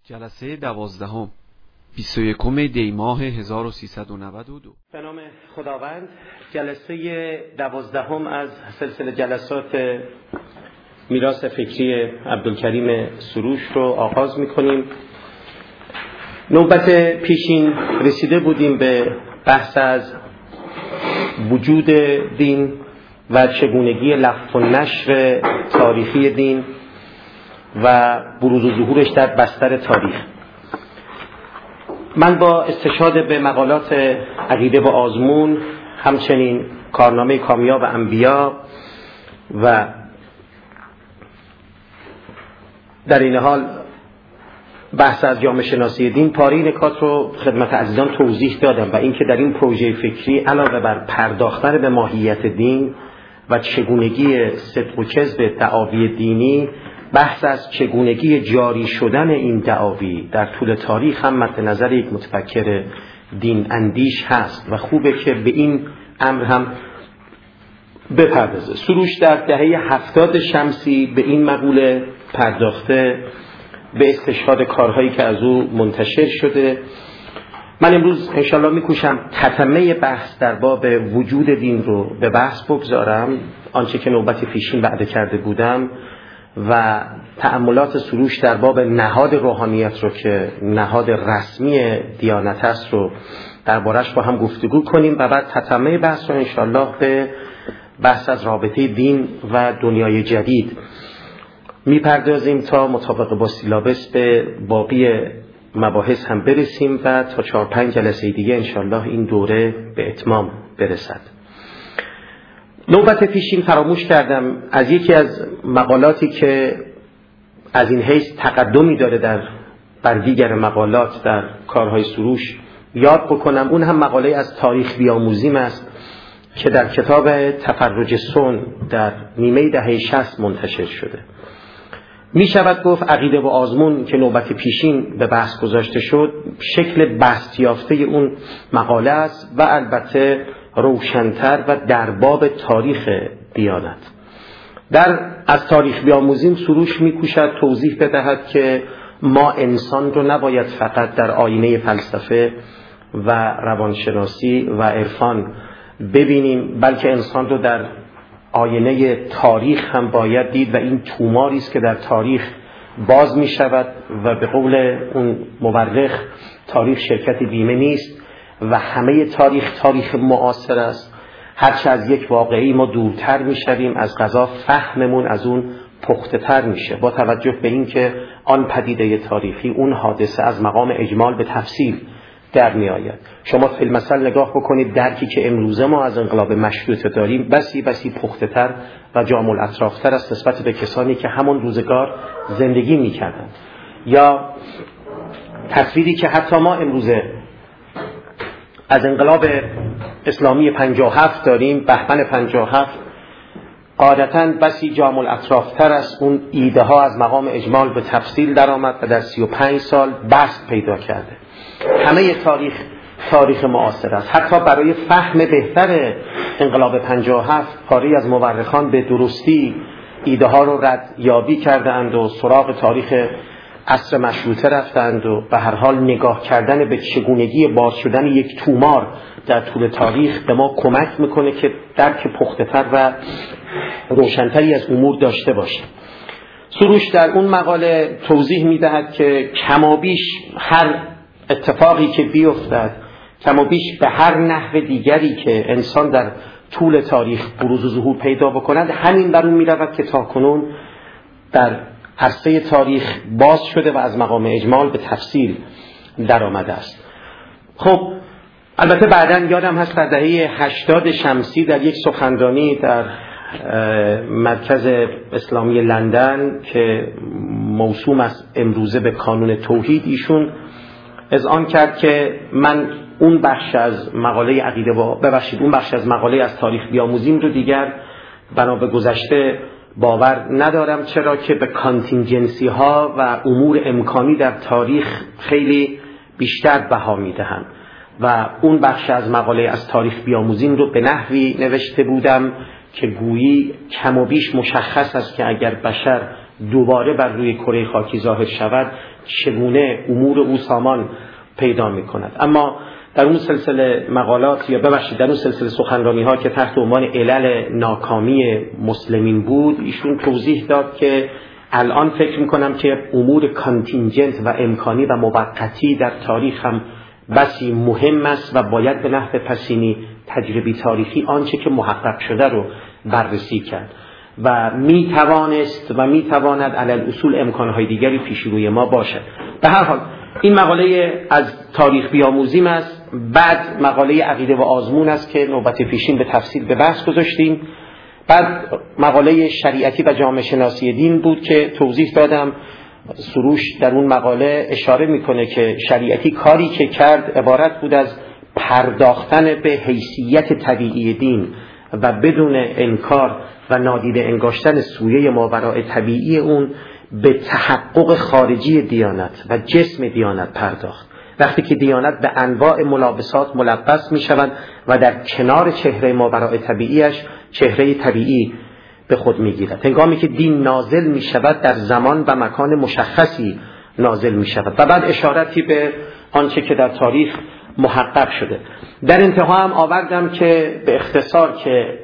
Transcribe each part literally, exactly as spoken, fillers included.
جلسه دوازدهم بیست و یکم دی ماه هزار و سیصد و نود و دو. به نام خداوند. جلسه دوازدهم از سلسله جلسات میراث فکری عبدالکریم سروش رو آغاز می‌کنیم. نوبت پیشین رسیده بودیم به بحث از وجود دین و چگونگی لف و نشر تاریخی دین و بروز و ظهورش در بستر تاریخ. من با استشهاد به مقالات عقیده و آزمون، همچنین کارنامه کامیاب انبیا و در این حال بحث از جامعه شناسی دین، پاره نکات رو خدمت عزیزان توضیح دادم و اینکه در این پروژه فکری علاوه بر پرداختن به ماهیت دین و چگونگی صدق و کذب دعاوی دینی، بحث از چگونگی جاری شدن این دعاوی در طول تاریخ هم مد نظر یک متفکر دین اندیش هست و خوبه که به این امر هم بپردازه. سروش در دهه هفتاد شمسی به این مقوله پرداخته، به استشهاد کارهایی که از او منتشر شده. من امروز انشالله میکوشم تتمه بحث در باب وجود دین رو به بحث بگذارم، آنچه که نوبت پیشین وعده کرده بودم، و تأملات سروش در باب نهاد روحانیت رو که نهاد رسمی دیانت است رو دربارش با هم گفتگو کنیم و بعد تتمه بحث رو انشالله به بحث از رابطه دین و دنیای جدید میپردازیم تا مطابق با سیلابس به باقی مباحث هم برسیم و تا چهار پنج جلسه دیگه انشالله این دوره به اتمام برسد. نوبت پیشین فراموش کردم از یکی از مقالاتی که از این حیث تقدمی داره در بر دیگر مقالات در کارهای سروش یاد بکنم. اون هم مقاله از تاریخ بیاموزیم است که در کتاب تفرج سن در نیمه دهه شصت منتشر شده. می شود گفت عقیده و آزمون که نوبت پیشین به بحث گذاشته شد شکل بسط یافته اون مقاله است و البته روشن‌تر و در باب تاریخ دیانت. در از تاریخ بیاموزیم سروش می‌کوشد توضیح بدهد که ما انسان رو نباید فقط در آینه فلسفه و روانشناسی و عرفان ببینیم، بلکه انسان رو در آینه تاریخ هم باید دید و این توماری است که در تاریخ باز می‌شود و به قول اون مورخ تاریخ شرکت بیمه نیست و همه تاریخ تاریخ معاصر است. هرچه از یک واقعی ما دورتر میشویم از قضا فهممون از اون پخته تر میشه، با توجه به این که آن پدیده تاریخی، اون حادثه از مقام اجمال به تفصیل در می آید. شما فی المثل نگاه بکنید، درکی که امروزه ما از انقلاب مشروطه داریم بسی بسی پخته تر و جامع الاطراف تر است نسبت به کسانی که همون روزگار زندگی میکردند. یا تصویری که حتی ما امروزه از انقلاب اسلامی پنجاه و هفت داریم، بهمن پنجاه و هفت، عادتاً بسی جامع الاطراف تر است. اون ایده ها از مقام اجمال به تفصیل در آمد و در سی و پنج سال بسط پیدا کرده. همه تاریخ تاریخ معاصر است. حتی برای فهم بهتر انقلاب پنجاه و هفت پاری از مورخان به درستی ایده ها رو رد یابی کرده اند و سراغ تاریخ عصر مشروطه رفتند و به هر حال نگاه کردن به چگونگی باز شدن یک تومار در طول تاریخ به ما کمک میکنه که درک پخته‌تر و روشن‌تری از امور داشته باشیم. سروش در اون مقاله توضیح میدهد که کمابیش هر اتفاقی که بیفتد، کمابیش به هر نحو دیگری که انسان در طول تاریخ بروز و ظهور پیدا بکند، همین بر اون میرود که تاکنون در عرصه تاریخ باز شده و از مقام اجمال به تفصیل در آمده است. خب البته بعداً یادم هست در دهه هشتاد شمسی در یک سخنرانی در مرکز اسلامی لندن که موسوم است امروزه به کانون توحید، ایشون اذعان کرد که من اون بخش از مقاله عقیده و ببخشید اون بخش از مقاله از تاریخ بیاموزیم رو دیگر بنا به گذشته باور ندارم، چرا که به کانتینجنسی ها و امور امکانی در تاریخ خیلی بیشتر بها میدهم و اون بخش از مقاله از تاریخ بیاموزیم رو به نحوی نوشته بودم که گویی کم و بیش مشخص است که اگر بشر دوباره بر روی کره خاکی ظاهر شود چگونه امور او سامان پیدا می کند. اما در اون سلسله مقالات یا ببخشید در اون سلسله سخنرانی ها که تحت عنوان علل ناکامی مسلمین بود، ایشون توضیح داد که الان فکر میکنم که امور کانتینجنت و امکانی و موقتی در تاریخ هم بسی مهم است و باید به نحو پسینی تجربی تاریخی آنچه که محقق شده رو بررسی کرد و می توانست و می تواند علی اصول امکانهای دیگری پیش روی ما باشد. به هر حال این مقاله از تاریخ بیاموزیم است. بعد مقاله عقیده و آزمون است که نوبت پیشین به تفصیل به بحث گذاشتیم. بعد مقاله شریعتی و جامعه شناسی دین بود که توضیح دادم. سروش در اون مقاله اشاره میکنه که شریعتی کاری که کرد عبارت بود از پرداختن به حیثیت طبیعی دین و بدون انکار و نادیده انگاشتن سویه ماوراء طبیعی اون به تحقق خارجی دیانت و جسم دیانت پرداخت. وقتی که دیانت به انواع ملابسات ملبس می شوند و در کنار چهره ماوراء طبیعیش چهره طبیعی به خود می گیرد. هنگامی که دین نازل می شود در زمان و مکان مشخصی نازل می شود. و بعد اشارتی به آنچه که در تاریخ محقق شده. در انتها هم آوردم که به اختصار که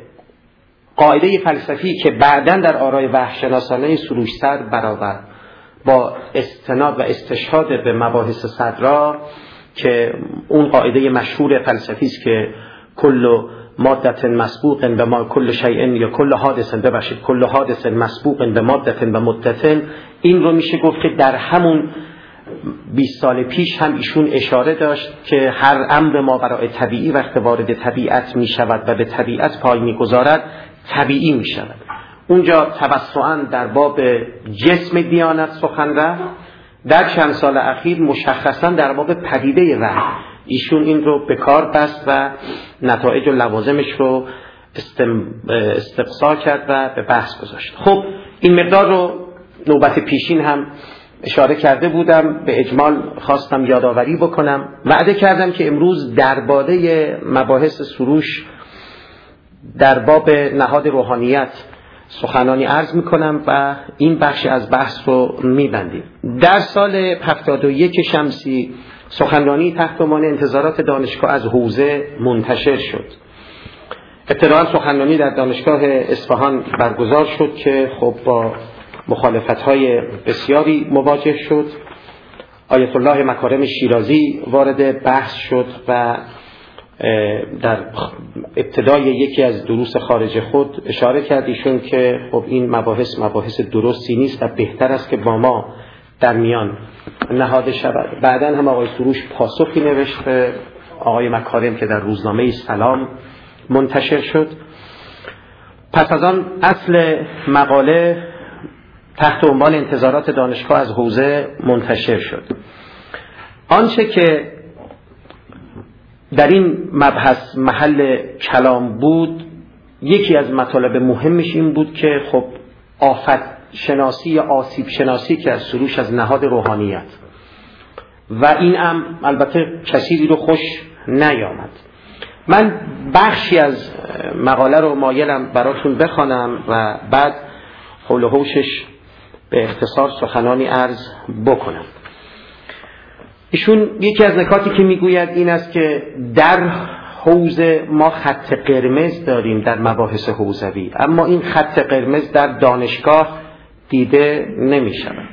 قاعده فلسفی که بعداً در آرای وحش‌شناسانه سروش سر برآورد با استناد و استشهاد به مباحث صدرا که اون قاعده مشهور فلسفی است که کل مادة مسبوق و ما کل شیء یا کل حادث ببخشید کل حادث مسبوق به مادة و مدة، این رو میشه گفت که در همون بیست سال پیش هم ایشون اشاره داشت که هر امر ماوراء طبیعی وقت وارد طبیعت می شود و به طبیعت پای می گذارد طبیعی می شود. اونجا توسعاً در باب جسم دیانت سخن رفت. در چند سال اخیر مشخصاً در باب پدیده وحی ایشون این رو به کار بست و نتایج و لوازمش رو استقصا کرد و به بحث گذاشت. خب این مقدار رو نوبت پیشین هم اشاره کرده بودم، به اجمال خواستم یادآوری بکنم. وعده کردم که امروز درباره مباحث سروش در باب نهاد روحانیت سخنانی عرض میکنم و این بخش از بحث رو میبندیم. در سال هفتاد و یک شمسی سخنرانی تحت عنوان انتظارات دانشگاه از حوزه منتشر شد. ابتداء سخنرانی در دانشگاه اصفهان برگزار شد که خب با مخالفت‌های بسیاری مواجه شد. آیت الله مکارم شیرازی وارد بحث شد و در ابتدای یکی از دروس خارج خود اشاره کرد ایشون که خب این مباحث مباحث درستی نیست و بهتر است که با ما در میان نهاده شود. بعداً هم آقای سروش پاسخی نوشت به آقای مکارم که در روزنامه سلام منتشر شد. پس از آن اصل مقاله تحت عنوان انتظارات دانشگاه از حوزه منتشر شد. آنچه که در این مبحث محل کلام بود، یکی از مطالب مهمش این بود که خب آفت شناسی یا آسیب شناسی که از سروش از نهاد روحانیت و این هم البته کسی رو خوش نیامد. من بخشی از مقاله رو مایلم براتون بخوانم و بعد حول و حوشش به اختصار سخنانی عرض بکنم. ایشون یکی از نکاتی که میگوید این است که در حوزه ما خط قرمز داریم در مباحث حوزوی، اما این خط قرمز در دانشگاه دیده نمی شود.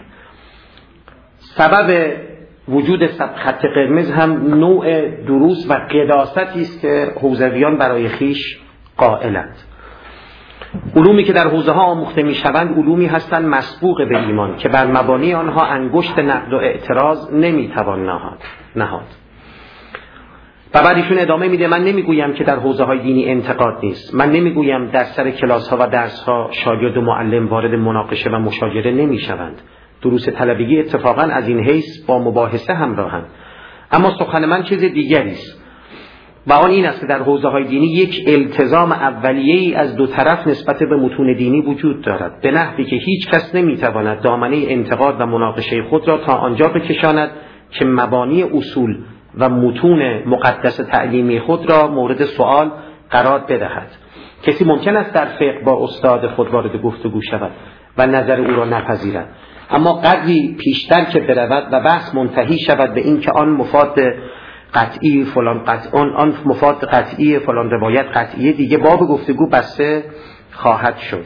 سبب وجود خط قرمز هم نوع دروس و قداستی است که حوزویان برای خیش قائلند. علومی که در حوزه ها آموخته می شوند علومی هستند مسبوق به ایمان که بر مبانی آنها انگشت نقد و اعتراض نمی توان نهاد. و بعد ایشون ادامه میده من نمیگویم که در حوزه های دینی انتقاد نیست. من نمیگویم در سر کلاس ها و درس ها شاگرد و معلم وارد مناقشه و مشاجره نمی شوند. دروس طلبگی اتفاقا از این حیث با مباحثه همراهند. اما سخن من چیز دیگری است. و آن این است که در حوزه های دینی یک التزام اولیه‌ای از دو طرف نسبت به متون دینی وجود دارد، به نحوی که هیچ کس نمیتواند دامنه انتقاد و مناقشه خود را تا آنجا بکشاند که مبانی اصول و متون مقدس تعلیمی خود را مورد سوال قرار بدهد. کسی ممکن است در فقه با استاد خود وارد گفتگو شود، و نظر او را نپذیرند، اما قدری پیشتر که برود و بحث منتهی شود به این که آن مفاد قطعی فلان قطعان آن مفاد قطعی فلان روایت قطعی، دیگه باب گفتگو بسته خواهد شد.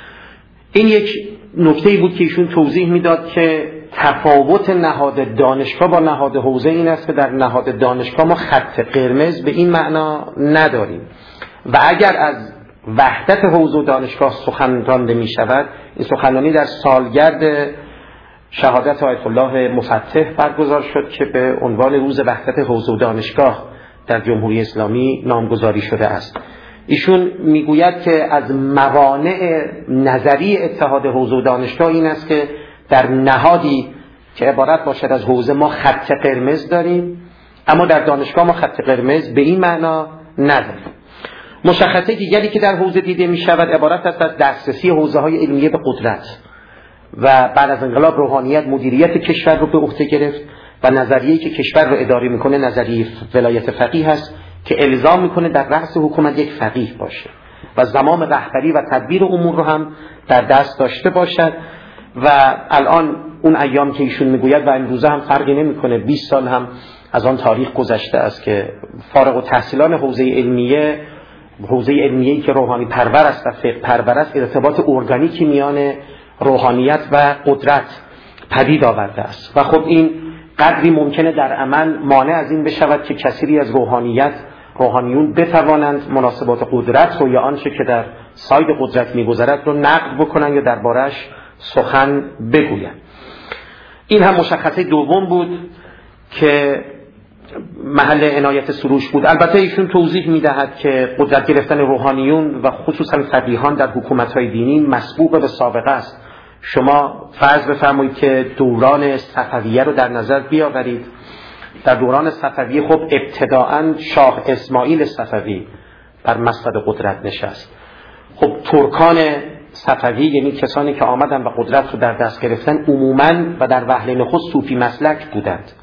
این یک نکته‌ای بود که ایشون توضیح میداد که تفاوت نهاد دانشگاه با نهاد حوزه این است که در نهاد دانشگاه ما خط قرمز به این معنا نداریم و اگر از وحدت حوزه و دانشگاه سخن رانده می شود، این سخنرانی در سالگرد شهادت آیت الله مفتح برگزار شد که به عنوان روز وحدت حوزه و دانشگاه در جمهوری اسلامی نامگذاری شده است. ایشون میگوید که از موانع نظری اتحاد حوزه و دانشگاه این است که در نهادی که عبارت باشد از حوزه ما خط قرمز داریم، اما در دانشگاه ما خط قرمز به این معنا نداریم. مشخصه دیگری که در حوزه دیده می شود عبارت است از دسترسی حوزه های علمیه به قدرت و بعد از انقلاب روحانیت مدیریت کشور رو به عهده گرفت و نظریه‌ای که کشور رو اداره میکنه نظریه ولایت فقیه هست که الزام میکنه در رأس حکومت یک فقیه باشه و زمام رهبری و تدبیر امور رو هم در دست داشته باشد. و الان اون ایام که ایشون میگوید و امروزه هم فرقی نمیکنه، بیست سال هم از آن تاریخ گذشته است که فارغ التحصیلان حوزه علمیه، حوزه علمیه‌ای که روحانی پرور است و فقه پرور است، ارتباط ارگانیکی میان روحانیت و قدرت پدید آورده است و خب این قدری ممکنه در عمل مانع از این بشود که کثیری از روحانیت روحانیون بتوانند مناسبات قدرت رو یا آنچه که در ساید قدرت میگذرد رو نقد بکنن یا دربارش سخن بگویند. این هم مشخصه دوم بود که محل عنایت سروش بود. البته ایشون توضیح میدهد که قدرت گرفتن روحانیون و خصوصا فقیهان در حکومت‌های دینی مسبوق به سابقه است. شما فرض بفرمایید که دوران صفویه رو در نظر بیاورید. در دوران صفویه خب ابتداءً شاه اسماعیل صفوی بر مسند قدرت نشست. خب ترکان صفوی یعنی کسانی که آمدن و قدرت رو در دست گرفتن عموماً و در وهله خود صوفی مسلک بودند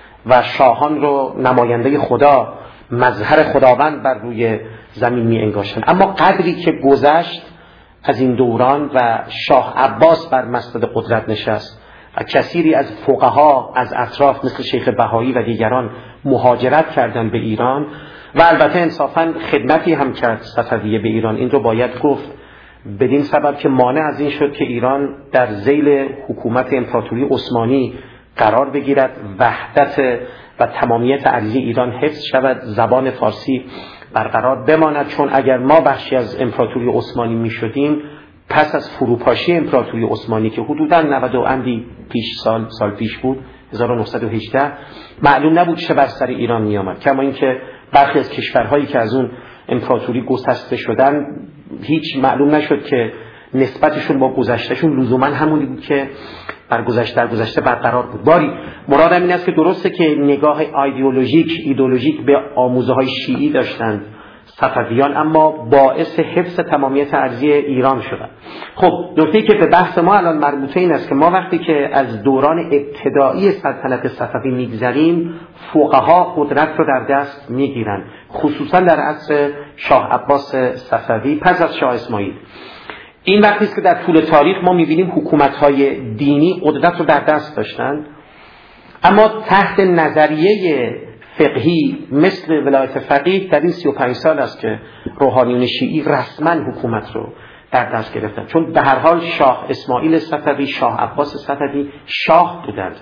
و شاهان رو نماینده خدا، مظهر خداوند بر روی زمین می انگاشتند. اما قدری که گذشت از این دوران و شاه عباس بر مسند قدرت نشست و کثیری از فقها از اطراف مثل شیخ بهایی و دیگران مهاجرت کردند به ایران و البته انصافاً خدمتی هم کرد صفویه به ایران، این رو باید گفت، بدین سبب که مانع از این شد که ایران در ذیل حکومت امپراتوری عثمانی قرار بگیرد، وحدت و تمامیت ارضی ایران حفظ شود، زبان فارسی برقرار بماند، چون اگر ما بخشی از امپراتوری عثمانی می شدیم پس از فروپاشی امپراتوری عثمانی که حدوداً نود و اندی پیش سال سال پیش بود هزار و نهصد و هجده، معلوم نبود چه بر سر ایران می آمد. کما اینکه برخی از کشورهایی که از اون امپراتوری گسسته شدن هیچ معلوم نشد که نسبتشون با گذشتهشون لزوما همونی بود که بر گذشته در گذشته برقرار بود. باری مرادم این است که درسته که نگاه ایدئولوژیک ایدئولوژیک به آموزه های شیعی داشتند صفویان، اما باعث حفظ تمامیت ارضی ایران شدند. خب نکته‌ای که به بحث ما الان مربوطه این است که ما وقتی که از دوران ابتدایی سلطنت صفوی میگذریم فقها قدرت رو در دست میگیرند، خصوصا در عصر شاه عباس صفوی پس از شاه اسماعیل. این وقتی است که در طول تاریخ ما می‌بینیم حکومت‌های دینی قدرت رو در دست داشتند، اما تحت نظریه فقهی مثل ولایت فقیه در این سی و پنج سال است که روحانیون شیعی رسما حکومت رو در دست گرفتند، چون به هر حال شاه اسماعیل صفوی، شاه عباس صفوی شاه بودند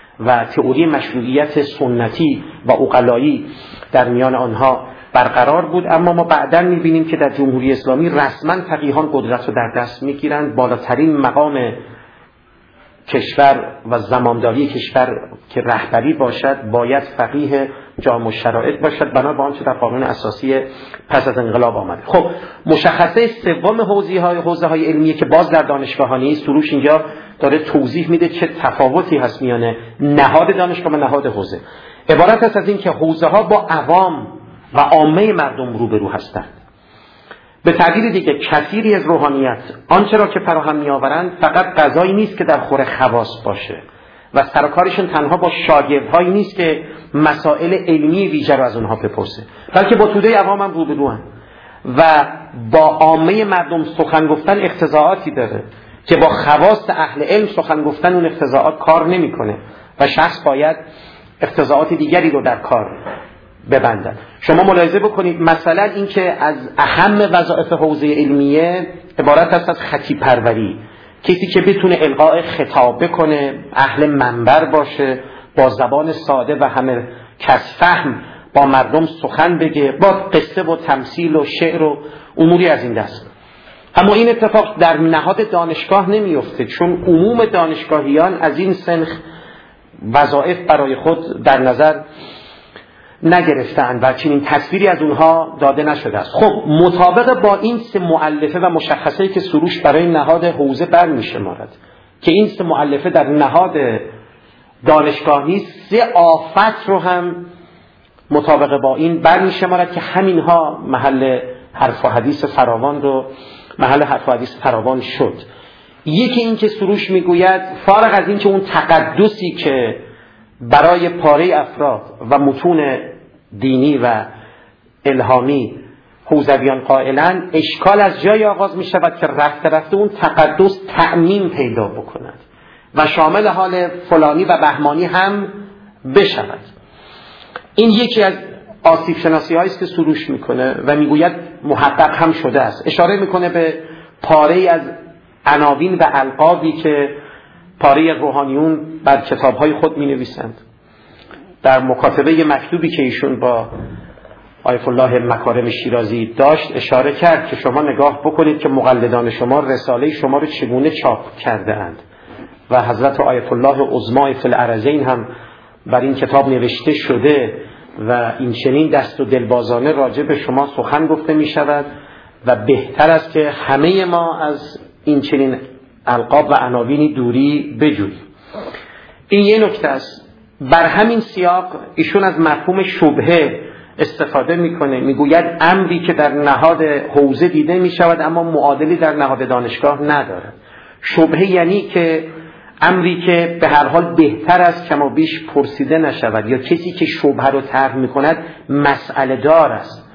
و تئوری مشروعیت سنتی و عقلایی در میان آنها برقرار بود. اما ما بعداً می‌بینیم که در جمهوری اسلامی رسما فقیهان قدرت رو در دست می‌گیرند. بالاترین مقام کشور و زمامداری کشور که رهبری باشد باید فقیه جامع الشرائع باشد بنا به آنچه در قانون اساسی پس از انقلاب آمد. خب مشخصه سوم حوزه‌های حوزه‌های علمیه که باز در دانشگاه‌ها نیست، سروش اینجا داره توضیح میده چه تفاوتی هست میان نهاد دانشگاه و نهاد حوزه. عبارت است از این که حوزه‌ها با عوام و عامه مردم روبرو هستند. به تعبیر دیگه کثیری از روحانیت آنچه را که فراهم می‌آورند فقط غذایی نیست که در خور خواص باشه و سرکارشون تنها با شاگردهایی نیست که مسائل علمی ویژه را از اونها بپرسه، بلکه با توده عوام هم روبروان و با عامه مردم سخن گفتن اقتضاعاتی داره. که با خواص اهل علم سخن گفتن اون اقتضاعات کار نمیکنه و شخص باید اقتضاعات دیگری رو در کار ببندن. شما ملاحظه بکنید مثلا این که از اهم وظایف حوزه علمیه عبارت است از خطیب پروری، کسی که بتونه القاء خطاب بکنه، اهل منبر باشه، با زبان ساده و همه کس فهم با مردم سخن بگه، با قصه و تمثیل و شعر و اموری از این دست. اما این اتفاق در نهاد دانشگاه نمیفته، چون عموم دانشگاهیان از این سنخ وظایف برای خود در نظر نگرفتند و چنین تصویری از اونها داده نشده است. خب مطابق با این سه مؤلفه و مشخصه‌ای که سروش برای نهاد حوزه برمی‌شمارد که این سه مؤلفه در نهاد دانشگاهی سه آفت رو هم مطابق با این برمی‌شمارد که همینها محل حرف و حدیث فراوان رو محل حرف و حدیث فراوان شد. یکی این که سروش میگوید فارغ از این که اون تقدسی که برای پاره افراد و متون دینی و الهامی حوزویان قائلن، اشکال از جای آغاز می شود که رفته رفته اون تقدس تعمیم پیدا بکند و شامل حال فلانی و بهمانی هم بشود. این یکی از آسیب شناسی هایی است که سروش میکنه و میگوید محقق هم شده است. اشاره میکنه به پاره از عناوین و القابی که پاره روحانیون بر کتاب‌های خود می‌نویسند. در مکاتبه مکتوبی که ایشون با آیت الله مکارم شیرازی داشت اشاره کرد که شما نگاه بکنید که مقلدان شما رساله شما رو چگونه چاپ کرده اند و حضرت آیت الله عظما فی الارضین هم بر این کتاب نوشته شده و این چنین دست و دلبازانه راجع به شما سخن گفته می شود و بهتر است که همه ما از این چنین القاب و عناوینی دوری بجوییم. این یه نکته است. بر همین سیاق ایشون از مفهوم شبهه استفاده میکنه، میگوید امری که در نهاد حوزه دیده میشود اما معادلی در نهاد دانشگاه نداره. شبهه یعنی که امری که به هر حال بهتر است کما بیش پرسیده نشود یا کسی که شبهه رو طرح میکند مسئله دار است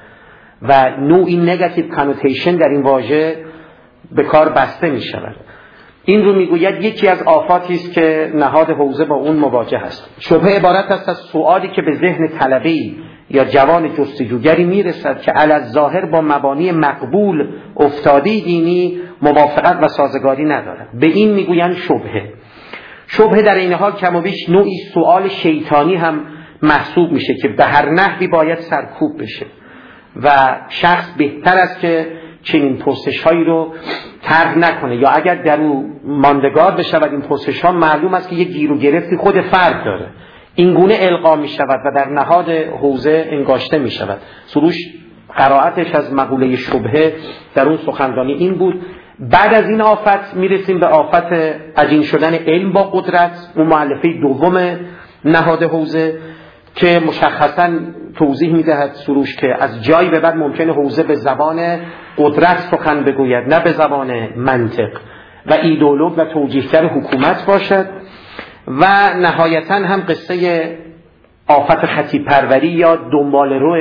و نوعی نگاتیو کانوتیشن در این واژه به کار بسته میشود. این رو میگوید یکی از آفاتی است که نهاد حوزه با اون مواجه است. شبهه عبارت است از سؤالی که به ذهن طلبه‌ای یا جوان جستجوگری میرسد که علی الظاهر با مبانی مقبول افتاده دینی موافقت و سازگاری ندارد. به این میگویند شبهه. شبهه در این حال کم و بیش نوعی سؤال شیطانی هم محسوب میشه که به هر نحوی باید سرکوب بشه و شخص بهتر است که چنین پرسش هایی رو طرح نکنه یا اگر در او ماندگار بشود این پرسش ها معلوم است که یک گیر و گرفتی خود فرد داره، این گونه القا می شود و در نهاد حوزه انگاشته می شود. سروش قرائتش از مقوله شبهه در اون سخنرانی این بود. بعد از این آفت می رسیم به آفت عجین شدن علم با قدرت، اون مؤلفه دوم نهاد حوزه که مشخصاً توضیح می‌دهد سروش که از جایی به بعد ممکنه حوزه به زبان قدرت سخن بگوید نه به زبان منطق و ایدئولوگ و توجیهگر حکومت باشد و نهایتاً هم قصه آفت خطیب پروری یا دنبال رو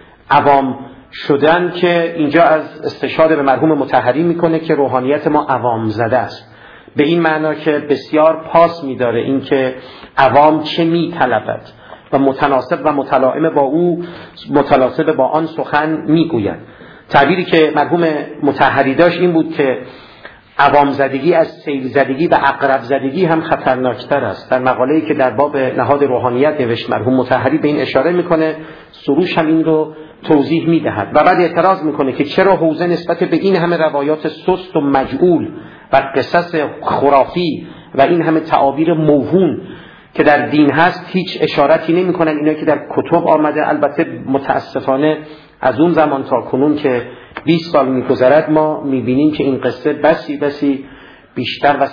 عوام شدن که اینجا از استشهاد به مرحوم مطهری میکنه که روحانیت ما عوام زده است، به این معنا که بسیار پاس می‌داره این که عوام چه می‌طلبد و متناسب و متلائم با او متناسب با آن سخن میگوید. تعبیری که مرحوم مطهری داشت این بود که عوام زدگی از سیل زدگی و عقرب زدگی هم خطرناکتر است. در مقاله‌ای که در باب نهاد روحانیت نوشت مرحوم مطهری به این اشاره میکنه، سروش هم این رو توضیح میدهد و بعد اعتراض میکنه که چرا حوزه نسبت به این همه روایات سست و مجعول و قصص خرافی و این همه تعابیر موهوم که در دین هست هیچ اشارتی نمی کنن. اینا که در کتب آمده، البته متاسفانه از اون زمان تا کنون که بیست سال میگذرد ما میبینیم که این قصه بسی بسی بیشتر و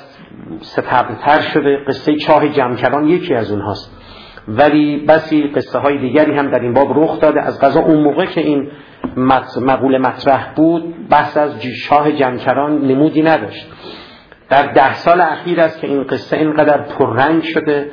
ستبرتر شده. قصه چاه جمکران یکی از اونهاست، ولی بسی قصه های دیگری هم در این باب رخ داده. از قضا اون موقع که این مقوله مطرح بود بحث از چاه جمکران نمودی نداشت. در ده سال اخیر است که این قصه اینقدر پررنگ شده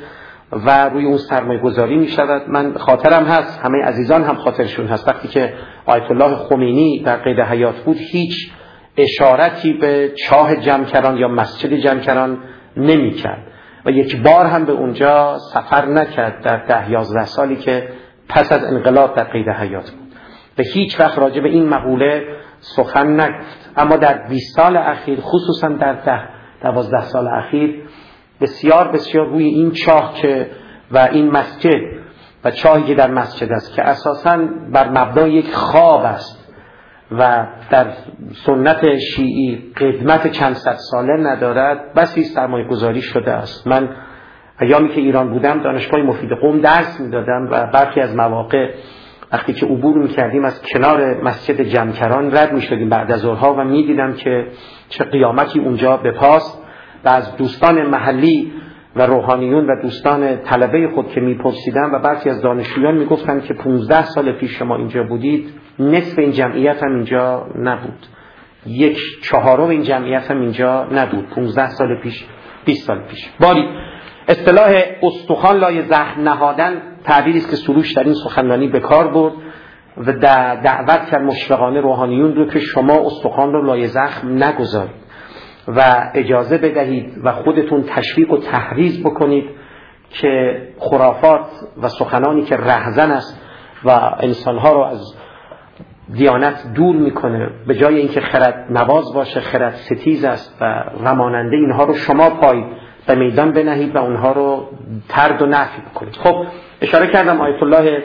و روی اون سرمایه گذاری می شود. من خاطرم هست، همه عزیزان هم خاطرشون هست، وقتی که آیت الله خمینی در قید حیات بود هیچ اشارتی به چاه جمکران یا مسجد جمکران نمی کرد و یک بار هم به اونجا سفر نکرد در ده یازده سالی که پس از انقلاب در قید حیات بود و هیچ وقت راجع به این مقوله سخن نگفت. اما در بیست سال اخیر، خصوصا در ده دوازده سال اخیر، بسیار بسیار روی این چاه که و این مسجد و چاهی که در مسجد است که اساساً بر مبنای یک خواب است و در سنت شیعی قدمت چند صد ساله ندارد، بسی سرمایه گذاری شده است. من ایامی که ایران بودم دانشگاه مفید قم درس میدادم و برخی از مواقع وقتی که عبور میکردیم از کنار مسجد جمکران رد میشدیم بعد از ظهرها و میدیدم که چه قیامتی اونجا به پاست و از دوستان محلی و روحانیون و دوستان طلبه خود که میپرسیدم و برخی از دانشجویان میگفتن که پونزده سال پیش شما اینجا بودید، نصف این جمعیت هم اینجا نبود، یک چهارم این جمعیت هم اینجا نبود پونزده سال پیش، بیست سال پیش. باری اصطلاح استخوان لای زخم نهادن تعبیری است که سروش در این سخنرانی به کار برد و دعوت کرد مشفقانه روحانیون رو که شما استخوان رو لای زخم نگذارید و اجازه بدهید و خودتون تشویق و تحریض بکنید که خرافات و سخنانی که رهزن است و انسانها رو از دیانت دور میکنه، به جای اینکه خرد نواز باشه خرد ستیز است و رماننده، اینها رو شما پای به میدان بنهید و اونها رو طرد و نفی بکنید. خب اشاره کردم آیت الله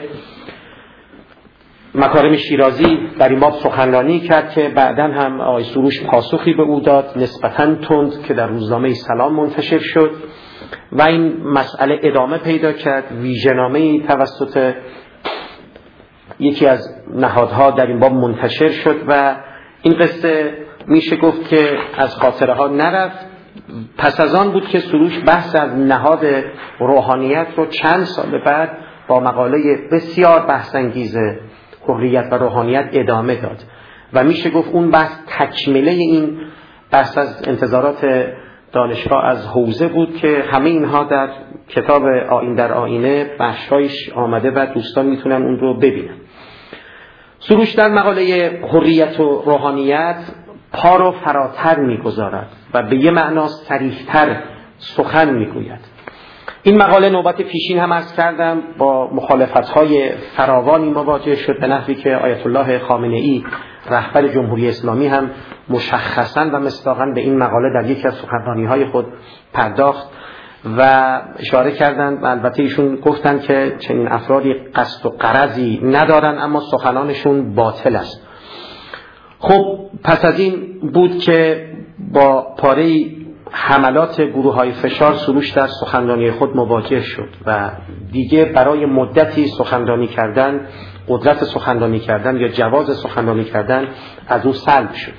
مکارم شیرازی در این باب سخنرانی کرد که بعداً هم آقای سروش پاسخی به او داد نسبتاً تند که در روزنامه سلام منتشر شد و این مسئله ادامه پیدا کرد. ویژه‌نامه‌ای توسط یکی از نهادها در این باب منتشر شد و این قصه میشه گفت که از خاطره ها نرفت. پس از آن بود که سروش بحث از نهاد روحانیت رو چند سال بعد با مقاله بسیار بحث‌انگیز حریت و روحانیت ادامه داد و میشه گفت اون بحث تکمله این بحث از انتظارات دانشگاه از حوزه بود که همه اینها در کتاب آیین در آینه بخشایش آمده و دوستان میتونن اون رو ببینن. سروش در مقاله حریت و روحانیت پا رو فراتر میگذارد و به یه معنا صریح‌تر سخن میگوید. این مقاله نوبت پیشین هم عرض کردم با مخالفت‌های فراوانی مواجه شد، به نحوی که آیت الله خامنه‌ای رهبر جمهوری اسلامی هم مشخصاً و مصداقاً به این مقاله در یکی از سخنرانی‌های خود پرداخت و اشاره کردند و البته ایشون گفتن که چنین افرادی قصد و غرضی ندارن اما سخنانشون باطل است. خب پس از این بود که با پاره حملات گروه‌های فشار سروش در سخنرانی خود مواجه شد و دیگه برای مدتی سخنرانی کردن، قدرت سخنرانی کردن یا جواز سخنرانی کردن از او سلب شد.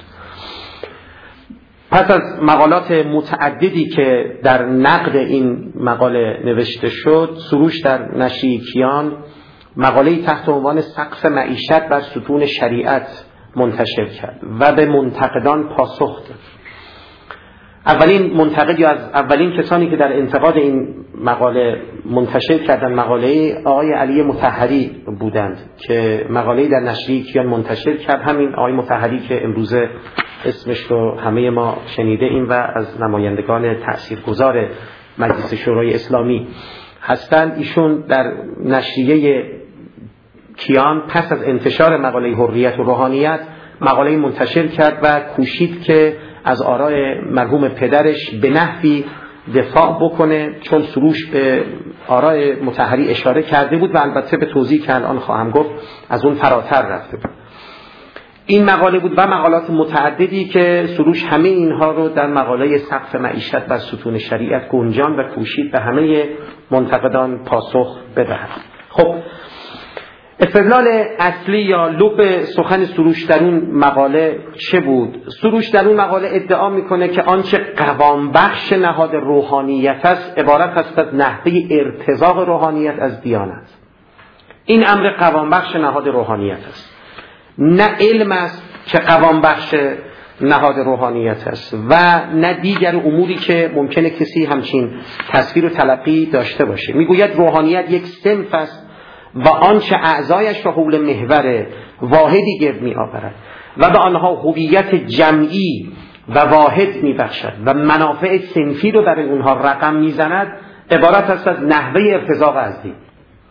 پس از مقالات متعددی که در نقد این مقاله نوشته شد، سروش در نشریه کیان مقاله‌ای تحت عنوان سقف معیشت بر ستون شریعت منتشر کرد و به منتقدان پاسخ داد. اولین منتقد یا از اولین کسانی که در انتقاد این مقاله منتشر کردن مقاله آقای علی مطهری بودند که مقاله‌ای در نشریه کیان منتشر کرد. همین آقای مطهری که امروزه اسمش رو همه ما شنیده ایم و از نمایندگان تأثیرگذار مجلس شورای اسلامی هستند، ایشون در نشریه کیان پس از انتشار مقاله حریت و روحانیت مقاله منتشر کرد و کوشید که از آراء مرحوم پدرش به نحوی دفاع بکنه، چون سروش به آراء مطهری اشاره کرده بود و البته به توضیح که الان خواهم گفت از اون فراتر رفته بود. این مقاله بود و مقالات متعددی که سروش همه اینها رو در مقاله سقف معیشت بر ستون شریعت گنجان و کوشید به همه منتقدان پاسخ بدهد. خب استدلال اصلی یا لب سخن سروش در اون مقاله چه بود؟ سروش در اون مقاله ادعا میکنه که آنچه قوام بخش نهاد روحانیت است عبارت است از نحوه ارتزاق روحانیت از دیانت. این امر قوام بخش نهاد روحانیت است، نه علم است که قوام بخش نهاد روحانیت است و نه دیگر اموری که ممکنه کسی همچین تصویر و تلقی داشته باشه. میگوید روحانیت یک صنف است و آنچه اعضایش را حول محور واحدی گرد می آورد و به آنها هویت جمعی و واحد میبخشد و منافع صنفی رو برای اونها رقم میزند، عبارت است از نحوه ارتزاق از دین.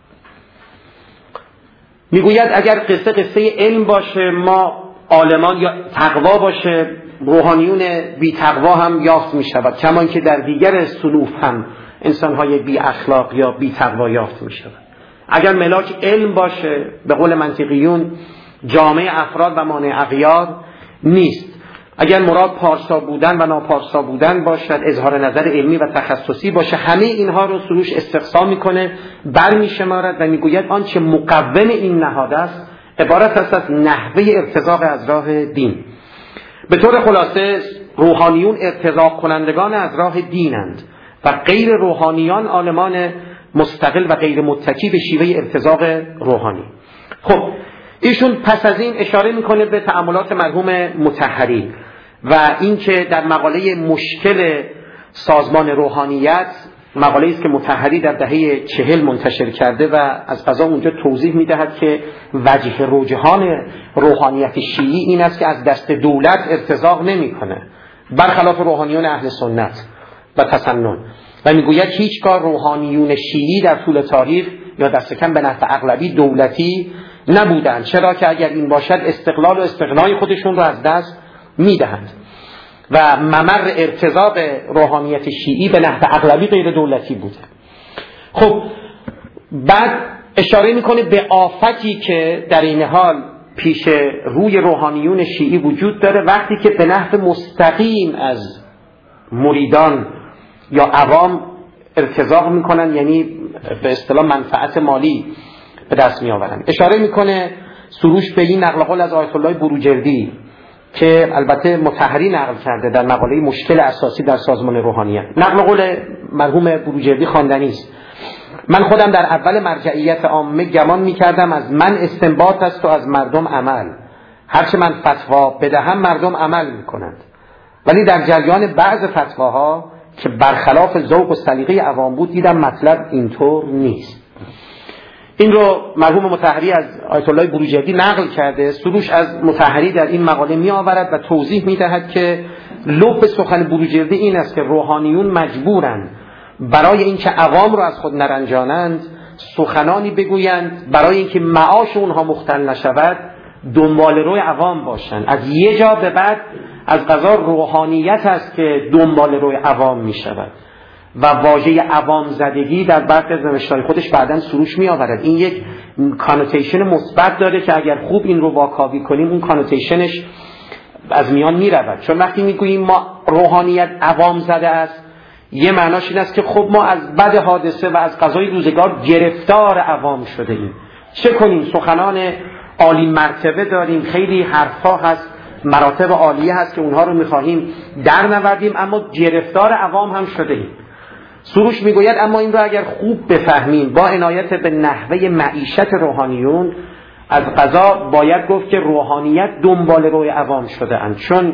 میگوید اگر قصه قصه علم باشه، ما عالمان یا تقوا باشه، روحانیون بی تقوا هم یافت می شود، کمان که در دیگر صنوف هم انسانهای بی اخلاق یا بی تقوا یافت می شود. اگر ملاک علم باشه، به قول منطقیون جامعه افراد و مانع اغیار نیست. اگر مراد پارسا بودن و ناپارسا بودن باشد، اظهار نظر علمی و تخصصی باشه، همه اینها رو سروش استقصا میکنه، برمی شمارد و میگوید آنچه مقوم این نهاد است عبارت است از نحوه ارتزاق از راه دین. به طور خلاصه روحانیون ارتزاق کنندگان از راه دینند و غیر روحانیان عالمان مستقل و غیر متکی به شیوه ارتزاق روحانی. خب ایشون پس از این اشاره میکنه به تأملات مرحوم مطهری و اینکه در مقاله مشکل سازمان روحانیت، مقاله است که مطهری در دهه چهل منتشر کرده و از قضا اونجا توضیح میدهد که وجه رجحان روحانیت شیعی این است که از دست دولت ارتزاق نمیکنه، برخلاف روحانیون اهل سنت و تسنن، و میگوید هیچگاه روحانیون شیعی در طول تاریخ یا دست کم به نحو اغلبی دولتی نبودند، چرا که اگر این باشد استقلال و استغنای خودشون رو از دست میدهند و ممر ارتزاق روحانیت شیعی به نحو اغلبی غیر دولتی بوده. خب بعد اشاره میکنه به آفتی که در این حال پیش روی روحانیون شیعی وجود داره وقتی که به نحو مستقیم از مریدان یا عوام ارتزاق میکنن، یعنی به اصطلاح منفعت مالی به دست میآورن. اشاره میکنه سروش به این نقل قول از آیت الله بروجردی که البته مطهری نقل کرده در مقاله مشکل اساسی در سازمان روحانیت. نقل قول مرحوم بروجردی خواندنی است: من خودم در اول مرجعیت عامه گمان میکردم از من استنباط است و از مردم عمل، هرچه من فتوا بدهم مردم عمل میکنند، ولی در جریان بعض فتواها که برخلاف ذوق و سلیقه عوام بود دیدم مطلب اینطور نیست. این رو مرحوم مطهری از آیت الله بروجردی نقل کرده. سروش از مطهری در این مقاله می آورد و توضیح می دهد که لب سخن بروجردی این است که روحانیون مجبورند برای اینکه عوام را از خود نرنجانند سخنانی بگویند برای اینکه معاش اونها مختل نشود، دنبال روی عوام باشند. از یه جا به بعد از قضا روحانیت است که دنبال روی عوام می شود و واژه عوام زدگی در برخی از نوشته‌های خودش بعداً سروش می آورد. این یک کانوتیشن مثبت داره که اگر خوب این رو واکاوی کنیم اون کانوتیشنش از میان می رود. چون وقتی می گوییم ما روحانیت عوام زده است، یه معناش این است که خب ما از بد حادثه و از قضای روزگار گرفتار عوام شده ایم. چه کنیم؟ سخنان عالی مرتبه داریم، خیلی حرفا هست، مراتب عالیه هست که اونها رو می‌خواهیم در نوردیم، اما گرفتار عوام هم شده ایم. سروش میگوید اما این رو اگر خوب بفهمیم با عنایت به نحوه معیشت روحانیون، از قضا باید گفت که روحانیت دنبال روی عوام شده اند، چون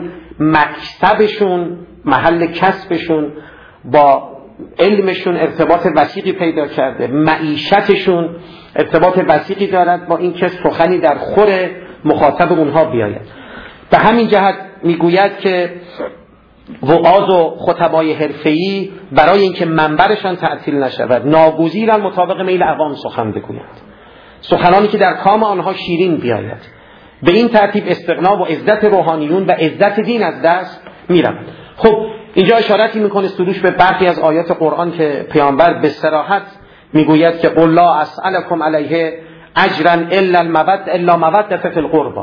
مکتبشون، محل کسبشون با علمشون ارتباط وثیقی پیدا کرده، معیشتشون ارتباط وثیقی دارد با اینکه سخنی در خور مخاطب اونها بیاید. به همین جهت میگوید که وعاظ و خطبای حرفه‌ای برای اینکه منبرشان تعطیل نشود ناگزیرن مطابق میل عوام سخن بگویند، سخنانی که در کام آنها شیرین بیاید. به این ترتیب استغنا و عزت روحانیون و عزت دین از دست میرن. خب اینجا اشارتی میکنه سروش به برخی از آیات قرآن که پیامبر به صراحت میگوید که قل لا اسألکم علیه اجرا الا المودة الا مودة فی القربى،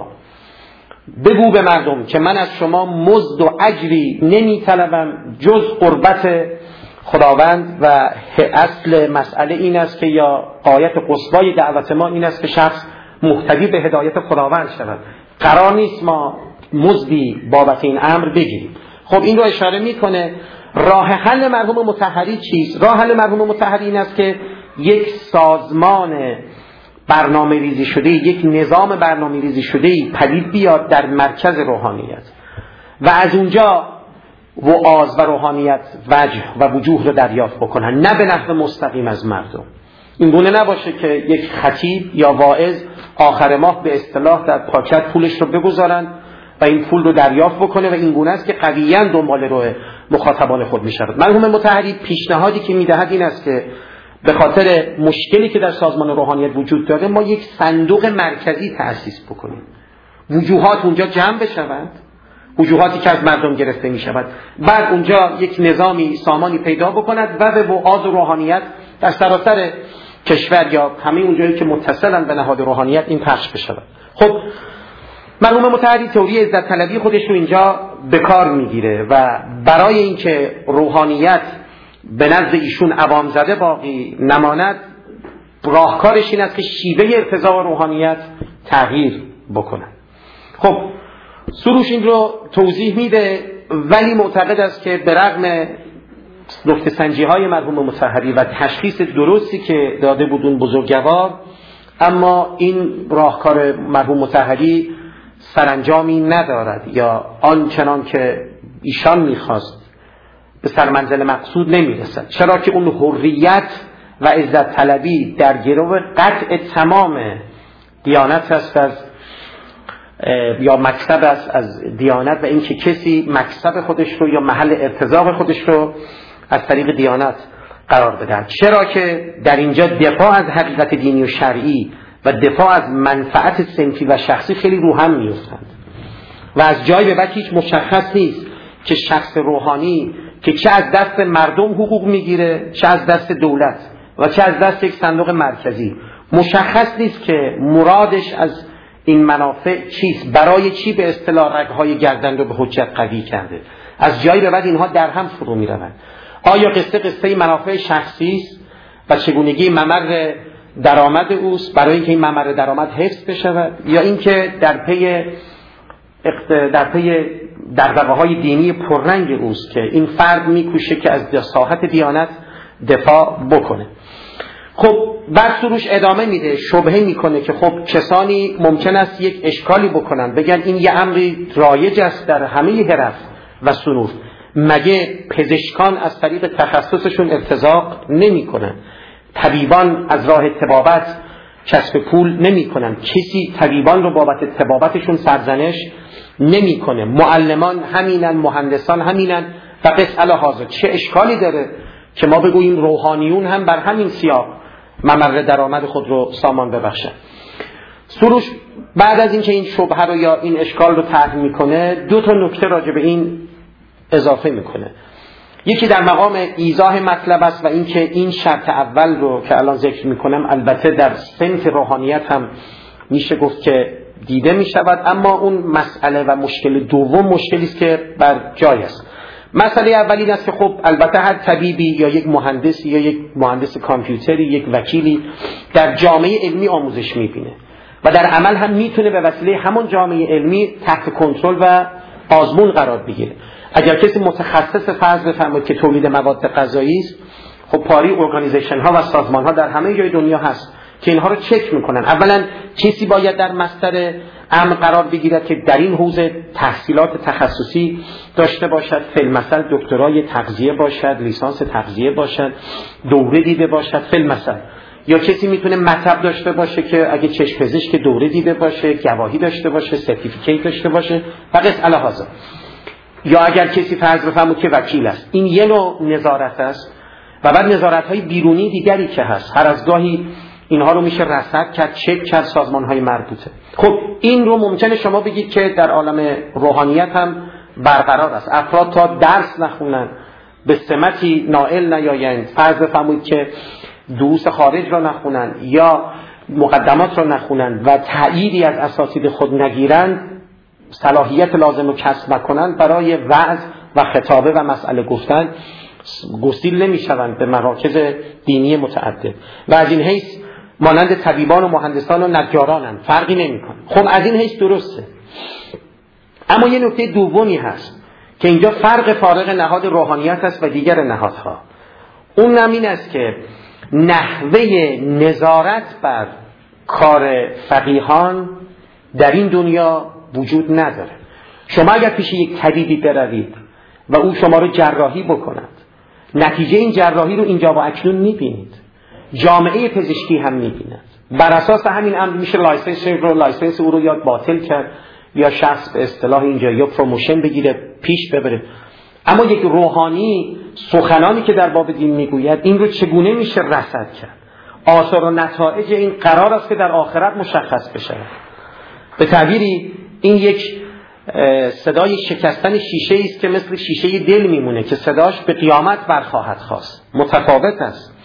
بگو به مردم که من از شما مزد و اجری نمیطلبم جز قربت خداوند و اصل مسئله این است که یا آیت قصوای دعوت ما این است که شخص مهتدی به هدایت خداوند شود، قرار نیست ما مزدی بابت این امر بگیریم. خب این رو اشاره میکنه. راه حل مرحوم مطهری چیست؟ راه حل مرحوم مطهری این است که یک سازمان برنامه ریزی شده، یک نظام برنامه ریزی شده پدید بیاد در مرکز روحانیت و از اونجا وعاظ و روحانیت وجه و وجوه رو دریافت بکنن، نه به نحو مستقیم از مردم. این گونه نباشه که یک خطیب یا واعظ آخر ماه به اصطلاح در پاکت پولش رو بگذارن و این پول رو دریافت بکنه و این گونه است که قویاً دنبال رو مخاطبان خود می‌شود. مرحوم مطهری پیشنهادی که می‌دهد این است که به خاطر مشکلی که در سازمان روحانیت وجود داره ما یک صندوق مرکزی تأسیس بکنیم، وجوهات اونجا جمع بشوند، وجوهاتی که از مردم گرفته می شود، بعد اونجا یک نظامی سامانی پیدا بکند و به وعاظ روحانیت در سراسر کشور یا همه اونجایی که متصلن به نهاد روحانیت این پخش بشود. خب مرحوم مطهری تئوری عزت طلبی خودش رو اینجا به کار میگیره و برای اینکه روحانیت به نزد ایشون عوام زده باقی نماند راهکارش این است که شیوه ارتضاع روحانیت تغییر بکنه. خب سروش این رو توضیح میده ولی معتقد است که به رغم نکته سنجی های مرحوم مطهری و تشخیص درستی که داده بود اون بزرگوار، اما این راهکار مرحوم مطهری سرانجامی ندارد یا آنچنان که ایشان میخواست به سرمنزل مقصود نمیرسد. چرا که اون حریت و عزت طلبی در گرو قطع تمام دیانت است از یا مکسب است از دیانت و اینکه کسی مکسب خودش رو یا محل ارتزاق خودش رو از طریق دیانت قرار بدهد. چرا که در اینجا دفاع از حقیقت دینی و شرعی و دفاع از منفعت صنفی و شخصی خیلی رو هم میافتند و از جای به بعد هیچ مشخص نیست که شخص روحانی که چه از دست مردم حقوق میگیره، چه از دست دولت و چه از دست یک صندوق مرکزی، مشخص نیست که مرادش از این منافع چیست، برای چی به اصطلاح رگهای گردن رو به حجت قوی کرده. از جایی به بعد اینها در هم فرو میروند. آیا قصه قصه منافع شخصی است و چگونگی ممر درآمد اوست برای اینکه این ممر درآمد حفظ بشود، یا اینکه در پی در پی دغدغه‌های دینی پررنگ اوست که این فرد میکوشه که از ساحت دیانت دفاع بکنه. خب بعد سروش ادامه میده، شبهه میکنه که خب کسانی ممکن است یک اشکالی بکنن، بگن این یه امری رایج است در همه حرف و صنوف، مگه پزشکان از طریق تخصصشون ارتزاق نمی کنن؟ طبیبان از راه طبابت کسب پول نمی کنن؟ کسی طبیبان رو بابت طبابتشون سرزنش نمی کنه؟ معلمان همینن، مهندسان همینن و قص الهازا. چه اشکالی داره که ما بگوییم روحانیون هم بر همین سیاق ممر درآمد خود رو سامان ببخشن؟ سروش بعد از اینکه این شبهه رو یا این اشکال رو طرح میکنه دو تا نکته راجع به این اضافه میکنه. یکی در مقام ایضاح مطلب است و اینکه این شرط اول رو که الان ذکر میکنم البته در صنف روحانیت هم میشه گفت که دیده میشود، اما اون مسئله و مشکل دوم مشکلی است که بر جای است. مسئله اول این است که خب البته هر طبیبی یا یک مهندسی یا یک مهندس کامپیوتری، یک وکیلی در جامعه علمی آموزش میبینه و در عمل هم میتونه به وسیله همون جامعه علمی تحت کنترل و آزمون قرار بگیره. اگر کسی متخصص فرض بفرمایید که تولید مواد غذایی است، خب پاری ارگانیزیشن ها و سازمان ها در همه جای دنیا هست که اینها رو چک میکنن. اولا کسی باید در مستر امن قرار بگیرد که در این حوزه تحصیلات تخصصی داشته باشد، فی‌المثل دکترای تغذیه باشد، لیسانس تغذیه باشد، دوره دیده باشد فی‌المثل. یا کسی میتونه مطب داشته باشه که اگه چشم پزشک دوره دیده باشه، گواهی داشته باشه، سرتیفیکیت داشته باشه و قص الهازا. یا اگر کسی فرض بفرمایید که وکیل است، این یه نوع نظارت است و بعد نظارت‌های بیرونی دیگری که هست، هر از گاهی اینها رو میشه رصد کرد، چک کرد سازمان‌های مربوطه. خب این رو ممکنه شما بگید که در عالم روحانیت هم برقرار است. افراد تا درس نخونن، به سمتی نائل نیایند، فرض بفرمایید که دروس خارج را نخونن یا مقدمات را نخونن و تأییدی از اساتید خود نگیرند، صلاحیت لازم رو کسب نکنند برای وعظ و خطابه و مسئله گفتن، گسیل نمیشوند به مراکز دینی متعدد و از این حیث مانند طبیبان و مهندسان و نجارانند، فرقی نمیکنه. خب از این حیث درسته، اما یه نکته دومی هست که اینجا فرق فارق نهاد روحانیت است و دیگر نهادها. اون هم این است که نحوه نظارت بر کار فقیهان در این دنیا وجود نداره. شما اگر پیش یک طبیبی بروید و او شما رو جراحی بکند، نتیجه این جراحی رو اینجا و اکنون میبینید، جامعه پزشکی هم میبیند. بر اساس همین امر میشه لایسنس رو لایسنس او رو یا باطل کرد یا شخص به اصطلاح اینجا یا پروموشن بگیره، پیش ببره. اما یک روحانی سخنانی که در باب دین میگوید این رو چگونه میشه رصد کرد؟ آثار و نتایج این قرار است که در آخرت مشخص بشه. به تعبیری این یک صدای شکستن شیشه است که مثل شیشه دل میمونه که صداش به قیامت برخواهد خاست. متفاوت است.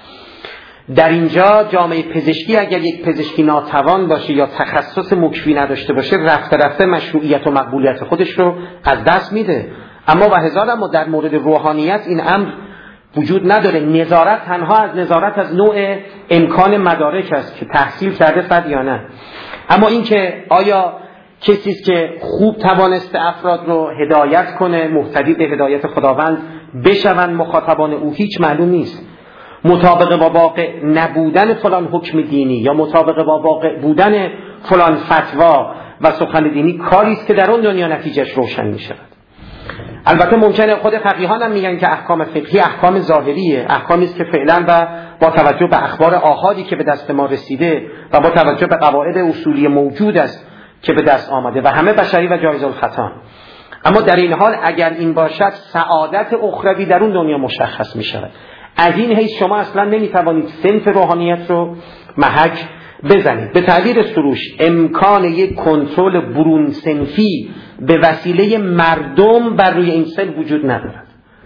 در اینجا جامعه پزشکی اگر یک پزشکی ناتوان باشه یا تخصص مکفی نداشته باشه، رفته رفته مشروعیت و مقبولیت خودش رو از دست میده. اما و هزار اما در مورد روحانیت این امر وجود نداره. نظارت تنها از نظارت از نوع امکان مدارک است که تحصیل کرده فرد یا نه. اما این که آیا کسی است که خوب توانسته افراد رو هدایت کنه، مهتدی به هدایت خداوند بشوند مخاطبان او، هیچ معلوم نیست. مطابق با واقع نبودن فلان حکم دینی یا مطابق با واقع بودن فلان فتوا و سخن دینی کاری است که در اون دنیا نتیجهش روشن می شود. البته ممکنه خود فقیهان هم میگن که احکام فقهی احکام ظاهریه، احکامی است که فعلا و با توجه به اخبار آحادی که به دست ما رسیده و با توجه به قواعد اصولی موجود است که به دست آمده و همه بشری و جایز الخطا. اما در این حال اگر این باشد سعادت اخروی در اون دنیا مشخص می شود. از این حیث شما اصلا نمیتوانید صنف روحانیت رو محک بزنید. به تعبیر سروش امکان یک کنترل برون صنفی به وسیله مردم بر روی این صنف وجود ندارد.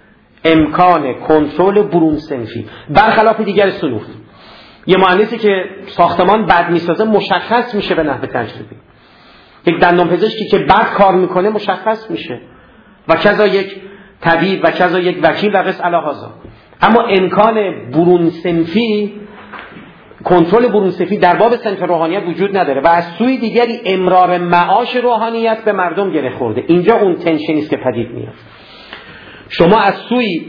امکان کنترل برون صنفی برخلاف دیگر صنوف. یه مهندسی که ساختمان بد میسازه مشخص میشه به نحو تجربی. یک دندان پزشکی که بد کار میکنه مشخص میشه و کذا یک طبیب و کذا یک وکیل و قص الهذا. اما امکان برون صنفی، کنترل برون صنفی در باب صنف روحانیت وجود نداره و از سوی دیگری امرار معاش روحانیت به مردم گره خورده. اینجا اون تنشنی است که پدید میاد. شما از سوی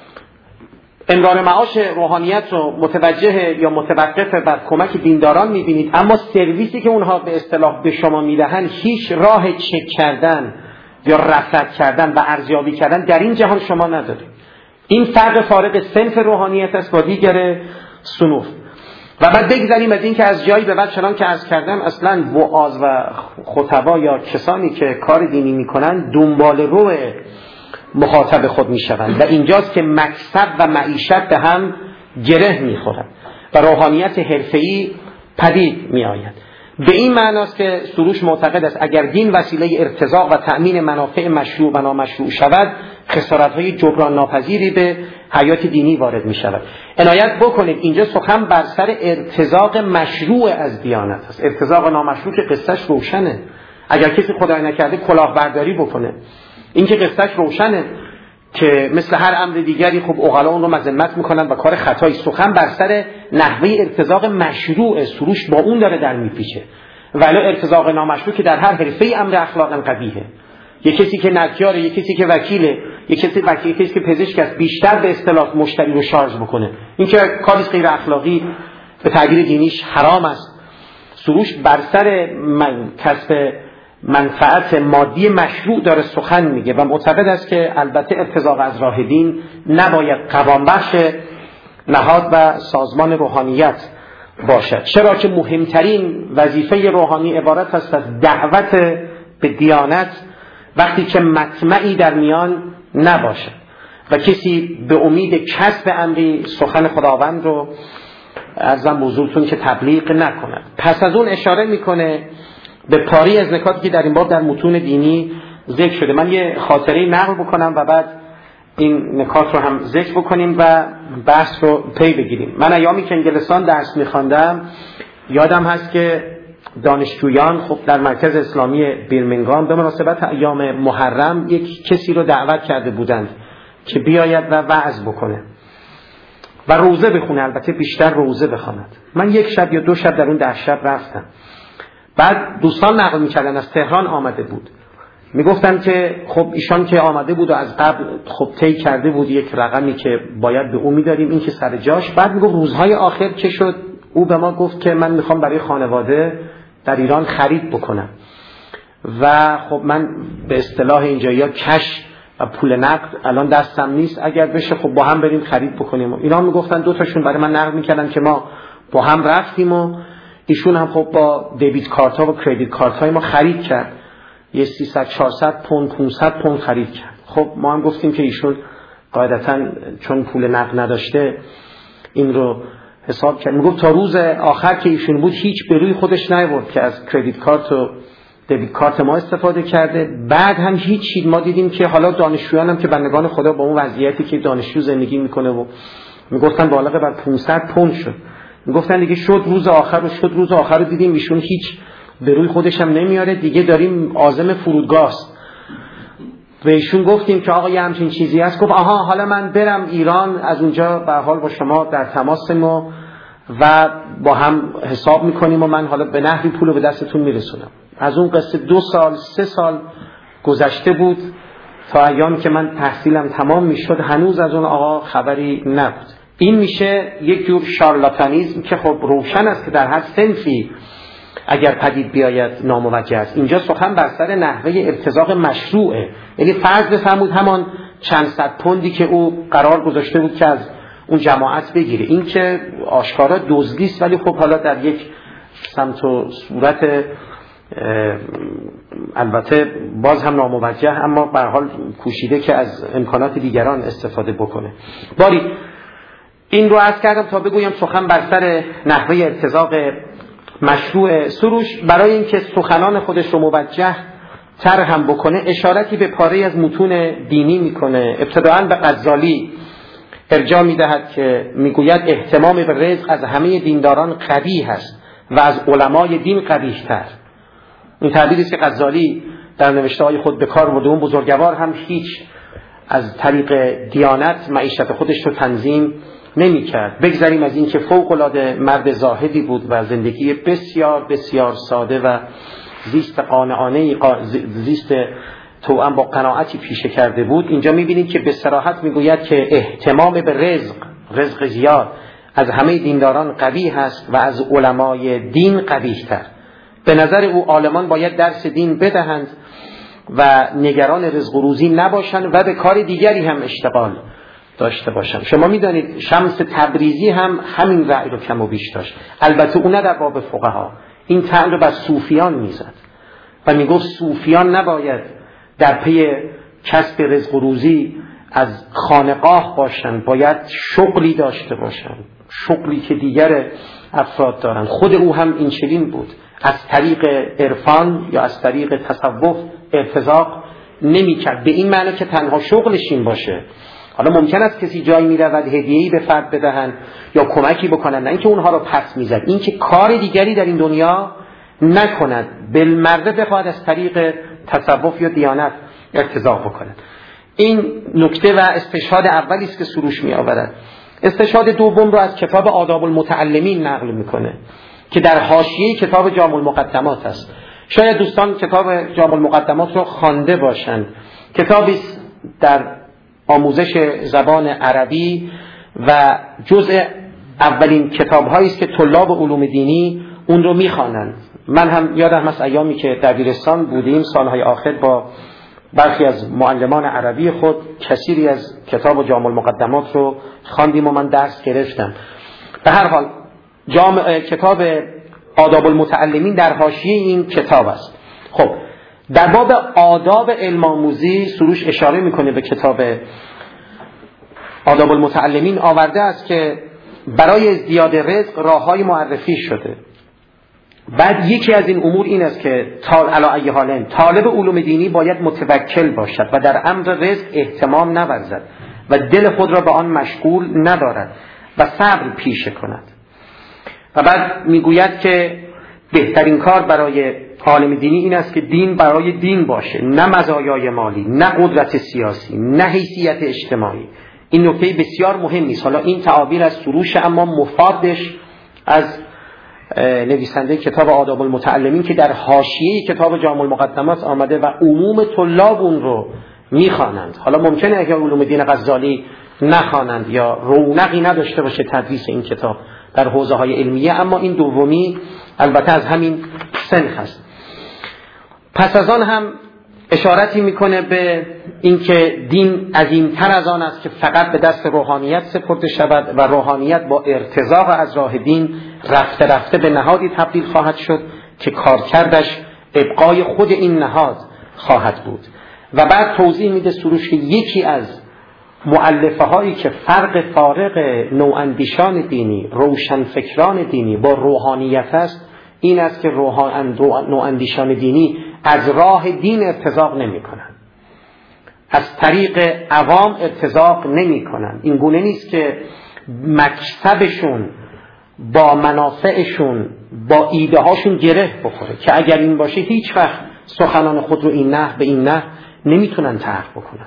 امرار معاش روحانیت رو متوجه یا متوقف بر کمک دینداران میبینید، اما سرویسی که اونها به اصطلاح به شما میدهن هیچ راه چک کردن یا رصد کردن و ارزیابی کردن در این جهان شما ندارید. این فرق فارق صنف روحانیت است با دیگر صنوف. و بعد بگذاریم از این که از جایی به بعد چنان که عرض کردم اصلا وعاظ و خطبا یا کسانی که کار دینی میکنن دنبال رو مخاطب خود میشوند و اینجاست که مکسب و معیشت به هم گره میخورند و روحانیت حرفه‌ای پدید میآید. به این معناست که سروش معتقد است اگر دین وسیله ارتزاق و تأمین منافع مشروع و نامشروع شود، خسارت‌های جبران ناپذیری به حیات دینی وارد می شود. عنایت بکنید اینجا سخن بر سر ارتزاق مشروع از دیانت است. ارتزاق نامشروع که قصهش روشنه. اگر کسی خدای نکرده کلاهبرداری بکنه، این که قصهش روشنه که مثل هر امر دیگری خب عقلا اون رو مذمت میکنن و کار خطایی. سخن بر سر نحوه ارتزاق مشروع سروش با اون داره در میپیچه، ولی ارتزاق نامشروع که در هر حرفه امر اخلاقا قبیحه. یک کسی که نجاره، یک کسی که وکیله، یک کسی وکیل، یک کسی که پزشک است بیشتر به اصطلاح مشتری رو شارژ بکنه، این که کاری غیر اخلاقی به تعبیر دینیش حرام است. سروش بر سر من کسب منفعت مادی مشروع داره سخن میگه و معتقد است که البته ارتزاق از راه دین نباید قوام بخش نهاد و سازمان روحانیت باشد، چرا که مهمترین وظیفه روحانی عبارت است از دعوت به دیانت وقتی که مطمعی در میان نباشد و کسی به امید کسب امری سخن خداوند رو عرضم بزرگتون که تبلیغ نکند. پس از اون اشاره میکنه به پاری از نکاتی که در این باب در متون دینی ذکر شده. من یه خاطره نقل بکنم و بعد این نکات رو هم ذکر بکنیم و بحث رو پی بگیریم. من ایامی که انگلستان درس میخواندم یادم هست که دانشجویان خب در مرکز اسلامی بیرمنگام به مناسبت ایام محرم یک کسی رو دعوت کرده بودند که بیاید و وعظ بکنه و روزه بخونه، البته بیشتر روزه بخواند. من یک شب یا دو شب در اون ده شب رفتم. بعد دوستان نقل میکردن از تهران آمده بود، میگفتن که خب ایشان که آمده بود و از قبل خب طی کرده بود یک رقمی که باید به او میدادیم، این که سر جاش. بعد میگفت روزهای آخر چه شد؟ او به ما گفت که من میخوام برای خانواده در ایران خرید بکنم و خب من به اصطلاح اینجا یا کش و پول نقد الان دستم نیست، اگر بشه خب با هم بریم خرید بکنیم. اینا میگفتن دو تاشون برای من نقل میکردن که ما با هم رفتیم و ایشون هم خب با دیبیت کارت ها و کردیت کارت های ما خرید کرد یه سیصد چهارصد پوند پانصد پوند خرید کرد. خب ما هم گفتیم که ایشون قاعدتاً چون پول نقد نداشته این رو حساب کرد. میگفت تا روز آخر که ایشون بود هیچ به روی خودش نیاورد که از کردیت کارت و دبیت کارت ما استفاده کرده. بعد هم هیچ چیز ما دیدیم که حالا دانشجویان هم که بندگان خدا با اون وضعیتی که دانشجو زندگی میکنه و میگفتن بالغ بر پانصد پوند شد، میگفتن دیگه شد روز آخر و شد روز آخر رو دیدیم ایشون هیچ به روی خودش هم نمیاره دیگه، داریم عازم فرودگاه است. و ایشون گفتیم که آقا یه همچین چیزی هست. گفت آها حالا من برم ایران، از اونجا به حال با شما در تماسیم و و با هم حساب میکنیم و من حالا به نحوی پول رو به دستتون میرسونم. از اون قصه دو سال سه سال گذشته بود تا ایامی که من تحصیلم تمام میشد هنوز از اون آقا خبری نبود. این میشه یک جور شارلاتانیزم که خب روشن است که در هر صنفی اگر پدید بیاید ناموجه است. اینجا سخن بر سر نحوه ارتزاق مشروعه، یعنی فرض بفرمود همان چند صد پوندی که او قرار گذاشته بود که از اون جماعت بگیره، این که آشکارا دزدی است، ولی خب حالا در یک سمت و صورت البته باز هم ناموجه، اما به هر حال کوشیده که از امکانات دیگران استفاده بکنه. باری این رو عرض کردم تا بگویم سخن بر سر نحوه ارتزاق مشروع سروش. برای اینکه سخنان خودش رو موجه تر هم بکنه اشارتی به پاره از متون دینی میکنه. ابتداعاً به غزالی ارجاع میدهد که میگوید اهتمام به رزق از همه دینداران قبیح است و از علمای دین قبیح تر. این تعبیری است که غزالی در نوشته های خود به کار برده. اون بزرگوار هم هیچ از طریق دیانت معیشت خودش رو تنظیم نمی کرد. بگذاریم از این که فوق العاده مرد زاهدی بود و زندگی بسیار بسیار ساده و زیست قانعانه، زیست توأم با قناعتی پیشه کرده بود. اینجا می بینید که به صراحت می گوید که اهتمام به رزق، رزق زیاد، از همه دینداران قبیح است و از علمای دین قبیح تر. به نظر او عالمان باید درس دین بدهند و نگران رزق و روزی نباشند و به کار دیگری هم اشتغال داشته باشند. شما میدانید شمس تبریزی هم همین رأی رو کم و بیش داشت، البته اون نه در باب فقها، این طعن رو بر صوفیان میزد و میگفت صوفیان نباید در پی کسب رزق و روزی از خانقاه باشند، باید شغلی داشته باشند، شغلی که دیگر افراد دارند. خود او هم این چنین بود، از طریق عرفان یا از طریق تصوف ارتزاق نمی کرد، به این معنی که تنها شغلش این باشه. حالا ممکن است کسی جایی می رود هدیه‌ای به فرد بدهند یا کمکی بکنند، نه اینکه اونها رو پس می زد، این که کار دیگری در این دنیا نکند، بالمرده بخواد از طریق تصوف یا دیانت ارتزاق بکند. این نکته و استشهاد اولی است که سروش می آورد. استشهاد دوم رو از کتاب آداب المتعلمین نقل میکنه که در حاشیه کتاب جامع المقدمات است. شاید دوستان کتاب جامع المقدمات رو خوانده باشند. کتابی در آموزش زبان عربی و جزء اولین کتاب‌هایی است که طلاب علوم دینی اون رو می‌خوانند. من هم یادم هست ایامی که در دبیرستان بودیم سالهای آخر با برخی از معلمان عربی خود کثیری از کتاب جامع المقدمات رو خواندیم و من درس گرفتم. به هر حال جامع کتاب آداب المتعلمین در حاشیه این کتاب است. خب در باب آداب علم آموزی سروش اشاره میکنه به کتاب آداب المتعلمین، آورده است که برای ازدیاد رزق راههای معرفی شده. بعد یکی از این امور این است که علی ای حال طالب علوم دینی باید متوکل باشد و در امر رزق اهتمام نورزد و دل خود را به آن مشغول ندارد و صبر پیشه کند. و بعد میگوید که بهترین کار برای عالم دینی این است که دین برای دین باشه، نه مزایای مالی، نه قدرت سیاسی، نه حیثیت اجتماعی. این نکته بسیار مهمی است. حالا این تعابیر از سروش، اما مفادش از نویسنده کتاب آداب المتعلمین که در حاشیه کتاب جامع المقدمات آمده و عموم طلاب اون رو میخوانند. حالا ممکنه اگر علوم دین غزالی نخوانند یا رونقی نداشته باشه تدریس این کتاب در حوزه های علمیه، اما این دومی البته از همین سنخ است. پس از آن هم اشارتی میکنه به اینکه دین عظیمتر از آن است که فقط به دست روحانیت سپرده شود و روحانیت با ارتزاق از راه دین رفته رفته به نهادی تبدیل خواهد شد که کارکردش ابقای خود این نهاد خواهد بود. و بعد توضیح میده سروش که یکی از مؤلفه هایی که فرق فارق نواندیشان دینی، روشنفکران دینی با روحانیت است، این است که نواندیشان دینی از راه دین ارتزاق نمی کنند، از طریق عوام ارتزاق نمی کنند. این گونه نیست که مکسبشون با منافعشون با ایده هاشون گره بخوره، که اگر این باشه هیچ وقت سخنان خود رو این نحو به این نحو نمیتونن طرح بکنن.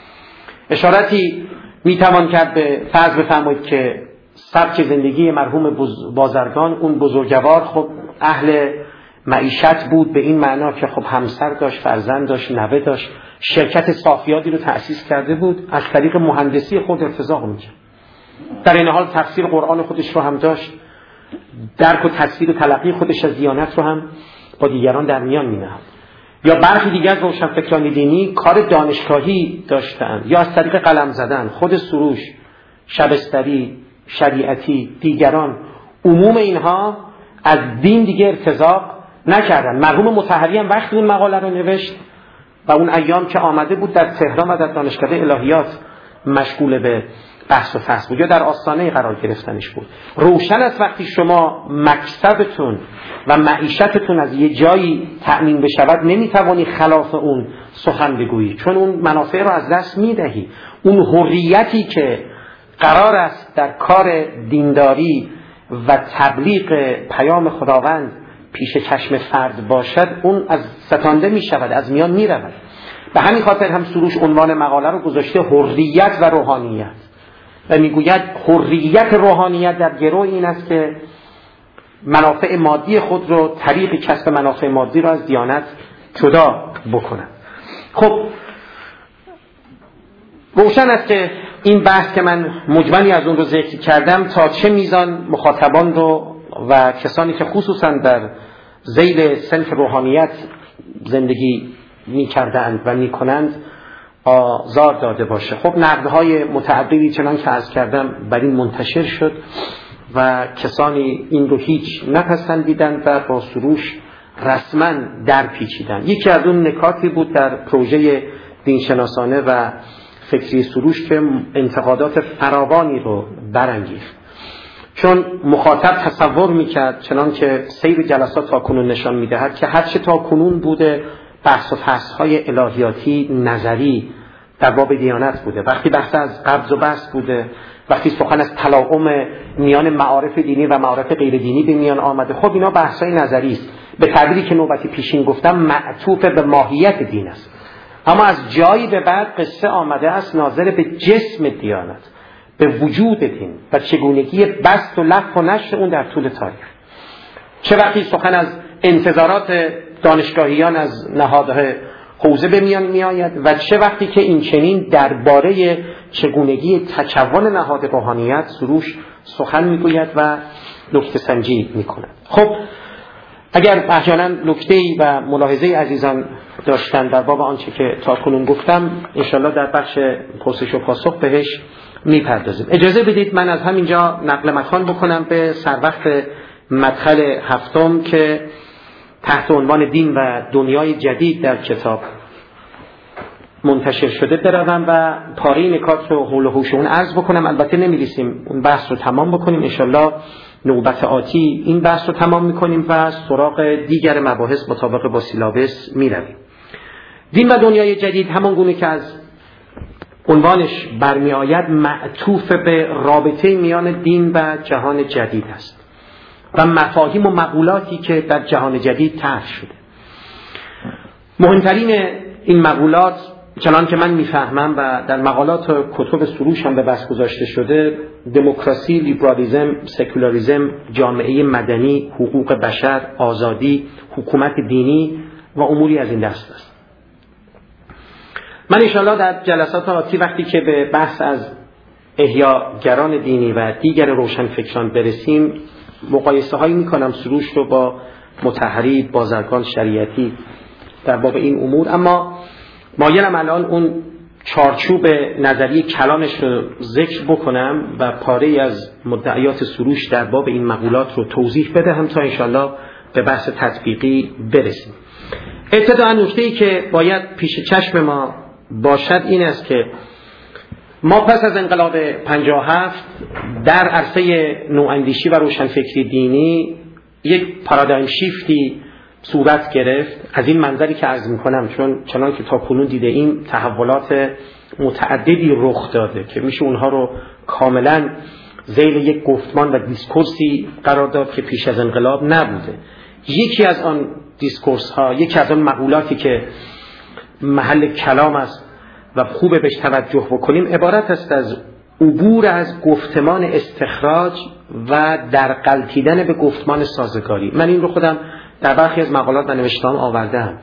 اشارتی میتوان کرد به فرض بفرمایید که سبک زندگی مرحوم بازرگان، اون بزرگوار خب اهل معیشت بود، به این معنا که خب همسر داشت، فرزند داشت، نوه داشت، شرکت صافیادی رو تأسیس کرده بود، از طریق مهندسی خود ارتزاق میکرد. در این حال تفسیر قرآن خودش رو هم داشت، درک و تفسیر و تلقی خودش از دیانت رو هم با دیگران در میان می‌نهاد. یا برخی دیگر از روشنفکران دینی کار دانشگاهی داشتند، یا از طریق قلم زدن، خود سروش، شبستری، شریعتی، دیگران، عموم اینها از دین دیگه ارتزاق نکردن. مرحوم مطهری هم وقتی اون مقاله رو نوشت و اون ایام که آمده بود در تهران و در دانشکده الهیات مشغول به بحث و فحص بود یا در آستانه قرار گرفتنش بود. روشن است وقتی شما مکسبتون و معیشتتون از یه جایی تأمین بشود نمیتوانی خلاف اون سخن بگویی، چون اون منافع رو از دست میدهی. اون حریتی که قرار است در کار دینداری و تبلیغ پیام خداوند پیش چشم فرد باشد، اون از ستانده میشود، از میان میرود. به همین خاطر هم سروش عنوان مقاله رو گذاشته حریت و روحانیت و میگوید حریت روحانیت در گرو این است که منافع مادی خود رو، طریق کسب منافع مادی رو از دیانت جدا بکنند. خب روشن است که این بحث که من مجملی از اون رو ذکر کردم تا چه میزان مخاطبان رو و کسانی که خصوصا در ذیل صنف روحانیت زندگی می کردند و می کنند آزار داده باشه. خب نقدهای متعددی چنان که عرض کردم بر این منتشر شد و کسانی این رو هیچ نپسندیدند و با سروش رسما در پیچیدن. یکی از اون نکاتی بود در پروژه دینشناسانه و فکری سروش که انتقادات فراوانی رو برانگیخت، چون مخاطب تصور میکرد چنان که سیر جلسات تا کنون نشان میدهد که هرچه تا کنون بوده بحث و فحص‌های الهیاتی نظری در باب دیانت بوده، وقتی بحث از قبض و بسط بوده، وقتی سخن از تلاؤم میان معارف دینی و معارف غیر دینی به میان آمده، خب اینا بحث‌های نظری است، به تعبیری که نوبتی پیشین گفتم معطوف به ماهیت دین است. اما از جایی به بعد قصه آمده است ناظر به جسم دیانت، به وجود دین و چگونگی بسط و لف و نشر اون در طول تاریخ. چه وقتی سخن از انتظارات دانشگاهیان از نهادهای حوزه به میان می آید و چه وقتی که این چنین درباره چگونگی تکون نهاد روحانیت سروش سخن می گوید و نکته سنجی می کند. خب اگر احیانا نکته‌ای و ملاحظه عزیزان داشتن در باب آنچه که تا کنون گفتم انشالله در بخش پرسش و پاسخ بهش میپردازیم. اجازه بدید من از همینجا نقل مکان بکنم به سر وقت مدخل هفتم که تحت عنوان دین و دنیای جدید در کتاب منتشر شده بروم و پاره نکات رو حول و حوش اون عرض بکنم. البته نمی‌رسیم اون بحث رو تمام بکنیم، انشالله نوبت آتی این بحث رو تمام میکنیم و سراغ دیگر مباحث مطابق با سیلابس میرویم. دین و دنیای جدید همان گونه که از عنوانش برمی آید معطوف به رابطه میان دین و جهان جدید است و مفاهیم و مقولاتی که در جهان جدید طرح شده. مهمترین این مقولات چنان که من میفهمم و در مقالات و کتب سروش هم به بحث گذاشته شده، دموکراسی، لیبرالیسم، سکولاریسم، جامعه مدنی، حقوق بشر، آزادی، حکومت دینی و اموری از این دست است. من انشاءالله در جلسات آتی وقتی که به بحث از احیاگران دینی و دیگر روشنفکران برسیم مقایسه هایی میکنم سروش رو با مطهری، بازرگان، شریعتی در باب این امور، اما مایلم الان اون چارچوب نظری کلامش رو ذکر بکنم و پاره از مدعیات سروش در باب این مقولات رو توضیح بدهم تا انشاءالله به بحث تطبیقی برسیم. ابتداً نکته‌ای که باید پیش چشم ما باشد این است که ما پس از انقلاب پنجاه و هفت در عرصه نواندیشی و روشنفکری دینی یک پارادایم شیفتی صورت گرفت. از این منظری که عرض میکنم، چون چنان که تا کنون دیده ایم تحولات متعددی رخ داده که میشه اونها رو کاملا ذیل یک گفتمان و دیسکورسی قرار داد که پیش از انقلاب نبوده. یکی از آن دیسکورس ها، یکی از آن مقولاتی که محل کلام است و خوبه بهش توجه بکنیم، عبارت است از عبور از گفتمان استخراج و در غلطیدن به گفتمان سازگاری. من این رو خودم در برخی از مقالات و نوشته‌ام آوردم.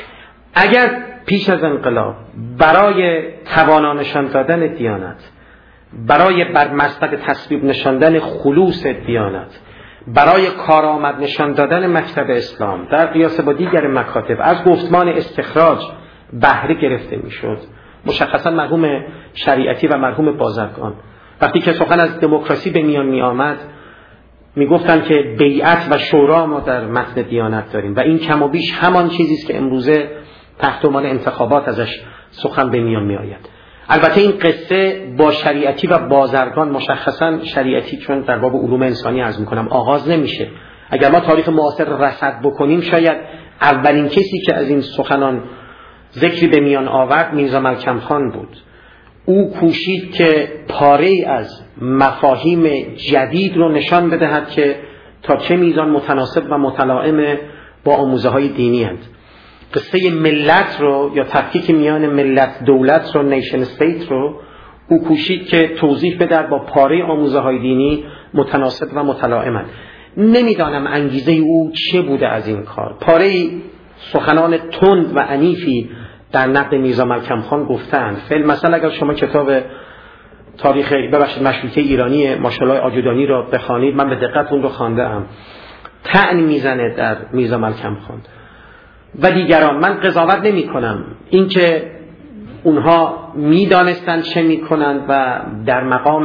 اگر پیش از انقلاب برای توانا نشان دادن دیانت، برای بر مسند تصویب نشاندن خلوص دیانت، برای کارآمد نشان دادن مکتب اسلام در قیاس با دیگر مکاتب از گفتمان استخراج بهره گرفته میشد، مشخصا مرحوم شریعتی و مرحوم بازرگان وقتی که سخن از دموکراسی به میان می آمد می گفتن که بیعت و شورا ما در متن دیانت داریم و این کم و بیش همان چیزی است که امروزه تحت عنوان انتخابات ازش سخن به میان می آید. البته این قصه با شریعتی و بازرگان، مشخصا شریعتی چون در باب علوم انسانی عرض میکنم، آغاز نمیشه. اگر ما تاریخ معاصر رصد بکنیم شاید اولین کسی که از این سخنان ذکری به میان آورد میرزا ملکم خان بود. او کوشید که پاره‌ای از مفاهیم جدید رو نشان بدهد که تا چه میزان متناسب و متلائم با آموزه های دینی هست. قصه ملت رو یا تفکیک میان ملت دولت رو، نیشن استیت رو، او کوشید که توضیح بدهد با پاره آموزه های دینی متناسب و متلائم. نمیدانم انگیزه او چه بوده از این کار. پاره سخنان تند و عنیفی در نقد میرزا ملکم خان گفتند. فعل مثلا اگر شما کتاب تاریخ ببخشید مشروطه ایرانی ماشاءالله آجودانی را بخوانید، من به دقت اون رو خوانده‌ام، طعن میزنه در میرزا ملکم خان و دیگران. من قضاوت نمی کنم این که اونها میدانستند چه میکنند و در مقام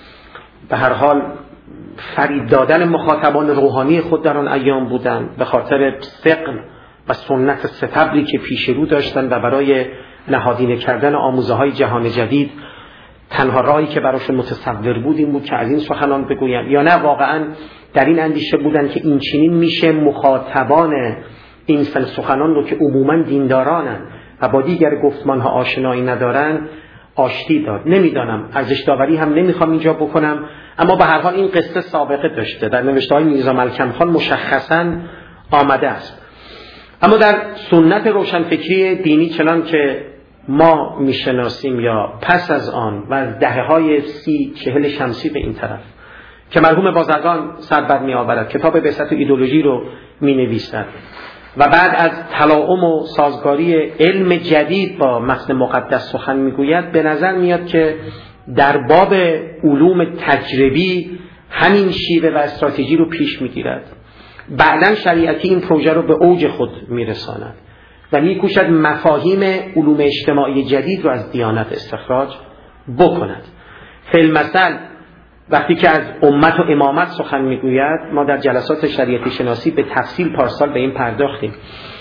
به هر حال فرید دادن مخاطبان روحانی خود در آن ایام بودند، به خاطر ثقل و سنت ستبری که پیش رو داشتند و برای نهادینه کردن آموزه های جهان جدید تنها راهی که براشون متصور بود این بود که از این سخنان بگویند، یا نه واقعا در این اندیشه بودند که این چنین میشه مخاطبان این سخنان رو که عموما دیندارانن و با دیگر گفتمان ها آشنایی ندارن آشتی داد. نمیدانم، ارزش داوری هم نمیخوام اینجا بکنم، اما به هر حال این قصه سابقه داشته، در نوشته های میرزا ملکم خان مشخصا آمده است. اما در سنت روشنفکری دینی چنان که ما میشناسیم یا پس از آن و از دهه های سی چهل شمسی به این طرف که مرحوم بازرگان سر بر می آورد، کتاب بعثت و ایدئولوژی رو می نویسد و بعد از تلاؤم و سازگاری علم جدید با متن مقدس سخن میگوید، به نظر میاد که در باب علوم تجربی همین شیوه و استراتژی رو پیش میگیرد. بعداً شریعتی این پروژه رو به اوج خود میرساند و میکوشد مفاهیم علوم اجتماعی جدید رو از دیانت استخراج بکند. فی‌المثل وقتی که از امت و امامت سخن میگوید، ما در جلسات شریعتی شناسی به تفصیل پارسال به این پرداختیم.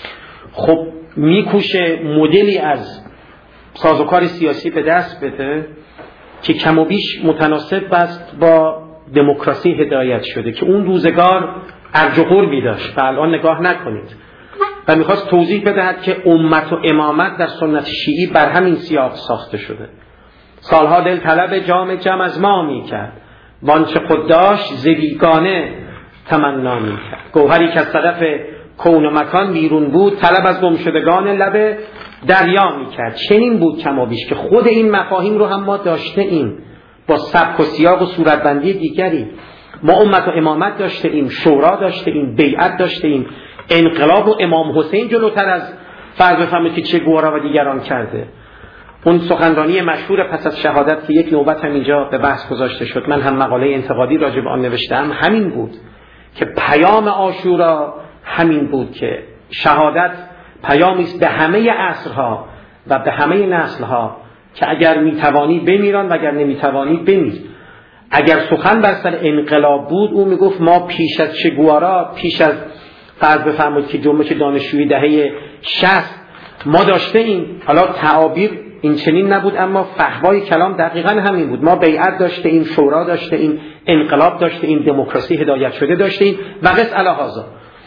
خب میکوشه مدلی از سازوکار سیاسی به دست بده که کم و بیش متناسب است با دموکراسی هدایت شده که اون روزگار ارج و قربی داشت و الان نگاه نکنید، و میخواست توضیح بدهد که امت و امامت در سنت شیعی بر همین سیاق ساخته شده. سالها دل طلب جام جم از ما میکرد، وانچه خود داشت ز بیگانه تمنا میکرد. گوهری که از صدف کون و مکان بیرون بود، طلب از گمشدگان لب دریا میکرد. چنین بود کم و بیش که خود این مفاهیم رو هم ما داشته ایم با سبک و سیاق و صورتبندی دیگری. ما امت و امامت داشته ایم، شورا داشته ایم، بیعت داشته ایم، انقلاب و امام حسین جلوتر از فرض بفهمید که چه گوارا و دیگران کرده. اون سخنرانی مشهور پس از شهادت که یک نوبت هم اینجا به بحث گذاشته شد، من هم مقاله انتقادی راجع به آن نوشتم، همین بود که پیام عاشورا همین بود که شهادت پیامی است به همه عصرها و به همه نسلها که اگر میتوانی بمیران و اگر نمیتوانی بمیر. اگر سخن بر سر انقلاب بود، او میگفت ما پیش از چه گوارا، پیش از فرض بفرمایید که جنبش دانشجویی دهه شصت ما داشته ایم، حالا تعابیر این چنین نبود اما فحوای کلام دقیقاً همین بود. ما بیعت داشته ایم، شورا داشته ایم، انقلاب داشته ایم، دموکراسی هدایت شده داشته ایم و قص الهازا.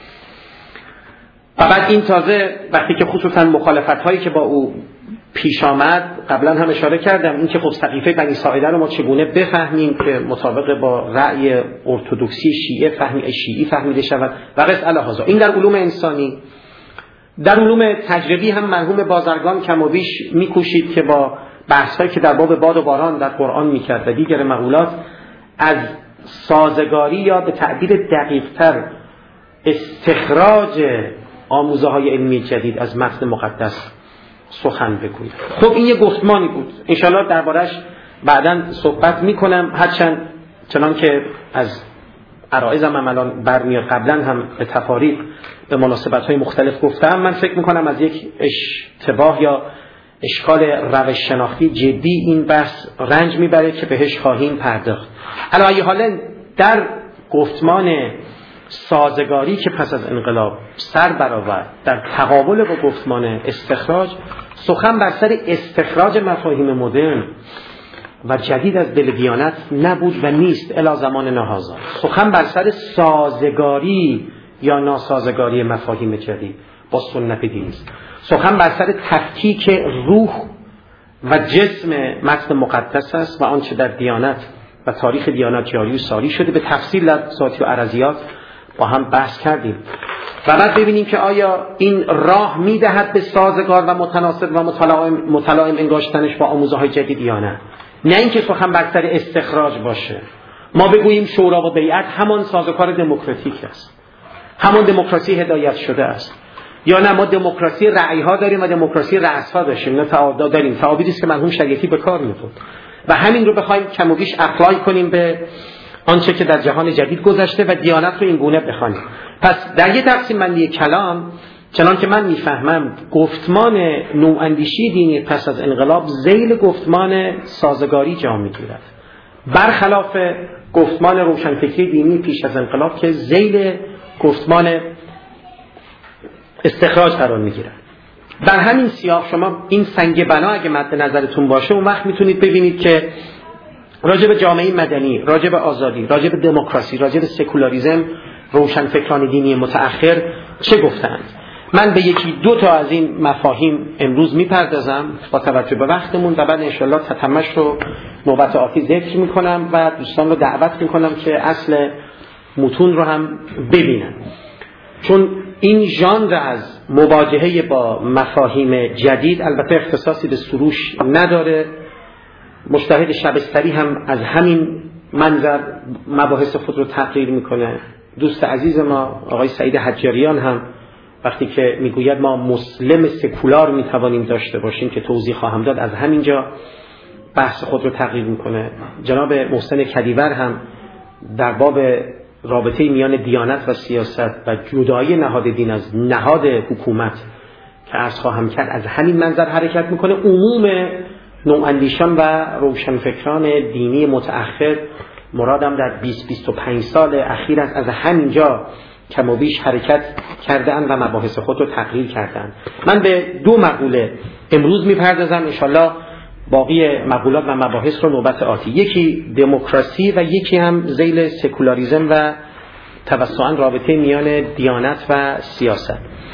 و بعد این تازه وقتی که خصوصاً مخالفت هایی که با او پیش آمد، قبلا هم اشاره کردم، این که خب سقیفه بنی ساعده رو ما چگونه بفهمیم که مطابق با رأی ارتدوکسی شیعه فهمی شیعی فهمیده شود و قص الهازا. این در علوم انسانی. در علوم تجربی هم مرحوم بازرگان کم و بیش میکوشید که با بحث‌هایی که در باب باد و باران در قرآن میکرد و دیگر مقولات از سازگاری یا به تعبیر دقیق‌تر استخراج آموزه‌های علمی جدید از متن مقدس سخن بگوید. خب این یه گفتمانی بود، انشاءالله دربارش بعداً صحبت میکنم، هرچند چنان که از عرایزم هم الان برمیاد قبلا هم به تفاریق به مناسبت‌های مختلف گفتم. من فکر میکنم از یک اشتباه یا اشکال روش شناختی جدی این بحث رنج میبره که بهش خواهیم پرداخت. علی ای حال در گفتمان سازگاری که پس از انقلاب سر برآورد در تقابل با گفتمان استخراج، سخن بر سر استخراج مفاهیم مدرن و جدید از دل دیانت نبود و نیست الی زمان نهازا. سخن بر سر سازگاری یا ناسازگاری مفاهیم جدید با سنت دینی است. سخن بر سر تفکیک روح و جسم متن مقدس است و آنچه در دیانت و تاریخ دیانت جاری و ساری شده به تفصیل در ذاتی و عرضیات با هم بحث کردیم. و بعد ببینیم که آیا این راه میدهد به سازگار و متناسب و متلائم متلائم انگاشتنش با آموزه‌های جدید یا نه. نه اینکه سخن بر سر استخراج باشه، ما بگوییم شورا و بیعت همان سازوکار دموکراتیک است، همان دموکراسی هدایت شده است، یا نه ما دموکراسی رأی‌ها داریم و دموکراسی رأس‌ها داشتیم، نه تعادل داریم. تعابیری است که مرحوم شریعتی به کار می‌برد و همین رو بخوایم کم و بیش اپلای کنیم به آنچه که در جهان جدید گذشته و دیانت رو این گونه بخوانیم. پس در یک تقسیم بندی کلام چنان که من میفهمم گفتمان نواندیشی دینی پس از انقلاب ذیل گفتمان سازگاری جا میگیرد، برخلاف گفتمان روشنفکری دینی پیش از انقلاب که ذیل گفتمان استخراج قرار میگیرد. در همین سیاق شما این سنگ بنا اگه مد نظرتون باشه اون وقت میتونید ببینید که راجع به جامعه مدنی، راجع به آزادی، راجع به دموکراسی، راجع به سکولاریسم روشنفکران دینی متأخر چه گفتند. من به یکی دو تا از این مفاهیم امروز میپردازم با توجه به وقتمون و بعد انشالله تتمش رو نوبت آتی ذکر میکنم و دوستان رو دعوت میکنم که اصل متون رو هم ببینن، چون این ژانر از مواجهه با مفاهیم جدید البته اختصاصی به سروش نداره. مجتهد شبستری هم از همین منظر مباحث خود رو تقریر میکنه. دوست عزیز ما آقای سعید حجاریان هم وقتی که میگوید ما مسلم سکولار میتوانیم داشته باشیم که توضیح خواهم داد از همینجا بحث خود رو تقریر میکنه. جناب محسن کدیور هم در باب رابطه میان دیانت و سیاست و جدایی نهاد دین از نهاد حکومت که عرض خواهم کرد از همین منظر حرکت میکنه. عموم نواندیشان و روشنفکران دینی متأخر، مرادم در بیست بیست و پنج سال اخیر است، از همینجا کم و بیش حرکت کردن و مباحث خود رو تقریر کردن. من به دو مقوله امروز میپردازم، انشالله باقی مقولات و مباحث رو نوبت آتی. یکی دموکراسی و یکی هم ذیل سکولاریسم و توسعاً رابطه میان دیانت و سیاست.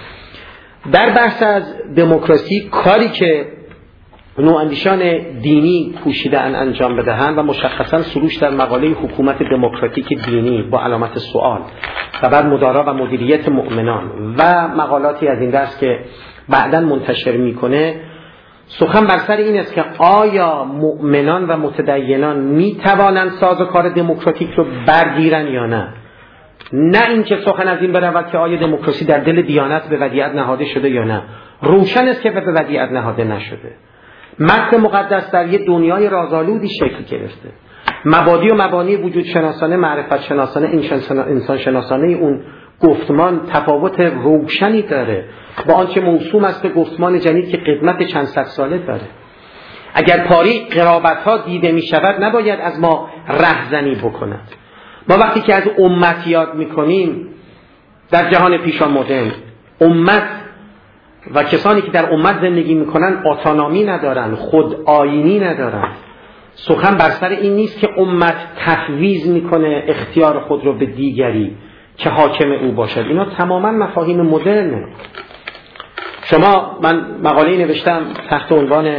در بحث از دموکراسی کاری که نواندیشان دینی پوشیده‌اند انجام بدهند و مشخصاً سروش در مقاله حکومت دموکراتیک دینی با علامت سوال و بعد مدارا و مدیریت مؤمنان و مقالاتی از این دست که بعداً منتشر میکنه، سخن بر سر این است که آیا مؤمنان و متدینان می توانند سازوکار دموکراتیک رو برگیرن یا نه. نه اینکه سخن از این برود که آیا دموکراسی در دل دیانت به ودیعت نهاده شده یا نه. روشن است که به ودیعت نهاده نشده. متن مقدس در یک دنیای رازآلودی شکل گرفته. مبادی و مبانی وجود شناسانه، معرفت شناسانه، انسان شناسانه اون گفتمان تفاوت روشنی داره با آنچه موسوم است به گفتمان جدید که قدمت چند صد ساله داره. اگر پاری قرابت ها دیده می شود نباید از ما رهزنی بکند. ما وقتی که از امت یاد می کنیم در جهان پیشا مدرن امت و کسانی که در امت زندگی میکنن اتونومی ندارن، خود آیینی ندارن. سخن بر سر این نیست که امت تفویض میکنه اختیار خود رو به دیگری که حاکم او باشد. اینا تماما مفاهیم مدرنه. شما، من مقاله نوشتم تحت عنوان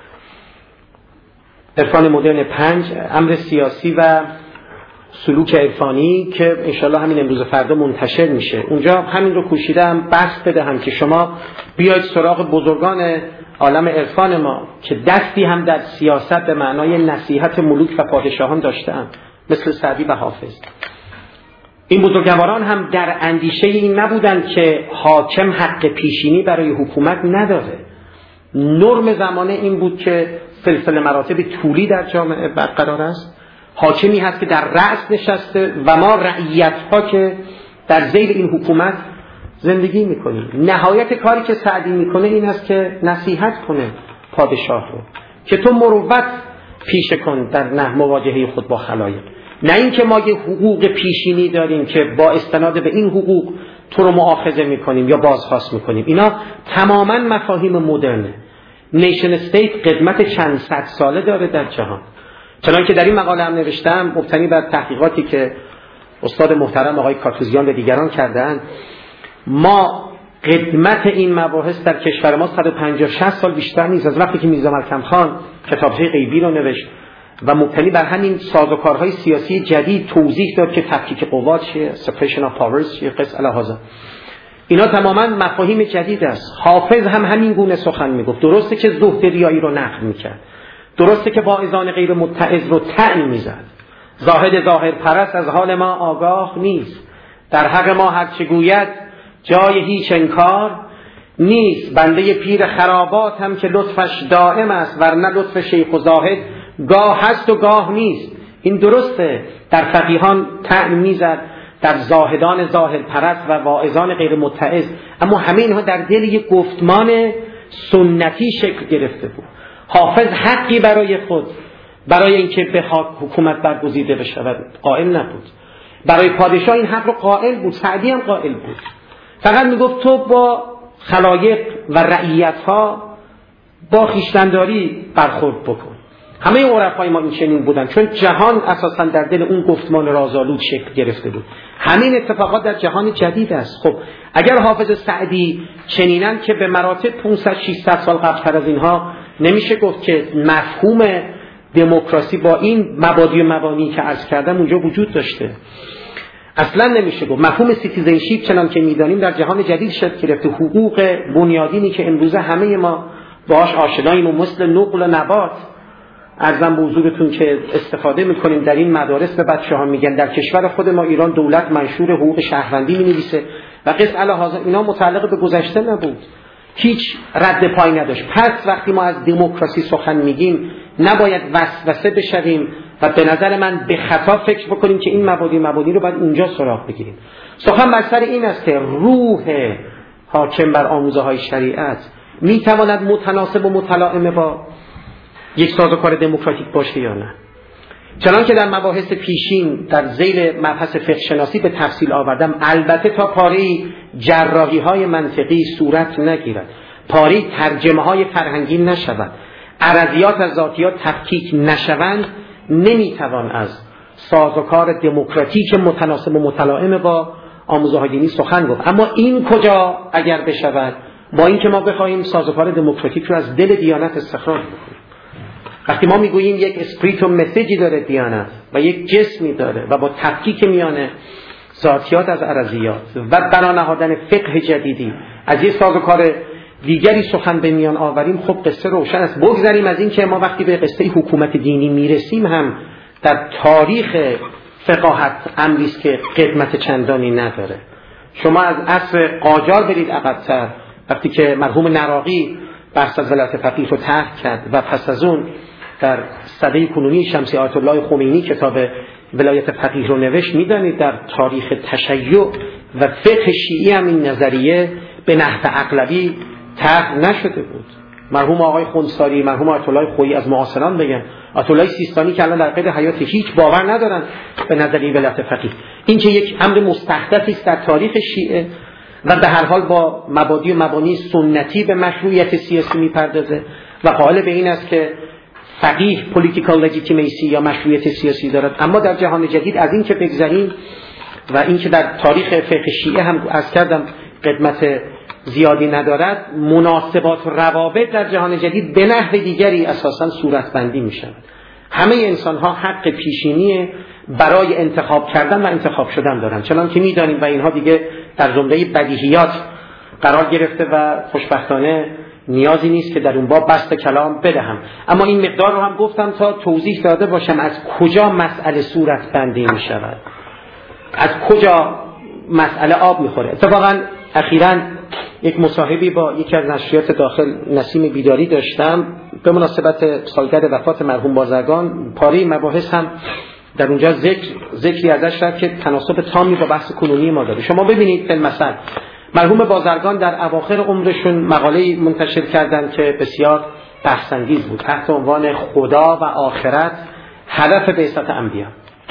عرفان مدرن پنج، امر سیاسی و سلوک عرفانی، که انشالله همین امروز فردا منتشر میشه. اونجا همین رو کوشیدم بحث بدهم که شما بیاید سراغ بزرگان عالم عرفان ما که دستی هم در سیاست به معنای نصیحت ملوک و پادشاهان داشتن، مثل سعدی و حافظ. این بزرگواران هم در اندیشه این نبودن که حاکم حق پیشینی برای حکومت نداره. نرم زمانه این بود که سلسله مراتب طولی در جامعه برقرار است. حاکمی هست که در رأس نشسته و ما رعیت ها که در ذیل این حکومت زندگی میکنیم. نهایت کاری که سعدی میکنه این است که نصیحت کنه پادشاه رو که تو مروت پیشه کن در نه مواجهه خود با خلایق، نه این که ما یه حقوق پیشینی داریم که با استناد به این حقوق تو رو مؤاخذه میکنیم یا بازخواست میکنیم. اینا تماما مفاهیم مدرنه. نیشن استیت قدمت چند صد ساله داره در جهان. چنانکه که در این مقاله هم نوشتم، مبتنی بر تحقیقاتی که استاد محترم آقای کارتوزیان و دیگران کردن، ما قدمت این مباحث در کشور ما صد و پنجاه شصت سال بیشتر نیست از وقتی که میرزا ملکم خان کتابچه غیبی رو نوشت و مبتنی بر همین سازوکارهای سیاسی جدید توضیح داد که تفکیک قوات چیه، separation of powers چیه، قص الهازا. اینا تماما مفاهیم جدید است. حافظ هم همین گونه سخن میگفت. درسته که زهد ریایی رو نقد میکرد، درسته که واعظان غیر متعظ رو طعن میزد. زاهد ظاهر پرست از حال ما آگاه نیست، در حق ما هر چه گوید جای هیچ انکار نیست. بنده پیر خرابات هم که لطفش دائم است، ورنه لطف شیخ و زاهد گاه هست و گاه نیست. این درسته، در فقیهان طعن میزد، در زاهدان ظاهر پرست و واعظان غیر متعظ، اما همه اینها در دل یک گفتمان سنتی شکل گرفته بود. حافظ حقی برای خود، برای اینکه به حکومت برگزیده بشود قائل نبود. برای پادشاه این حق رو قائل بود. سعدی هم قائل بود. فقط میگفت تو با خلایق و رعیت‌ها با خویشتن‌داری برخورد بکن. همه عرفای ما این چنین بودن، چون جهان اساساً در دل اون گفتمان رازآلود شکل گرفته بود. همین اتفاقات در جهان جدید است. خب اگر حافظ سعدی چنینن که به مراتب پانصد ششصد سال قبل‌تر از اینها، نمیشه گفت که مفهوم دموکراسی با این مبادی و مبانی که عرض کردم اونجا وجود داشته. اصلا نمیشه گفت. مفهوم سیتیزنشیپ چنان که میدانیم در جهان جدید شکل گرفته. حقوق بنیادینی که امروزه همه ما باهاش آشناییم و مثل نقل و نبات ارزم به حضورتون که استفاده میکنیم در این مدارس به بچه ها میگن. در کشور خود ما ایران دولت منشور حقوق شهروندی مینویسه و قص الهازا اینا متعلق به گذشته نبود، هیچ رد پای نداشت. پس وقتی ما از دموکراسی سخن میگیم نباید وسوسه بشویم و به نظر من به خطا فکر بکنیم که این مبادی مبادی رو باید اونجا سراغ بگیریم. سخن بر سر این است که روح حاکم بر آموزه های شریعت میتواند متناسب و متلائم با یک سازوکار دموکراتیک باشه یا نه. چنان که در مباحث پیشین در ذیل مبحث فقه شناسی به تفصیل آوردم، البته تا پاره‌ای جراحی های منطقی صورت نگیرد، پاره‌ای ترجمه های فرهنگی نشود، عرضیات از ذاتیات تفکیک نشوند، نمیتوان از سازوکار دموکراتیک متناسب و متلائم با آموزه های دینی سخن گفت. اما این کجا اگر بشود، با اینکه ما بخواهیم سازوکار دموکراتیک رو از دل دیانت استخراج بکنیم. وقتی ما میگوییم یک اسپریت و مسیجی داره دیانت و یک جسمی داره و با تفکیک میانه ذاتیات از عرضیات و بنا نهادن فقه جدیدی از یک سازوکار دیگری سخن به میان آوریم، خب قصه روشن است. بگذاریم از این که ما وقتی به قصه حکومت دینی میرسیم هم در تاریخ فقاهت امری است که قدمت چندانی نداره. شما از عصر قاجار برید عقب‌تر، وقتی که مرحوم نراقی بحث از ولایت فقیه رو طرح کرد و پس از اون در سده کنونی شمسی آیت الله خمینی کتاب ولایت فقیه رو نوشت، میدانید در تاریخ تشیع و فقه شیعی هم این نظریه به نحو اغلبی طرح نشده بود. مرحوم آقای خونساری، مرحوم آیت الله خویی از معاصران بگن آیت الله سیستانی که الان در قید حیات هیچ باور ندارن به نظریه ولایت فقیه. این که یک امر مستحدثی است در تاریخ شیعه و به هر حال با مبادی و مبانی سنتی به مشروعیت سیاسی میپردازه و قائل به این است که فقیه پولیتیکال لجیتیمیسی یا مشروعیت سیاسی دارد. اما در جهان جدید از این که بگذریم و این که در تاریخ فقه شیعه هم عرض کردم قدمت زیادی ندارد، مناسبات و روابط در جهان جدید به نحو دیگری اساساً صورتبندی می شود. همه انسان ها حق پیشینی برای انتخاب کردن و انتخاب شدن دارند، چنان که می دانیم و اینها دیگه در جمله بدیهیات قرار گرفته و خوشبختانه نیازی نیست که در اون باب بسط کلام بدهم. اما این مقدار رو هم گفتم تا توضیح داده باشم از کجا مسئله صورتبندی می شود، از کجا مسئله آب می خوره. اتفاقاً اخیراً یک مصاحبی با یکی از نشریات داخل نسیم بیداری داشتم به مناسبت سالگرد وفات مرحوم بازرگان. پاره مباحث هم در اونجا ذکر ذکری ازش رفت که تناسب تامی با بحث کنونی ما داره. شما ببینید بالمثل مرحوم بازرگان در اواخر عمرشون مقاله منتشر کردند که بسیار بحث‌انگیز بود تحت عنوان خدا و آخرت هدف بعثت انبیا.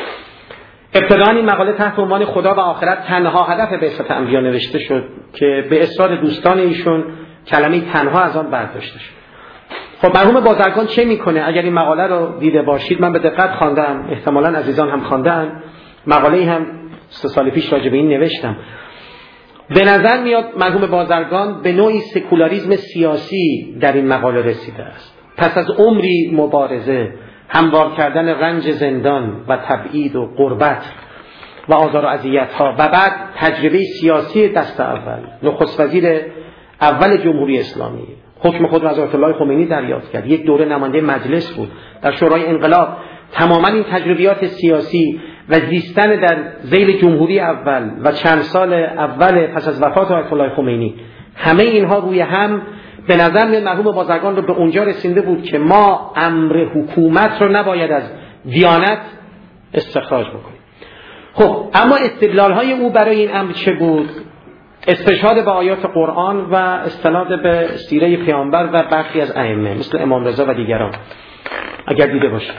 ابتداً این مقاله تحت عنوان خدا و آخرت تنها هدف بعثت انبیا نوشته شد که به اصرار دوستان ایشون کلمه تنها از آن برداشته شد. خب مرحوم بازرگان چه میکنه؟ اگر این مقاله رو دیده باشید، من به دقت خواندم، احتمالاً عزیزان هم خواندن، مقاله هم سه سال پیش راجع به این نوشتم. به نظر میاد مرحوم بازرگان به نوعی سکولاریسم سیاسی در این مقاله رسیده است. پس از عمری مبارزه، هموار کردن رنج زندان و تبعید و غربت و آزار و اذیت‌ها و بعد تجربه سیاسی دست اول، نخست وزیر اول جمهوری اسلامی، حکم خود را از آیت الله خمینی دریافت کرد، یک دوره نماینده مجلس بود در شورای انقلاب. تماما این تجربیات سیاسی و زیستن در ذیل جمهوری اول و چند سال اول پس از وفات آیت الله خمینی، همه اینها روی هم به نظر میاد مرحوم بازرگان رو به اونجا رسیده بود که ما امر حکومت رو نباید از دیانت استخراج بکنیم. خب اما استدلال های او برای این امر چه بود؟ استشهاد به آیات قرآن و استناد به سیره پیامبر و برخی از ائمه مثل امام رضا و دیگران اگر دیده باشه.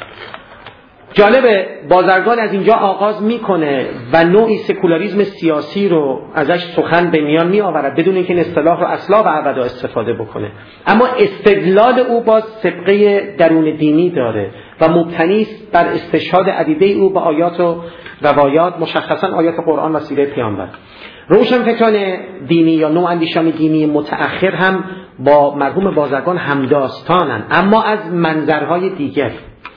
جالب، بازرگان از اینجا آغاز میکنه و نوعی سکولاریسم سیاسی رو ازش سخن به میان می آورد بدون اینکه این اصطلاح رو اصلا و ابدا استفاده بکنه. اما استدلال او باز سابقه درون دینی داره و مبتنی است بر استشهاد عدیده او به آیات و روایات، مشخصا آیات قرآن و سیره پیامبر. روشنفکران دینی یا نوع اندیشان دینی متأخر هم با مرحوم بازرگان همداستانند، اما از منظرهای دیگر.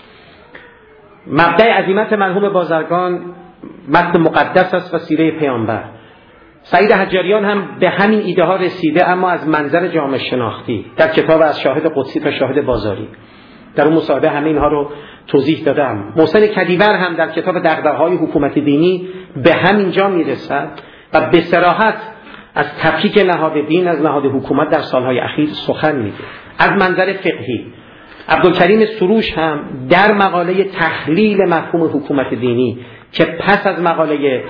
مبدأ عزیمت مرحوم بازرگان متن مقدس است و سیره پیامبر. سعید حجاریان هم به همین ایده ها رسیده، اما از منظر جامعه شناختی در کتاب از شاهد قدسی تا شاهد بازاری. در اون مصاحبه همه اینها رو توضیح دادم. محسن کدیور هم در کتاب دغدغه‌های حکومت دینی به همین جا میرسد و به صراحت از تفکیک نهاد دین از نهاد حکومت در سالهای اخیر سخن میگه. از منظر فقهی عبدالکریم سروش هم در مقاله تحلیل مفهوم حکومت دینی که پس از مقاله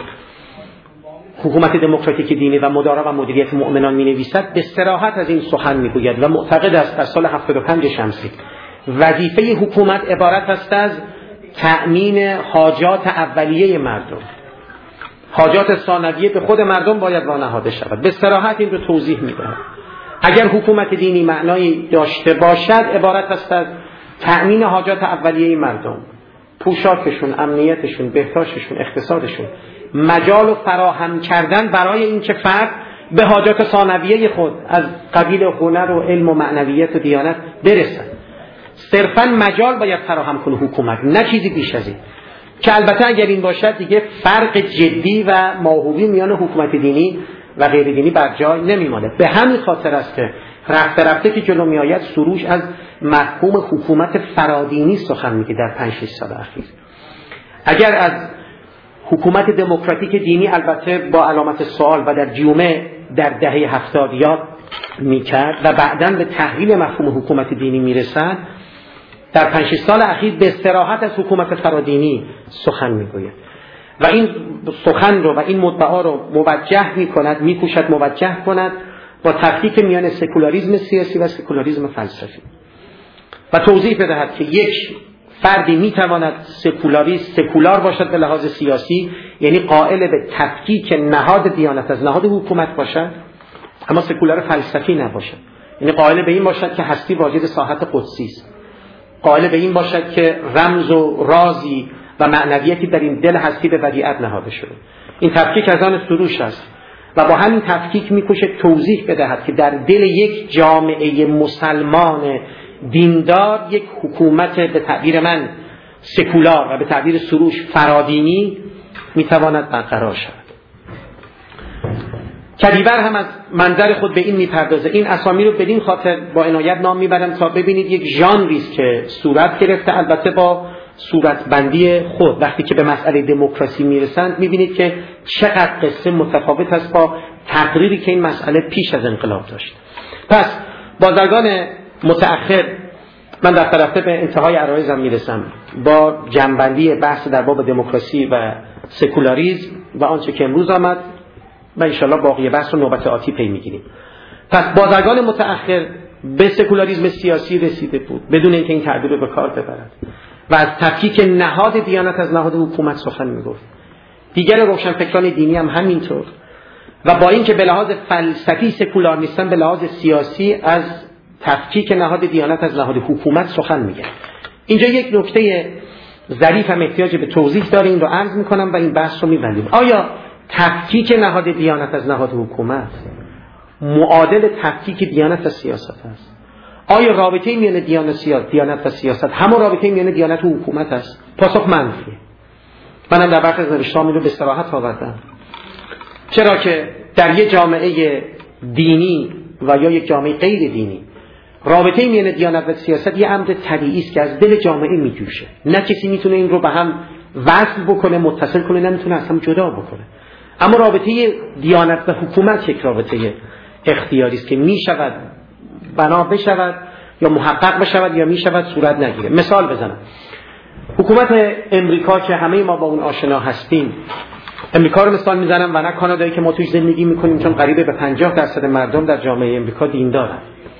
حکومت دموکراتیک دینی و مدارا و مدیریت مؤمنان می نویسد به صراحت از این سخن می گوید و معتقد است در سال هفتاد و پنج شمسی وظیفه حکومت عبارت است از تأمین حاجات اولیه مردم، حاجات ثانویه به خود مردم باید وانهاده شود. به صراحت این رو توضیح می دهد. اگر حکومت دینی معنایی داشته باشد عبارت است از تأمین حاجات اولیه مردم، پوشاکشون، امنیتشون، بهداشتشون، اقتصادشون، مجال و فراهم کردن برای اینکه فرد به حاجات ثانویه خود از قبیل هنر و علم و معنویت و دیانت برسد. صرفاً مجال باید فراهم کنه حکومت، نه چیزی بیش از این، که البته اگر این باشد دیگه فرق جدی و موهوبی میان حکومت دینی و غیر دینی بر جای نمیماند. به همین خاطر است که رفته رفته که جلو میآید سروش از مفهوم حکومت فرادینی سخن میگه در پنج شش سال اخیر. اگر از حکومت دموکراتیک دینی البته با علامت سوال و در جیومه در دهه هفتاد یاد میکرد و بعداً به تحلیل مفهوم حکومت دینی میرسد، در پنج شش سال اخیر به صراحت از حکومت فرادینی سخن میگوید و این سخن رو و این مدعا رو موجه میکند، میکوشد موجه کند با تفکیک میان سکولاریسم سیاسی و سکولاریسم فلسفی و توضیح بدهد که یک، فردی میتواند سکولاریست سکولار باشد به لحاظ سیاسی، یعنی قائل به تفکیک نهاد دیانت از نهاد حکومت باشد، اما سکولار فلسفی نباشد. یعنی قائل به این باشد که هستی واجد ساحت قدسی است، قائل به این باشد که رمز و رازی و معنویتی در این دل هستی به ودیعت نهاده شده. این تفکیک از آن سروش است و با همین تفکیک میکوشه توضیح بدهد که در دل یک جامعه مسلمان دیندار یک حکومت به تعبیر من سکولار و به تعبیر سروش فرادینی میتواند برقرار شود. کدیور هم از منظر خود به این میپردازه. این اسامی رو بدین خاطر با عنایت نام میبرم تا ببینید یک ژانری است که صورت گرفته، البته با صورتبندی خود. وقتی که به مسئله دموکراسی میرسند میبینید که چقدر قصه متفاوت است با تقریری که این مسئله پیش از انقلاب داشت. پس بازرگان متأخر، من در طرفه به انتهای عرایزم میرسم با جنبندی بحث در باب دموکراسی و سکولاریسم و آنچه که امروز آمد و انشاءالله باقی بحث رو نوبت آتی پی میگیریم. پس بازرگان متأخر به سکولاریسم سیاسی رسیده بود بدون اینکه این تعبیر رو به کار ببرد و از تفکیک نهاد دیانت از نهاد حکومت سخن میگفت. دیگر روشنفکران دینی هم همینطور و با اینکه به لحاظ فلسفی سکولار نیستن، به لحاظ سیاسی از تفکیک نهاد دیانت از نهاد حکومت سخن میگن. اینجا یک نکته ظریف هم احتیاج به توضیح داره، این رو عرض میکنم و این بحث رو میبندیم. آیا تفکیک نهاد دیانت از نهاد حکومت معادل تفکیک دیانت از سیاست است؟ آیا رابطه میان دیانت و سیاست همون رابطه میان دیانت و حکومت است؟ پاسخ منفیه. منم در برخی از نوشته‌هام این رو به صراحت آوردم. چرا که در یک جامعه دینی و یا یک جامعه غیر دینی رابطه میان دیانت و سیاست یه امر طبیعی است که از دل جامعه میجوشه. نه کسی میتونه این رو به هم وصل بکنه، متصل کنه، نمیتونه اصلا جدا بکنه. اما رابطه دیانت و حکومت یک رابطه اختیاری است که میشود بنا بشود یا محقق بشود یا میشود صورت نگیره. مثال بزنم. حکومت امریکا که همه ما با اون آشنا هستیم، امریکا رو مثال میزنم و نه کانادایی که ما توش زندگی میکنیم، چون قریب به پنجاه درصد مردم در جامعه امریکا دیندارن.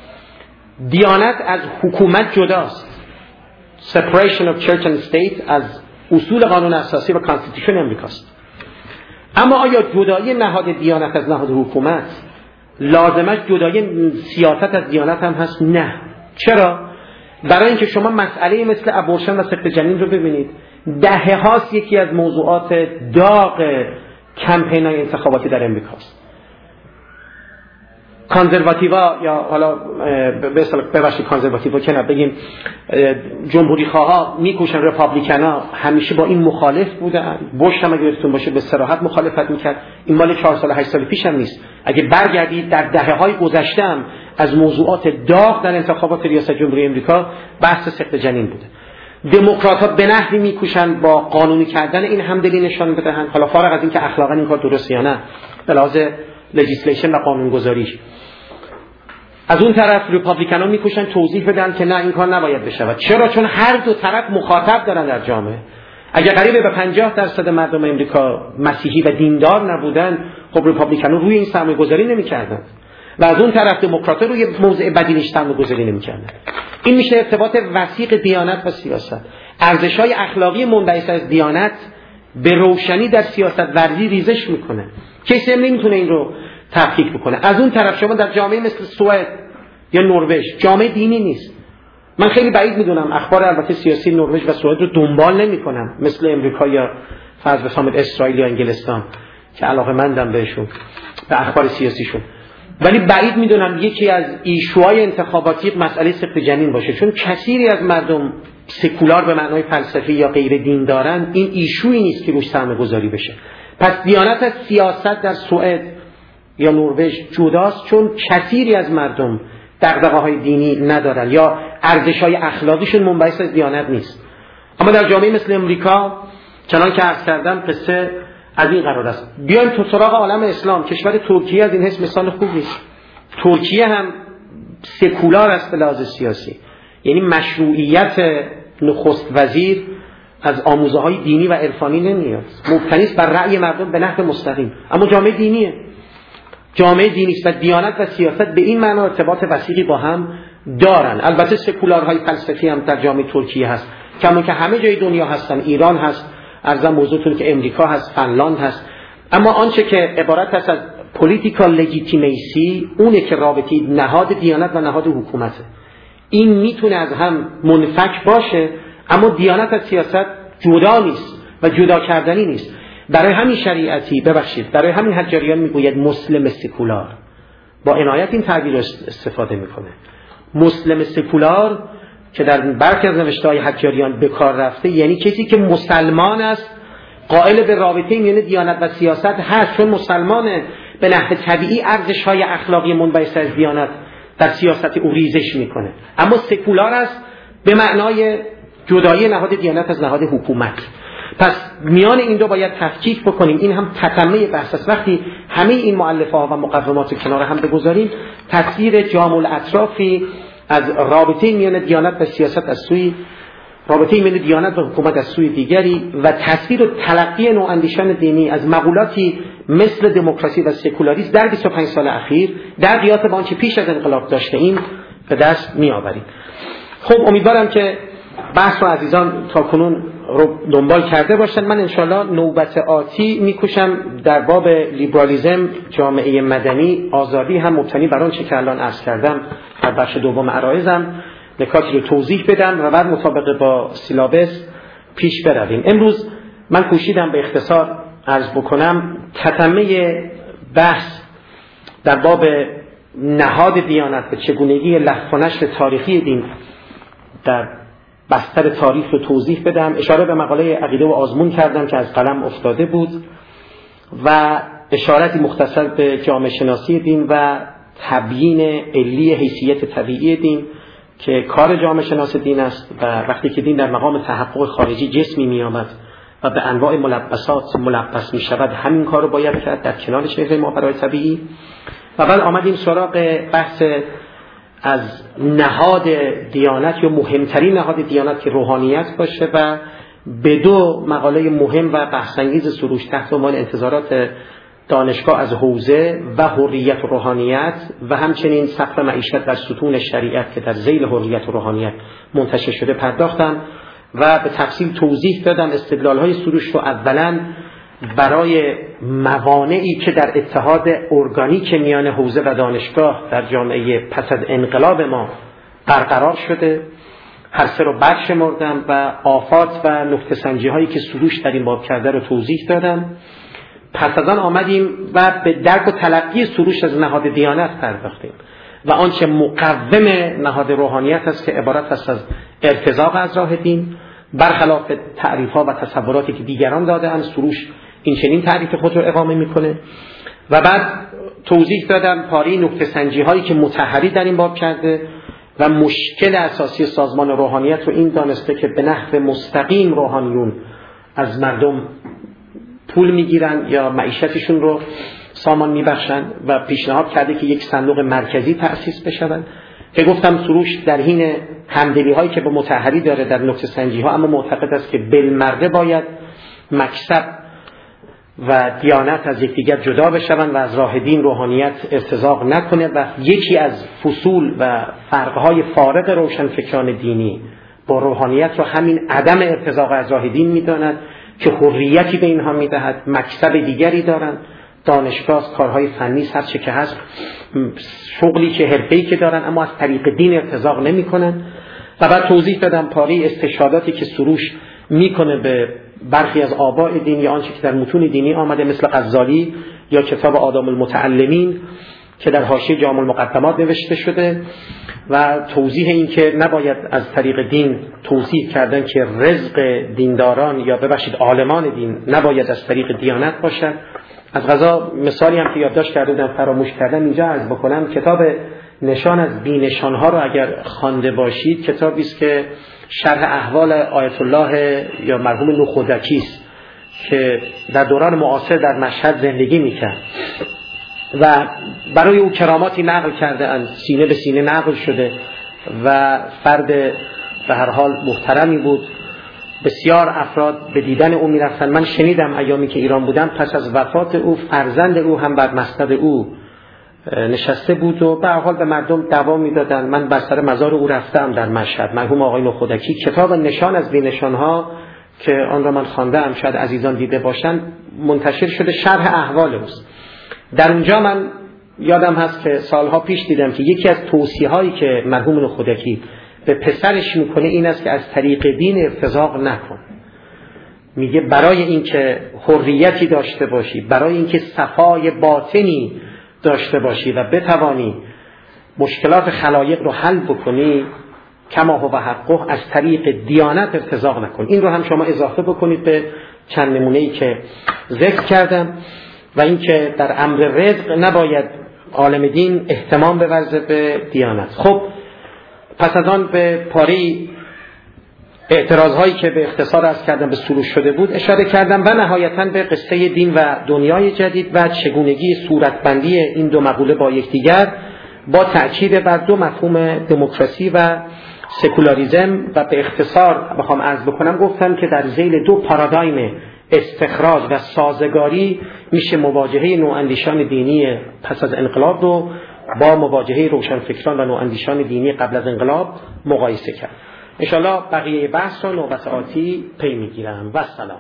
دیانت از حکومت جداست. Separation of Church and State از اصول قانون اساسی و کانستیتوشن امریکاست. اما آیا جدایی نهاد دیانت از نهاد حکومت لازمش جدایی سیاست از دیانت هم هست؟ نه. چرا؟ برای اینکه شما مسئله مثل ابورشن و سقط جنین رو ببینید، دهه هاست یکی از موضوعات داغ کمپین‌های انتخاباتی در امریکاست. کانزرواتیوا یا حالا به اصطلاح ببخشید کانزرواتیوا که نه بگیم جمهوری خواها میکوشن، رپابلیکنا همیشه با این مخالف بودن. بوش هم اگه یادتون باشه به صراحت مخالفت میکرد. این مال چهار سال هشت سال پیش هم نیست. اگه برگردید در دهه‌های گذشته هم از موضوعات داغ در انتخابات ریاست جمهوری امریکا بحث سقط جنین بوده. دموکرات‌ها به نحوی میکوشن با قانونی کردن این همدلی نشان بدهند، حالا فارغ از اینکه اخلاقا این کار درسته یا نه به لحاظ لجیسلیشن و قانونگذاریش. از اون طرف ریپابلیکن‌ها میکوشن توضیح بدن که نه این کار نباید بشه. چرا؟ چون هر دو طرف مخاطب دارن در جامعه. اگه قریب به پنجاه درصد مردم امریکا مسیحی و دیندار نبودن، خب ریپابلیکن‌ها روی این سرمایه‌گذاری نمی‌کردن و از اون طرف دموکرات‌ها روی موضع بدیلش سرمایه‌گذاری نمی‌کردن. این میشه ارتباط وثیق دیانت و سیاست. ارزش‌های اخلاقی منبعث از دیانت به روشنی در سیاست ورزی ریزش میکنه. کسی هم نمیتونه این رو تفکیک بکنه. از اون طرف شما در جامعه مثل سوئد یا نروژ، جامعه دینی نیست. من خیلی بعید میدونم اخبار البته سیاسی نروژ و سوئد رو دنبال نمیکنم مثل امریکا یا فرض بفرمایید اسرائیل یا انگلستان که علاقه‌مندم بهشون به اخبار سیاسیشون، ولی بعید میدونم یکی از ایشوهای انتخاباتی مسئله سقط جنین باشه، چون کثیری از مردم سکولار به معنای فلسفی یا غیر دین دارن. این ایشویی نیست که روش سرمایه‌گذاری بشه. پس دیانت از سیاست در سوئد یا نروژ جداست، چون کثیری از مردم دغدغه‌های دینی ندارن یا ارزش‌های اخلاقیشون منبعث از دیانت نیست. اما در جامعه مثل امریکا چنان که عرض کردم قصه از این قرار است. بیایم تو سراغ عالم اسلام. کشور ترکیه از این حیث مثال خوبی است. ترکیه هم سکولار است به لحاظ سیاسی، یعنی مشروعیت نخست وزیر از آموزه‌های دینی و عرفانی نمیاد، مبتنی است بر رأی مردم به نحو مستقیم. اما جامعه دینیه، جامعه دینی است و دیانت و سیاست به این معنا ارتباط وثیقی با هم دارن. البته سکولارهای فلسفی هم در جامعه ترکیه هست کما که همه جای دنیا هستن، ایران هست، ارزم موضوعتون که امریکا هست، فنلاند هست. اما آنچه که عبارت است از پولیتیکال لجیتیمیسی، اونه که رابطه نهاد دیانت و نهاد حکومته. این میتونه از هم منفک باشه، اما دیانت از سیاست جدا نیست و جدا کردنی نیست. برای همین شریعتی ببخشید برای همین حجاریان میگوید مسلم سکولار، با عنایت این تعبیر استفاده میکنه. مسلم سکولار که در برخی از نوشته‌های حجاریان به کار رفته، یعنی کسی که مسلمان است، قائل به رابطه میان دیانت و سیاست هست، چون مسلمانه به نحو طبیعی ارزش‌های اخلاقی منبعث از دیانت در سیاست او ریزش میکنه. اما سکولار است به معنای جدایی نهاد دیانت از نهاد حکومت. پس میان این دو باید تفکیک بکنیم. این هم تتمه بحث است. وقتی همه این مؤلفه‌ها و مقومات رو کنار هم بگذاریم، تصویر جامع الاطرافی از رابطه میان دیانت و سیاست از سوی، رابطه میان دیانت و حکومت از سوی دیگری، و تصویر و تلقی نواندیشان دینی از مقولاتی مثل دموکراسی و سکولاریسم در بیست و پنج سال اخیر در قیاس با آنچه پیش از انقلاب داشته این به دست می آوریم. خب امیدوارم که بحث رو عزیزان تا کنون رو دنبال کرده باشن. من انشالله نوبت آتی میکوشم در باب لیبرالیسم، جامعه مدنی، آزادی هم مبتنی بر آن چه که الان عرض کردم در بخش دوم عرایضم نکاتی رو توضیح بدم و بعد مطابق با سیلابس پیش برویم. امروز من کوشیدم به اختصار عرض بکنم تتمه بحث در باب نهاد دیانت و چگونگی لحظ و نشر تاریخی دین در بستر تاریخ رو توضیح بدم. اشاره به مقاله عقیده و آزمون کردم که از قلم افتاده بود و اشارتی مختصر به جامعه شناسی دین و تبیین علی حیثیت طبیعی دین که کار جامعه شناس دین است و وقتی که دین در مقام تحقق خارجی جسمی می آمد و به انواع ملبسات ملبس می شود، همین کار رو باید کرد در کنار چهره ماورای طبیعی. و بعد آمدیم سراغ بحث از نهاد دیانت یا مهمترین نهاد دیانت که روحانیت باشه و به دو مقاله مهم و بحث‌انگیز سروش تحت عنوان انتظارات دانشگاه از حوزه و حریت و روحانیت و همچنین سقف معیشت در ستون شریعت که در ذیل حریت و روحانیت منتشر شده پرداختم و به تفصیل توضیح دادم استدلال‌های سروش رو اولاً برای موانعی که در اتحاد ارگانیک میان حوزه و دانشگاه در جامعه پس از انقلاب ما برقرار شده، هر سه رو برشمردم و آفات و نکته سنجی هایی که سروش در این باب کرده رو توضیح دادم. پس از آن آمدیم و به درک و تلقی سروش از نهاد دیانت پرداختیم و آنچه مقوم نهاد روحانیت است که عبارت است از ارتزاق از راه دین، برخلاف تعریف ها و تصوراتی که دیگران داده‌اند. سروش این چنین تعریف خود رو اقامه میکنه و بعد توضیح دادم پاره نکته سنجی هایی که مطهری در این باب کرده و مشکل اساسی سازمان روحانیت رو این دانسته که به نحو مستقیم روحانیون از مردم پول میگیرن یا معیشتشون رو سامان میبخشن و پیشنهاد کرده که یک صندوق مرکزی تأسیس بشود که گفتم سروش در حین همدلی هایی که به مطهری داره در نکته سنجی ها، اما معتقد است که بالمرده باید مکسب و دیانت از یکدیگر جدا بشوند و از راه دین روحانیت ارتزاق نکنه و یکی از فصول و فرقهای فارق روشنفکران دینی با روحانیت رو همین عدم ارتزاق از راه دین میداند که حریتی به اینها میدهد، مکسب دیگری دارند، دانشگاه، کارهای فنی، هر چه که هست، شغلی که حرفه‌ای که دارن اما از طریق دین ارتزاق نمیکنن. و بعد توضیح دادم پاره استشهاداتی که سروش میکنه به برخی از آباء دین یا آنچه که در متون دینی آمده مثل غزالی یا کتاب آداب المتعلمین که در حاشیه جامع المقدمات نوشته شده و توضیح این که نباید از طریق دین توصیف کردن که رزق دینداران یا ببخشید عالمان دین نباید از طریق دیانت باشد. از قضا مثالی هم که یادداشت کرده بودم فراموش کردم اینجا عرض بکنم، کتاب نشان از بی‌نشان‌ها رو اگر خوانده باشید، کتابی است که شرح احوال آیت الله یا مرحوم نخودکی است که در دوران معاصر در مشهد زندگی میکرد و برای او کراماتی نقل کرده اند، سینه به سینه نقل شده و فرد به هر حال محترمی بود. بسیار افراد به دیدن او میرفتن. من شنیدم ایامی که ایران بودم پس از وفات او فرزند او هم بر مسند او نشسته بود و به هر حال به مردم دوا میدادن. من بر سر مزار او رفتم در مشهد، مرحوم آقای نخودکی. کتاب نشان از بی‌نشان‌ها که آن را من خواندم، شاید عزیزان دیده باشند، منتشر شده، شرح احوال اوست. در اونجا من یادم هست که سالها پیش دیدم که یکی از توصیه‌هایی که مرحوم نخودکی به پسرش میکنه این است که از طریق دین ارتزاق نکن. میگه برای اینکه حریتی داشته باشی، برای اینکه صفای باطنی داشته باشی و بتوانی مشکلات خلایق رو حل بکنی، کما هو حقه، از طریق دیانت ارتزاق نکن. این رو هم شما اضافه بکنید به چند نمونه‌ای که ذکر کردم. و اینکه در امر رزق نباید عالم دین اهتمام بورزه به دیانت. خب پس از آن به پاری اعتراض هایی که به اختصار عرض کردم به سروش شده بود اشاره کردم و نهایتاً به قصه دین و دنیای جدید و چگونگی صورتبندی این دو مقوله با یکدیگر، با تأکید بر دو مفهوم دموکراسی و سکولاریسم. و به اختصار بخوام عرض بکنم، گفتم که در ذیل دو پارادایم استخراج و سازگاری میشه مواجهه نواندیشان دینی پس از انقلاب رو با مواجهه روشنفکران و نواندیشان دینی قبل از انقلاب مقایسه کرد. انشاءالله بقیه بحث رو نوبت آتی پی میگیرم. و سلام.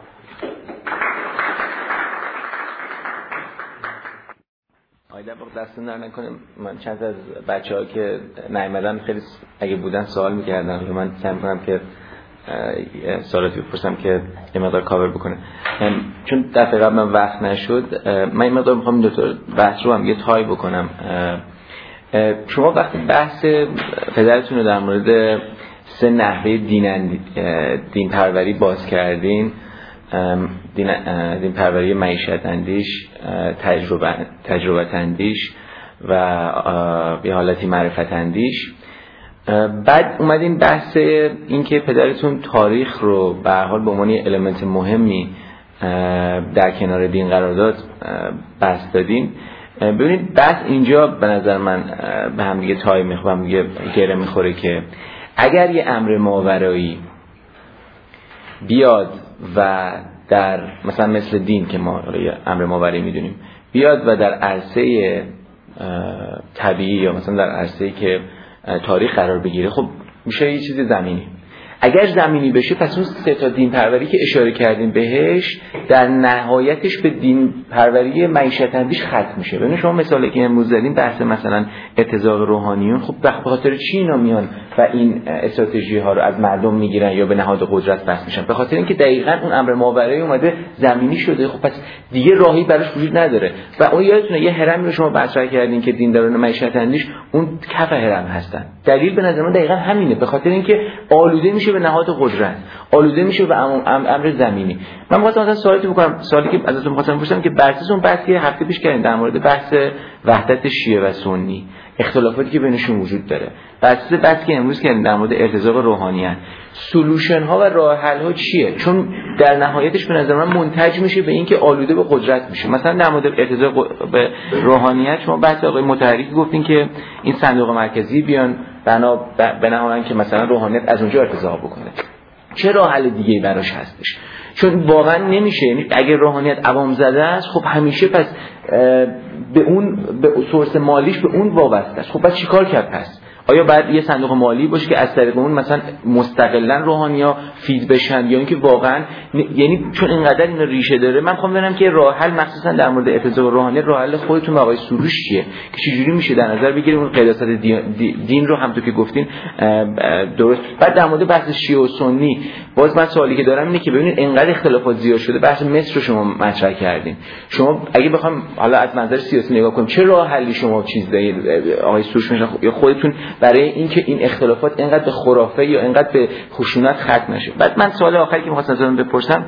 آیده با دستون در نکنیم. من چند از بچه ها که نیامدن خیلی اگه بودن سوال میکردن که من سعی میکنم که سوالاتی بپرسم که یه مقدار کاور بکنه. چون دفعه قبل من وقت نشد، من این مقدار میخوام دو تا بحث رو هم یه تای بکنم. شما وقتی بحث پدرتون رو در مورد سه نحوه دین, دین پروری باز کردین، دین, دین پروری معیشت اندیش، تجربه تجربت اندیش و به حالتی معرفت اندیش، بعد اومدین بحث این که پدرتون تاریخ رو به هر حال به عنوان المنت مهمی در کنار دین قرار داد بحث دادین. ببینید بحث اینجا به نظر من به هم دیگه تای میخوام دیگه گره میخوره که اگر یه امر ماورایی بیاد و در مثلا مثل دین که ما یه امر ماورایی میدونیم بیاد و در عرصه طبیعی یا مثلا در عرصه‌ای که تاریخ قرار بگیره، خب میشه یه چیز زمینی. اگر زمینی بشه پس اون سه تا دین پروری که اشاره کردیم بهش در نهایتش به دین پروری معیشت اندیش ختم میشه. ببینید شما مثالی که امروز زدین بحث مثلا ارتزاق روحانیون، خب به خاطر چی اینا میان و این استراتژی ها رو از مردم میگیرن یا به نهاد قدرت بس میشن؟ به خاطر اینکه دقیقاً اون امر ماورایی اومده زمینی شده. خب پس دیگه راهی براش وجود نداره. و اون یادتونه یه هرمی رو شما مطرح کردین که دینداران معیشت اندیش اون کف هرم هستن. دلیل به نظر من دقیقاً همینه، به خاطر اینکه آلوده میشه به نهاد قدرت، آلوده میشه به امر زمینی. من می‌خواستم مثلا سوالی بکنم، سوالی که ازتون می‌خواستم بپرسم که بحث اون بحثی هفته پیش کردیم در مورد بحث وحدت شیعه و سنی، اختلافاتی که بینشون وجود داره. بحث بحثی که امروز کردیم در مورد ارتزاق روحانیت، سولوشن ها و راه حل ها چیه؟ چون در نهایتش به نظر من منتج میشه به اینکه آلوده به قدرت میشه. مثلا در مورد ارتزاق به روحانیت شما بحث آقای متحری گفتین که این صندوق مرکزی بیان بنا بنهایت که مثلا روحانیت از اونجا ارتزاق بکنه. چه راه حل دیگه‌ای براش هستش؟ چون واقعا نمیشه، یعنی اگر روحانیت عوام زده است خب همیشه پس به اون به سورس مالیش به اون وابسته است. خب بعد چیکار کرد پس؟ آیا باید یه صندوق مالی باشه که از طریق اون مثلا مستقلا روحانی‌ها فید بشن، یا اینکه واقعا یعنی چون اینقدر این ریشه داره؟ من می‌خوام ببینم که راه حل مخصوصا در مورد ارتزاق روحانی راه حل خودتون آقای سروش چیه که چجوری میشه در نظر بگیریم اون قداست دین, دین رو همونطور که گفتین درست. بعد در مورد بحث شیعه و سنی باز من سوالی که دارم اینه که ببینید اینقدر اختلافات زیاد شده، بحث مصر رو شما مطرح کردین. شما اگه بخوام حالا از منظر سیاسی نگاه کنیم چه راه حلی شما چیز دارید آقای سروش یا خودتون برای اینکه این اختلافات اینقدر به خرافه یا اینقدر به خشونت ختم نشه؟ بعد من سوال آخری که می‌خواستم ازتون بپرسم،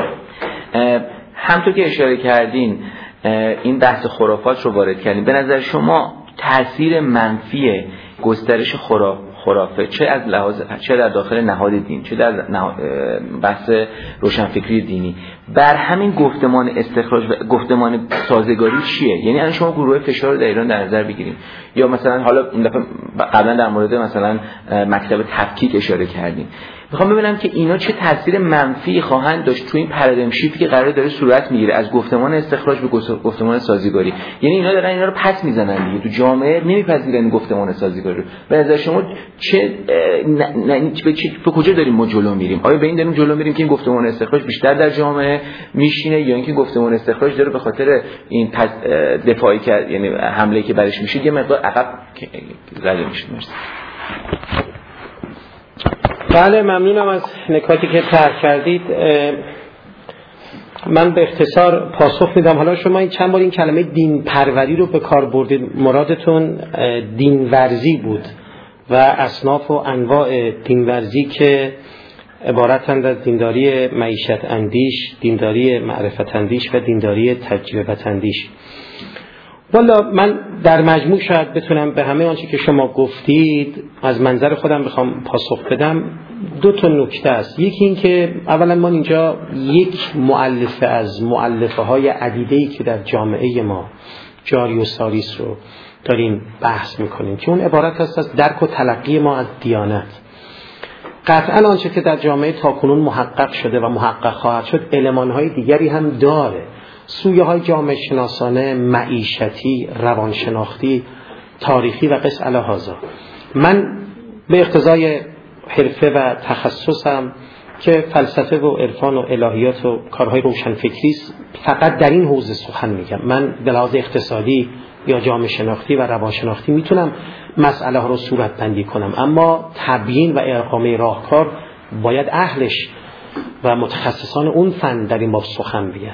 همونطور که اشاره کردین این بحث خرافات رو وارد کردین، به نظر شما تاثیر منفی گسترش خرافه چه از لحاظ چه در داخل نهاد دین چه در بحث روشنفکری دینی بر همین گفتمان استخراج و گفتمان سازگاری چیه؟ یعنی الان شما گروه فشار رو در ایران در نظر بگیریم، یا مثلا حالا این دفعه قبلا در مورد مثلا مکتب تفکیک اشاره کردیم، میخوام ببینم که اینا چه تاثیر منفی خواهند داشت تو این پارادایم شیفتی که قرار داره صورت میگیره از گفتمان استخراج به گفتمان سازگاری. یعنی اینا دارن اینا رو پس میزنن دیگه، تو جامعه نمیپذیرن گفتمان سازگاری رو. به نظر شما چه به به کجا داریم ما جلو میریم؟ آیا به این داریم جلو میریم که این گفتمان استخراج بیشتر در جامعه میشینه، یا اینکه گفتمان استخراج داره به خاطر این دفاعی که یعنی حمله‌ای که برش میشه یه مقدار عقب رد میشه؟ بله، ممنونم از نکاتی که طرح کردید. من به اختصار پاسخ میدم. حالا شما این چند بار این کلمه دین پروری رو به کار بردید، مرادتون دین ورزی بود و اصناف و انواع دین ورزی که عبارتند از دینداری معیشت اندیش، دینداری معرفت اندیش و دینداری تجربت اندیش. والا من در مجموع شاید بتونم به همه آنچه که شما گفتید از منظر خودم بخوام پاسخ بدم. دو تا نکته است. یکی این که اولا ما اینجا یک مؤلفه از مؤلفه های عدیده‌ای که در جامعه ما جاری و ساری است رو داریم بحث میکنیم که اون عبارت است از درک و تلقی ما از دیانت. قطعا آنچه که در جامعه تاکنون محقق شده و محقق خواهد شد المان‌های دیگری هم داره، سویه های جامعه شناسانه، معیشتی، روانشناختی، تاریخی و قص الهازا. من به اقتضای حرفه و تخصصم که فلسفه و عرفان و الهیات و کارهای روشنفکری فقط در این حوزه سخن میگم. من به لحاظ اقتصادی یا جامعه شناختی و روانشناختی میتونم مسئله ها رو صورت بندی کنم، اما تبیین و اقامه راهکار باید اهلش و متخصصان اون فن در این باب سخن بگن.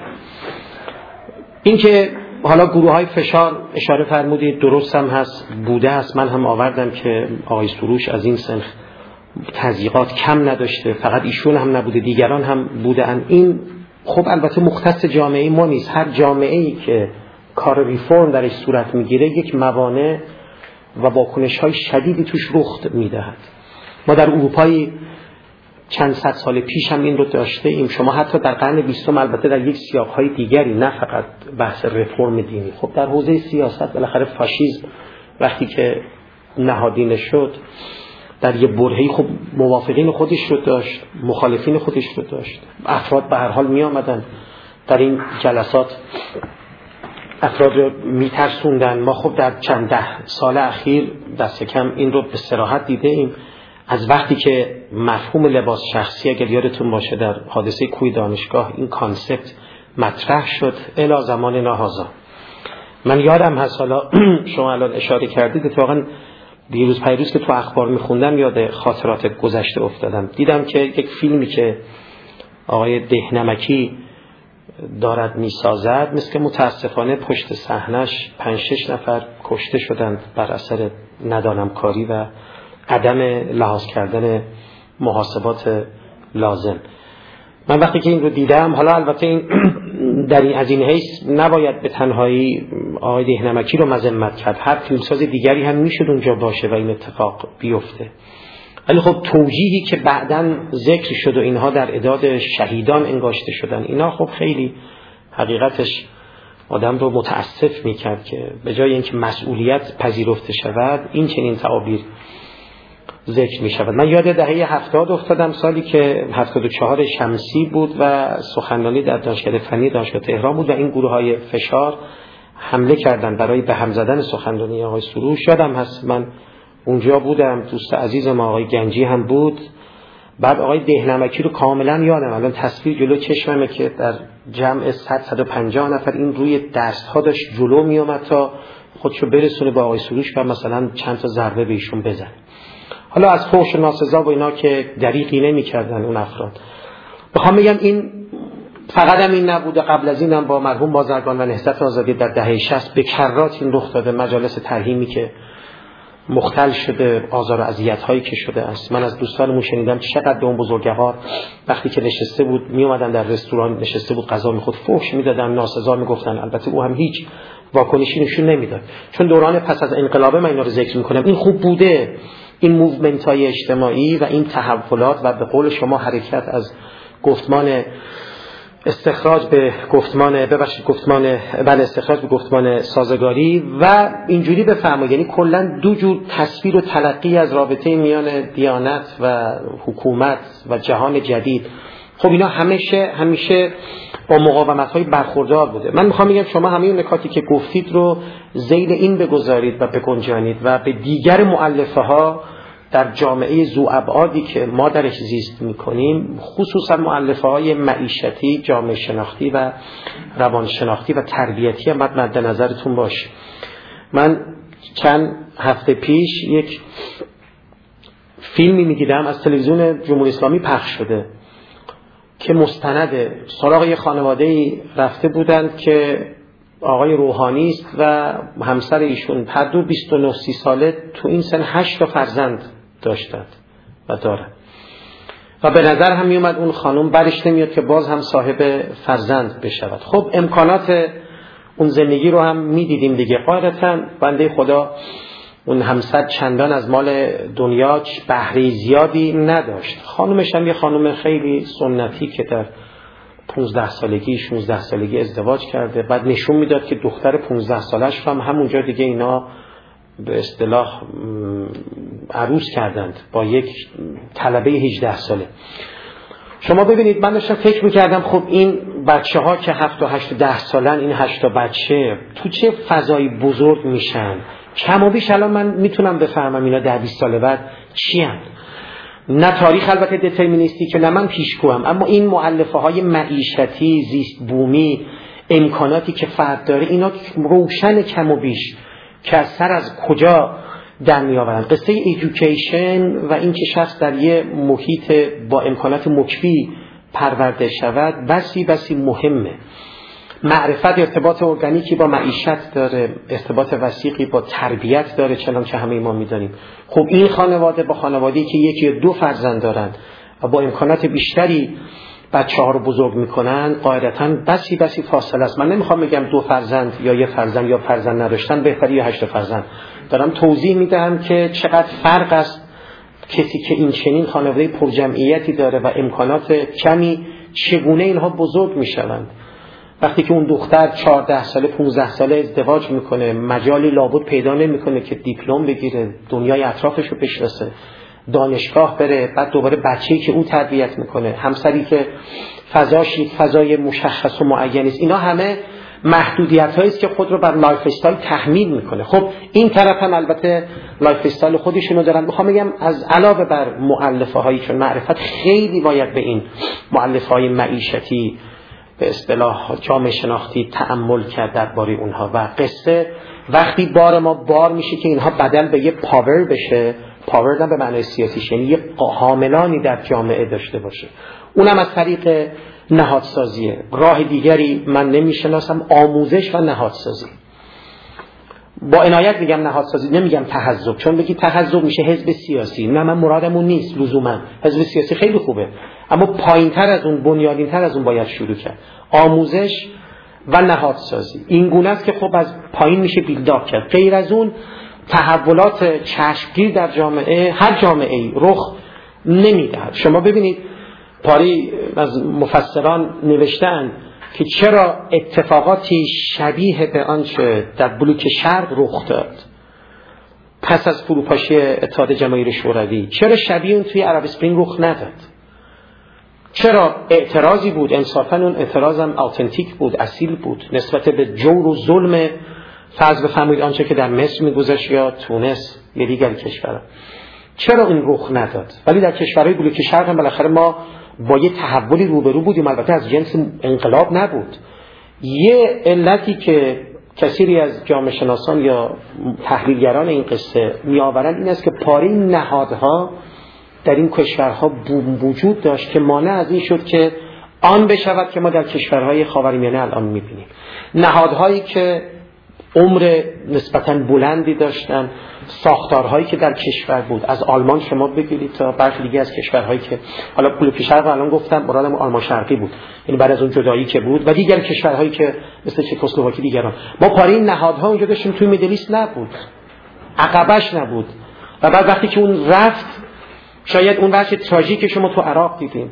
این که حالا گروه های فشار اشاره فرمودید درست هم هست، بوده است. من هم آوردم که آقای سروش از این سنخ تضییقات کم نداشته، فقط ایشون هم نبوده، دیگران هم بودن. این خب البته مختص جامعه ما نیست. هر جامعه‌ای که کار ریفورم درش صورت میگیره یک موانع و واکنش های شدیدی توش رخ میدهد. ما در اروپای چند صد سال پیش هم این رو داشته ایم. شما حتی در قرن بیستم البته در یک سیاق‌های دیگری، نه فقط بحث رفرم دینی، خب در حوزه سیاست بالاخره فاشیسم وقتی که نهادینه شد در یه برهه‌ای خب موافقین خودش رو داشت، مخالفین خودش رو داشت. افراد به هر حال می آمدن در این جلسات افراد رو می ترسوندن. ما خب در چند ده سال اخیر دست کم این رو به صراحت دیده ایم. از وقتی که مفهوم لباس شخصی اگر یادتون باشه در حادثه کوی دانشگاه این کانسپت مطرح شد الی زمان نهازا. من یادم هست، حالا شما الان اشاره کردید، اتفاقا دیروز پیروز که تو اخبار میخوندم یاد خاطرات گذشته افتادم. دیدم که یک فیلمی که آقای دهنمکی دارد میسازد، مثل که متاسفانه پشت صحنش پنج شش نفر کشته شدند بر اثر ندانمکاری و عدم لحاظ کردن محاسبات لازم. من وقتی که این رو دیدم، حالا البته این در این از این حیث نباید به تنهایی آقای دهنمکی رو مذمت کرد، هر فیلمساز دیگری هم میشد اونجا باشه و این اتفاق بیفته. ولی خب توجیهی که بعداً ذکر شد و اینها در اعداد شهیدان انگاشته شدن، اینا خب خیلی حقیقتش آدم رو متاسف میکرد که به جای اینکه مسئولیت پذیرفته شود این چنین تعابیر ذکر می شود. من یاد دهه هفتاد افتادم، سالی که هفتاد و چهار شمسی بود و سخنرانی در دانشکده فنی دانشگاه تهران بود و این گروه های فشار حمله کردن برای به هم زدن سخنرانی آقای سروش. یادم هست من اونجا بودم، دوست عزیزم آقای گنجی هم بود. بعد آقای دهنمکی رو کاملا یادم، الان تصویر جلو چشممه که در جمع صد صد و پنجاه نفر این روی دست ها داشت جلو می اومد تا خودشو برسونه با آقای سروش و مثلا چند تا ضربه به ایشون بزنه. حالا از فحش و ناسزا و اینا که دریغی نمی کردن اون افراد. بخوام بگم این فقط هم این نبوده، قبل از این هم با مرحوم بازرگان و نهضت آزادی در دهه شصت به کرات این رخ داده، مجالس ترحیمی که مختل شده، آزار و اذیت هایی که شده است. من از دوستانمون شنیدم چقدر اون بزرگوار وقتی که نشسته بود می اومدن در رستوران نشسته بود غذا میخورد فحش میدادن، ناسزا میگفتن. البته او هم هیچ واکنشی نشون نمیداد، چون دوران پس از انقلاب من اینا رو ذکر میکنم. این خوب بوده، این موومنت های اجتماعی و این تحولات و به قول شما حرکت از گفتمان استخراج به گفتمان ببخشید گفتمان بله استخراج به گفتمان سازگاری و اینجوری بفرمایید، یعنی کلا دو جور تصویر و تلقی از رابطه میان دیانت و حکومت و جهان جدید. خب اینا همیشه همیشه با مقاومت‌های برخوردار بوده. من میخوام بگم شما همه اون نکاتی که گفتید رو ذیل این بگذارید و بگنجانید و به دیگر مؤلفه‌ها در جامعه ذو ابعادی که ما درش زیست میکنیم، خصوصا مؤلفه‌های معیشتی، جامعه شناختی و روان شناختی و تربیتی هم مد نظرتون باشه. من چند هفته پیش یک فیلمی میدیدم از تلویزیون جمهوری اسلامی پخش شده که مستنده، سراغ یه خانواده‌ای رفته بودند که آقای روحانی است و همسر ایشون هر دو بیست و نه سی ساله تو این سن هشت تا فرزند داشتند و دارن و به نظر هم میومد اون خانم برش نمیاد که باز هم صاحب فرزند بشود. خب امکانات اون زندگی رو هم میدیدیم دیگه. قاعدتا بنده خدا اون همسر چندان از مال دنیا بهره زیادی نداشت. خانومش هم یه خانم خیلی سنتی که در پونزده سالگی شانزده سالگی ازدواج کرده. بعد نشون میداد که دختر پونزده سالش هم همونجا دیگه اینا به اصطلاح عروس کردند با یک طلبه هجده ساله. شما ببینید من داشتم فکر میکردم خب این بچه ها که هفت و هشت و ده سالن، این هشت تا بچه تو چه فضایی بزرگ میشن؟ کم و بیش الان من میتونم بفهمم اینا ده بیست سال بعد چی هن؟ نه تاریخ البته دترمینیستی که نه من پیشگوام، اما این مؤلفه های معیشتی، زیست بومی، امکاناتی که فرد داره، اینا روشن کم و بیش که از سر از کجا در می آورند. قصه ایژوکیشن و این که شخص در یه محیط با امکانات مکفی پرورده شود بسی بسی مهمه. معرفت ارتباط ارگانیکی با معیشت داره، ارتباط وثیقی با تربیت داره، چنان که همه ما میدانیم. خب این خانواده با خانواده‌ای که یکی یا دو فرزند دارند و با امکانات بیشتری بچه ها رو بزرگ میکنن، قاعدتاً بسی بسی فاصله است. من نمیخوام بگم دو فرزند یا یه فرزند یا فرزند نداشتن بهتری یا هشت فرزند. دارم توضیح میدم که چقدر فرق است کسی که این چنین خانواده پرجمعیتی داره و امکانات کمی، چگونه اینها بزرگ میشوند. وقتی که اون دختر چهارده ساله پانزده ساله ازدواج میکنه، مجالی لابد پیدا نمیکنه که دیپلم بگیره، دنیای اطرافش رو بشناسه، دانشگاه بره، بعد دوباره بچه‌ای که اون تربیت میکنه، همسری که فضاش یک فضای مشخص و معین است. اینا همه محدودیت‌هایی است که خود رو بر لایف استایل تحمیل میکنه. خب این طرف هم البته لایف استایل خودشونو دارن. میخوام بگم از علاوه بر مؤلفه‌هایی چون معرفت خیلی باید به این مؤلفه‌های معیشتی به اصطلاح جامعه شناختی تأمل کرد درباره اونها. و قصه وقتی بار ما بار میشه که اینها بدل به یه پاور بشه، پاور نه به معنی سیاسی، یعنی یه حاملانی در جامعه داشته باشه، اونم از طریق نهادسازیه. راه دیگری من نمیشناسم، آموزش و نهادسازی. با عنایت میگم نهادسازی، نمیگم تحزب، چون بگی تحزب میشه حزب سیاسی. نه، من مرادم اون نیست لزوما. حزب سیاسی خیلی خوبه، اما پایینتر از اون، بنیادینتر از اون باید شروع کرد. آموزش و نهادسازی این گونه است که خب از پایین میشه بیلداپ کرد. غیر از اون تحولات چشمگیر در جامعه، هر جامعه‌ای رخ نمیدهد. شما ببینید پاری از مفسران نوشتن که چرا اتفاقاتی شبیه به آنچه در بلوک شرق رخ داد پس از فروپاشی اتحاد جماهیر شوروی، چرا شبیه اون توی عرب اسپرینگ رخ نداد؟ چرا اعتراضی بود، انصافاً اون اعتراض هم آتنتیک بود، اصیل بود نسبت به جور و ظلم فرض بفرمایید آنچه که در مصر میگذشت یا تونس یا دیگر کشورها. چرا این رخ نداد؟ ولی در کشورهای بلوک شرق هم بالاخره ما با یه تحولی روبرو بودیم، البته از جنس انقلاب نبود. یه علتی که کثیری از جامعه شناسان یا تحلیلگران این قصه میآورند این است که پاره نهادها در این کشورها وجود داشت که مانع از این شد که آن بشود که ما در کشورهای خاورمیانه الان میبینیم. نهادهایی که عمر نسبتاً بلندی داشتن، ساختارهایی که در کشور بود، از آلمان شما بگیرید تا برخی دیگه از کشورهایی که حالا بلوک شرق الان گفتم مرادم آلمان شرقی بود، یعنی بعد از اون جدایی که بود، و دیگر کشورهایی که مثل چکسلواکی دیگران. ما پاره این نهادها اونجا داشتیم، توی میدل ایست نبود، عقبش نبود. و بعد وقتی که اون رفت، شاید اون بخش تراژیک شما تو عراق دیدیم،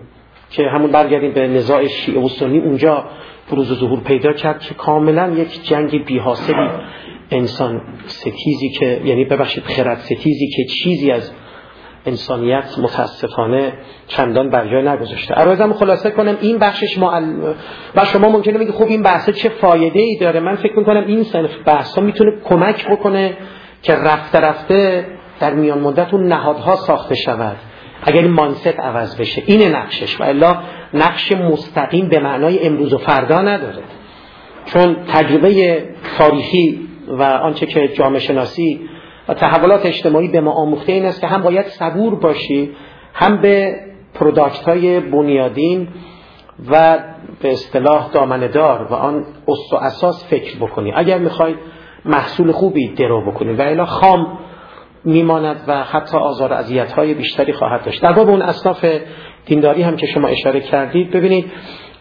که همون برگردیم به نزاع شیعه و سنی، اونجا بروز و ظهور پیدا کرد که کاملا یک جنگ بی‌حاصلی، انسان ستیزی که یعنی ببخشید خرد ستیزی که چیزی از انسانیت متاسفانه چندان بر جای نگذاشته. عرضم خلاصه کنم این بخشش معل... و شما ممکنه بگید خب این بحث چه فایده ای داره. من فکر میکنم این صنف بحثا میتونه کمک بکنه که رفته رفته در میان مدت اون نهادها ساخته شود اگر این مایندست عوض بشه. اینه نقشش، و الا نقش مستقیم به معنای امروز و فردا نداره، چون تجربه تاریخی و آنچه که جامعه شناسی و تحولات اجتماعی به ما آموخته این است که هم باید صبور باشی، هم به پروداکت های بنیادین و به اصطلاح دامنه‌دار و آن اصل و اساس فکر بکنی اگر میخوای محصول خوبی درو بکنی، و الا خام میماند و حتی آزار و اذیت‌های بیشتری خواهد داشت. در باب اون اصناف دینداری هم که شما اشاره کردید، ببینید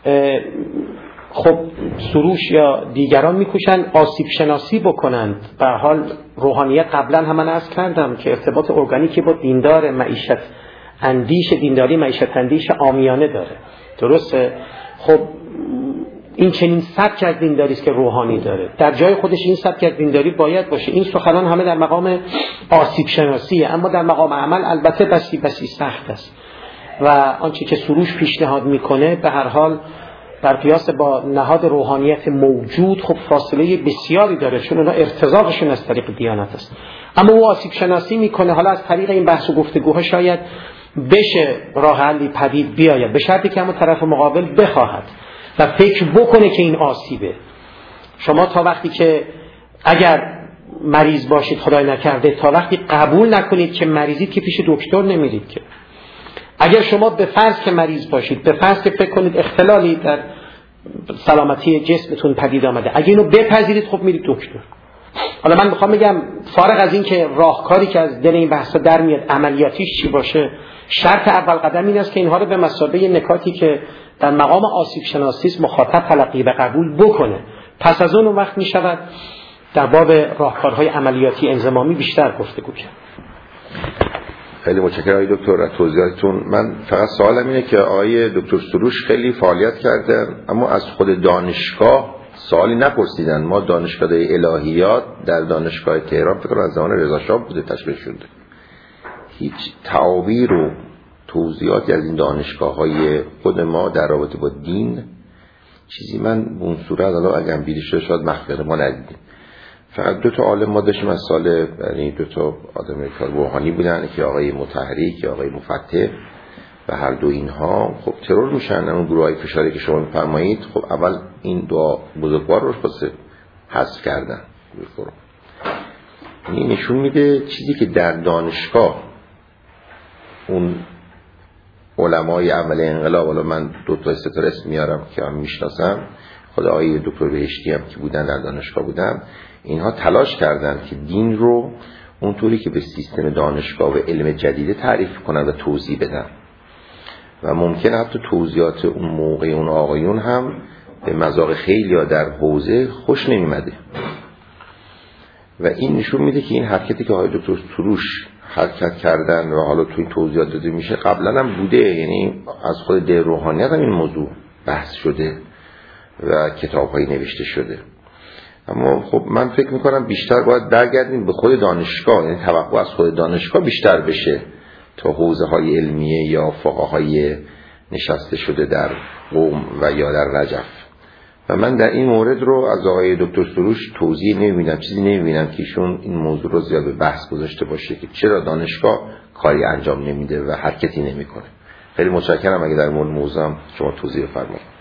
خب سروش یا دیگران میکوشن آسیب شناسی بکنند. به حال روحانیت قبلا هم من عرض کردم که ارتباط ارگانیکی با دیندار معیشت اندیش دینداری معیشت اندیش عامیانه داره، درسته؟ خب این چنین سبک از دینداری است که روحانی داره، در جای خودش این سبک از دینداری باید باشه. این سخنان همه در مقام آسیب شناسیه، اما در مقام عمل البته بسی بسی سخت است و آنچه که سروش پیشنهاد میکنه به هر حال در قیاس با نهاد روحانیت موجود خب فاصله بسیاری داره، چون اونا ارتزاقشون از طریق دیانت است. اما او آسیب شناسی میکنه. حالا از طریق این بحث و گفتگوها شاید بشه راه حلی پدید بیاید، به شرطی که همون طرف مقابل بخواهد و فکر بکنه که این آسیبه. شما تا وقتی که اگر مریض باشید خدای نکرده، تا وقتی قبول نکنید که مریضید که پیش دکتر نمیرید که. اگر شما به فرض که مریض باشید، به فرض که فکر کنید اختلالی در سلامتی جسمتون پدید آمده، اگه اینو بپذیرید خب میرید دکتر. حالا من میخوام بگم فارغ از این که راهکاری که از دل این بحثا در میاد عملیاتیش چی باشه، شرط اول قدم این است که اینها رو به مثابه نکاتی که در مقام آسیب شناسی مخاطب تلقی به قبول بکنه. پس از اون وقت میشود در باب راهکارهای عملیاتی انضمامی بیشتر گفتگو کرد. خیلی متشکرم آقای دکتر از توضیحاتتون. من فقط سوالم اینه که آقای دکتر سروش خیلی فعالیت کردن اما از خود دانشگاه سوالی نپرسیدن. ما دانشگاه الهیات در دانشگاه تهران فکر کنم از زمان رضا شاه بوده تشکیل شده، هیچ تعابیر و توضیحاتی از این دانشگاه‌های خود ما در رابطه با دین چیزی من به اون صورت حالا اگه بیری شده شاید مخفیانه ما ندیدیم. فقط دو تا عالم ما داشتیم از سال، یعنی دو تا آدم روحانی بودن که آقای مطهری که آقای مفتح، و هر دو اینها خب ترور میشن. اون گروهای فشاری که شما میفرمایید خب اول این دو بزرگوار روش پس حذف کردن. این نشون میده چیزی که در دانشگاه اون علمای عمل انقلاب، حالا من دو تا سه تا اسم میارم که من میشناسم، خود آقای دکتر بهشتی هم که بودن در دانشگاه بودن، اینها تلاش کردن که دین رو اونطوری که به سیستم دانشگاه و علم جدیده تعریف کنن و توضیح بدن و ممکنه حتی توضیحات اون موقع اون آقایون هم به مذاق خیلی ها در حوزه خوش نمیمده و این نشون میده که این حرکتی که آقای دکتر سروش حرکت کردن و حالا توی توضیحات داده میشه قبلا هم بوده، یعنی از خود در روحانیت هم این موضوع بحث شده و کتاب‌هایی نوشته شده. اما خب من فکر میکنم بیشتر باید برگردیم به خود دانشگاه، یعنی توقع از خود دانشگاه بیشتر بشه تا حوزه های علمیه یا فقهای نشسته شده در قم و یا در رجف. و من در این مورد رو از آقای دکتر سروش توضیح نمیبینم، چیزی نمیبینم که ایشون این موضوع رو زیاد به بحث گذاشته باشه که چرا دانشگاه کاری انجام نمیده و حرکتی نمیکنه. خیلی متشکرم اگه در مورد موضوع هم شما توضیح بفرمایید.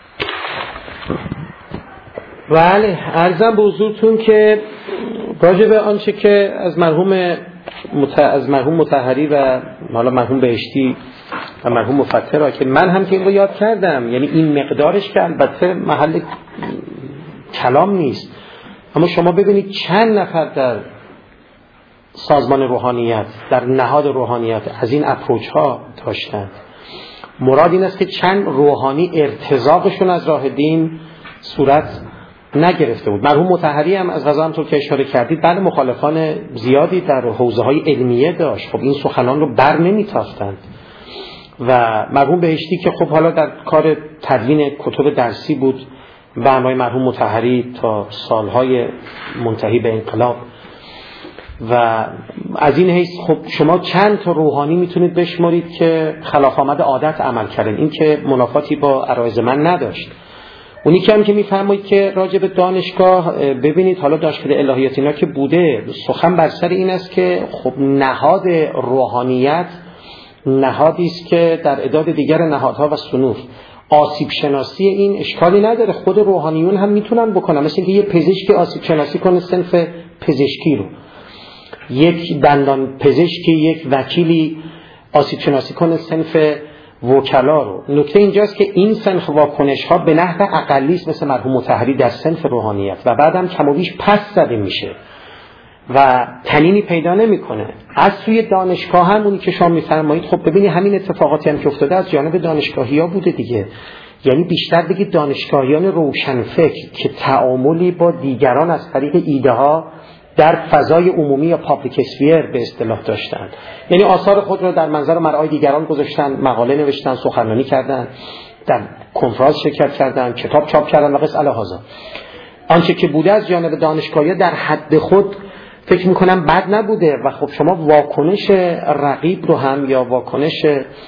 بله، عرضم به حضورتون که راجع به آنچه که از مرحوم مت... از مرحوم مطهری و حالا مرحوم بهشتی و مرحوم مفتح را که من هم که این رو یاد کردم، یعنی این مقدارش که البته محل کلام نیست، اما شما ببینید چند نفر در سازمان روحانیت، در نهاد روحانیت از این اپروچ ها داشتند. مراد این است که چند روحانی ارتزاقشون از راه دین صورت نگرفته بود. مرحوم مطهری هم از قضا همونطور که اشاره کردید بله مخالفان زیادی در حوزه های علمیه داشت. خب این سخنان رو بر نمیتافتند و مرحوم بهشتی که خب حالا در کار تدوین کتب درسی بود به همراه مرحوم مطهری تا سالهای منتهی به انقلاب، و از این حیث خب شما چند تا روحانی میتونید بشمارید که خلاف آمد عادت عمل کردن، این که منافاتی با عرایض من نداشت. اونی که هم که میفرمایید که راجع به دانشگاه ببینید، حالا دانشکده الهیات اینا که بوده، سخن بر سر این است که خب نهاد روحانیت نهادی است که در اعداد دیگر نهادها و صنوف، آسیب شناسی این اشکالی نداره، خود روحانیون هم میتونن بکنن، مثل اینکه یه پزشک آسیب شناسی کنه صنف پزشکی رو، یک دندان پزشکی، یک وکیلی آسیب شناسی کنه صنف وکلا رو. نکته اینجاست که این صنف واکنش ها به نحو اقلی است مثل مرحوم مطهری در صنف روحانیت و بعدم کم و بیش پس زده میشه و تنینی پیدا نمیکنه. از سوی دانشگاه هم اونی که شما میفرمایید، خب ببینید همین اتفاقاتی هم که افتاده از جانب دانشگاهی‌ها بوده دیگه، یعنی بیشتر بگید دانشگاهیان روشنفکر که تعاملی با دیگران از طریق ایده ها در فضای عمومی یا پابلیک اسفیر به اصطلاح داشتن، یعنی آثار خود را در منظر مرعای دیگران گذاشتن، مقاله نوشتن، سخنرانی کردن، در کنفرانس شرکت کردن، کتاب چاپ کردن و قص الهذا. آنچه که بوده از جانب دانشگاهی در حد خود فکر میکنم بد نبوده و خب شما واکنش رقیب رو هم یا واکنش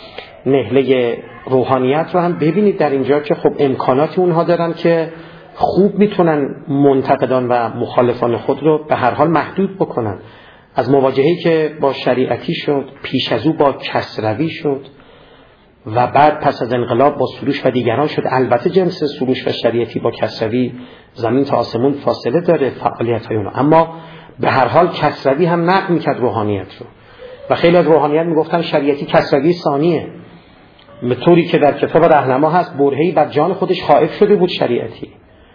نهله روحانیت رو هم ببینید در اینجا که خب امکاناتی اونها دارن که خوب میتونن منتقدان و مخالفان خود رو به هر حال محدود بکنن. از مواجهه‌ای که با شریعتی شد، پیش از او با کسروی شد و بعد پس از انقلاب با سروش و دیگران شد. البته جنس سروش و شریعتی با کسروی زمین تا آسمون فاصله داره فعالیت‌های اونها، اما به هر حال کسروی هم نقد میکرد روحانیت رو و خیلی از روحانیت میگفتن شریعتی کسروی ثانیه، به طوری که در کتاب رهنما هست برهه‌ای بر جان خودش خائف شده بود شریعتی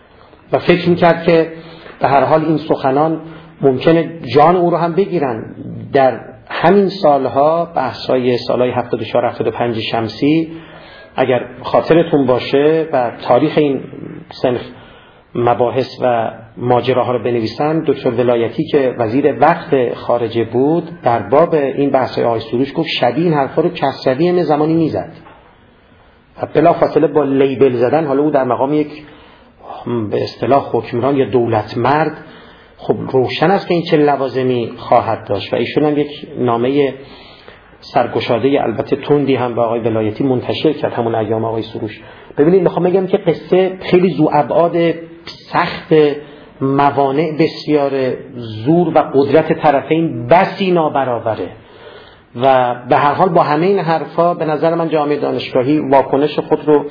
و فکر میکرد که به هر حال این سخنان ممکنه جان او رو هم بگیرن. در همین سالها، بحثای سالهای هفتاد و چهار هفتاد و پنج شمسی اگر خاطرتون باشه و تاریخ این صنف مباحث و ماجراها رو بنویسن، دکتر ولایتی که وزیر وقت خارجه بود در باب این بحثای آقای سروش گفت شبیه این حرفا رو کسروی همه زمانی میزد و بلا فاصله با لیبل زدن، حالا او در مقام یک به اصطلاح حکمران یا دولت مرد، خب روشن است که این چه لوازمی خواهد داشت و ایشون هم یک نامه سرگشاده البته تندی هم به آقای ولایتی منتشر کرد همون ایام آقای سروش. ببینید میخوام بگم که قصه خیلی ذو ابعاد سخت، موانع بسیار، زور و قدرت طرفین بسی نابرابره و به هر حال با همه این حرفا به نظر من جامعه دانشگاهی واکنش خود رو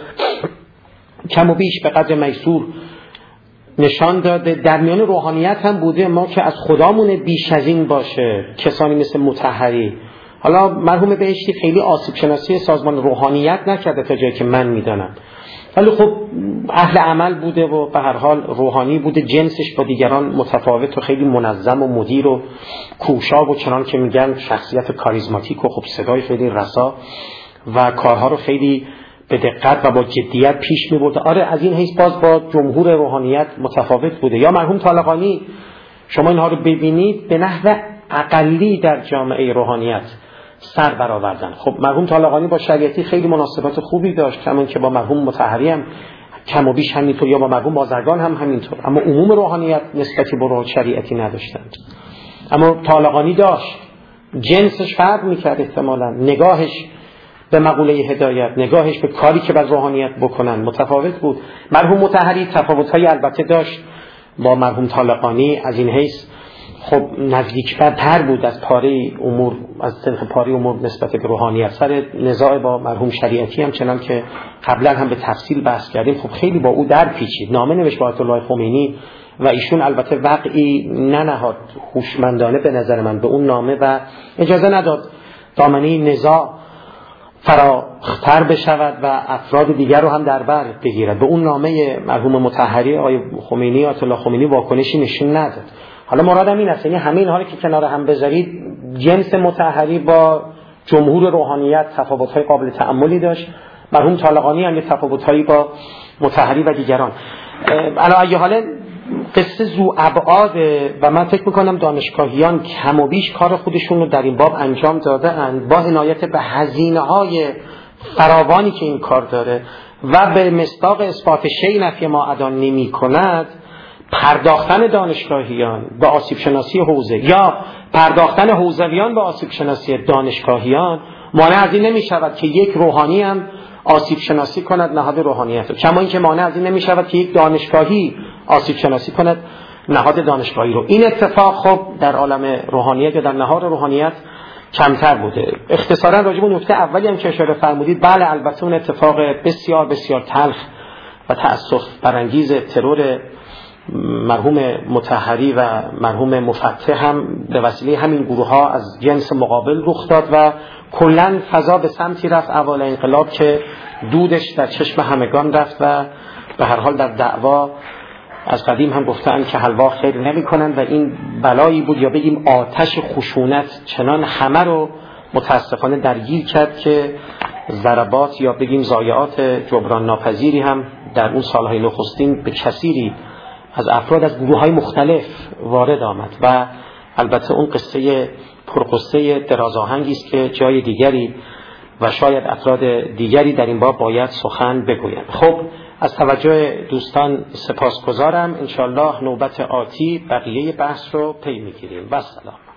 کم و بیش به قدر میسور نشان داده. در میان روحانیت هم بوده ما که از خدامون بیش از این باشه، کسانی مثل مطهری. حالا مرحوم بهشتی خیلی آسیب شناسی سازمان روحانیت نکرده تا جایی که من میدانم، ولی خب اهل عمل بوده و به هر حال روحانی بوده، جنسش با دیگران متفاوت و خیلی منظم و مدیر و کوشا و چنان که میگن شخصیت کاریزماتیک و خب صدای خیلی رسا و کارها رو خیلی به دقت و با جدیت پیش می‌برده. آره از این حیث باز با جمهور روحانیت متفاوت بوده. یا مرحوم طالقانی، شما اینها رو ببینید به نحو اقلی در جامعه روحانیت سر برآوردن. خب مرحوم طالقانی با شریعتی خیلی مناسبات خوبی داشت، همون که با مرحوم مطهری هم کم و بیش همینطور، یا با مرحوم بازرگان هم همینطور، اما عموم روحانیت نسبتی با شریعتی نداشتند. اما طالقانی داشت، جنسش فرق می‌کرد، احتمالاً نگاهش به مقوله هدایت، نگاهش به کاری که باید روحانیت بکنن متفاوت بود. مرحوم مطهری تفاوت‌های البته داشت با مرحوم طالقانی، از این حیث خب نزدیک‌تر بود از پاره امور، از سنخ پاره امور نسبت به روحانیت. سر نزاع با مرحوم شریعتی هم چنان که قبلا هم به تفصیل بحث کردیم، خب خیلی با او در پیچید. نامه نوشت با آیت الله خمینی و ایشون البته وقعی ننهاد هوشمندانه به نظر من به اون نامه و اجازه نداد دامنه نزاع فراختر بشود و افراد دیگر رو هم در بر بگیرد. به اون نامه مرحوم مطهری آقای خمینی آیت الله خمینی واکنشی نشون نداد. حالا مرادم این است، یعنی همه اینها رو که کنار هم بذارید، جنس مطهری با جمهور روحانیت تفاوت‌های قابل تأملی داشت، مرحوم طالقانی هم تفاوت‌هایی با مطهری و دیگران. علی ای حال قصه ذو ابعاده و من فکر میکنم دانشگاهیان کم و بیش کار خودشون رو در این باب انجام داده اند با عنایت به هزینه‌های فراوانی که این کار داره و به مصداق اثبات شیء نفی ما عدا نمی کند، پرداختن دانشگاهیان به آسیب شناسی حوزه یا پرداختن حوزویان به آسیب شناسی دانشگاهیان مانع از این نمی شود که یک روحانی هم آسیب شناسی کند نهاد روحانیت رو، کما اینکه مانع از این نمی شود که یک دانشگاهی آسیب شناسی کند نهاد دانشگاهی رو. این اتفاق خب در عالم روحانیت یا در نهاد روحانیت کمتر بوده. اختصارا راجع به نکته اولی هم که اشاره فرمودید، بله البته اون اتفاق بسیار بسیار تلخ و تأسف برانگیز ترور مرحوم مطهری و مرحوم مفتح هم به وسیله همین گروه ها از جنس مقابل رخ داد و کلن فضا به سمتی رفت اول انقلاب که دودش در چشم همگان رفت و به هر حال در دعوا از قدیم هم گفتن که حلوا خیر نمی کنند و این بلایی بود یا بگیم آتش خشونت چنان همه رو متاسفانه درگیر کرد که ضربات یا بگیم ضایعات جبران ناپذیری هم در اون سالهای نخستین به کثیری از افراد از گروه‌های مختلف وارد آمد و البته اون قصه پرقصه درازآهنگی است که جای دیگری و شاید افراد دیگری در این باب باید سخن بگویند. خب از توجه دوستان سپاسگزارم. انشالله نوبت آتی بقیه بحث رو پی میگیریم. و سلام.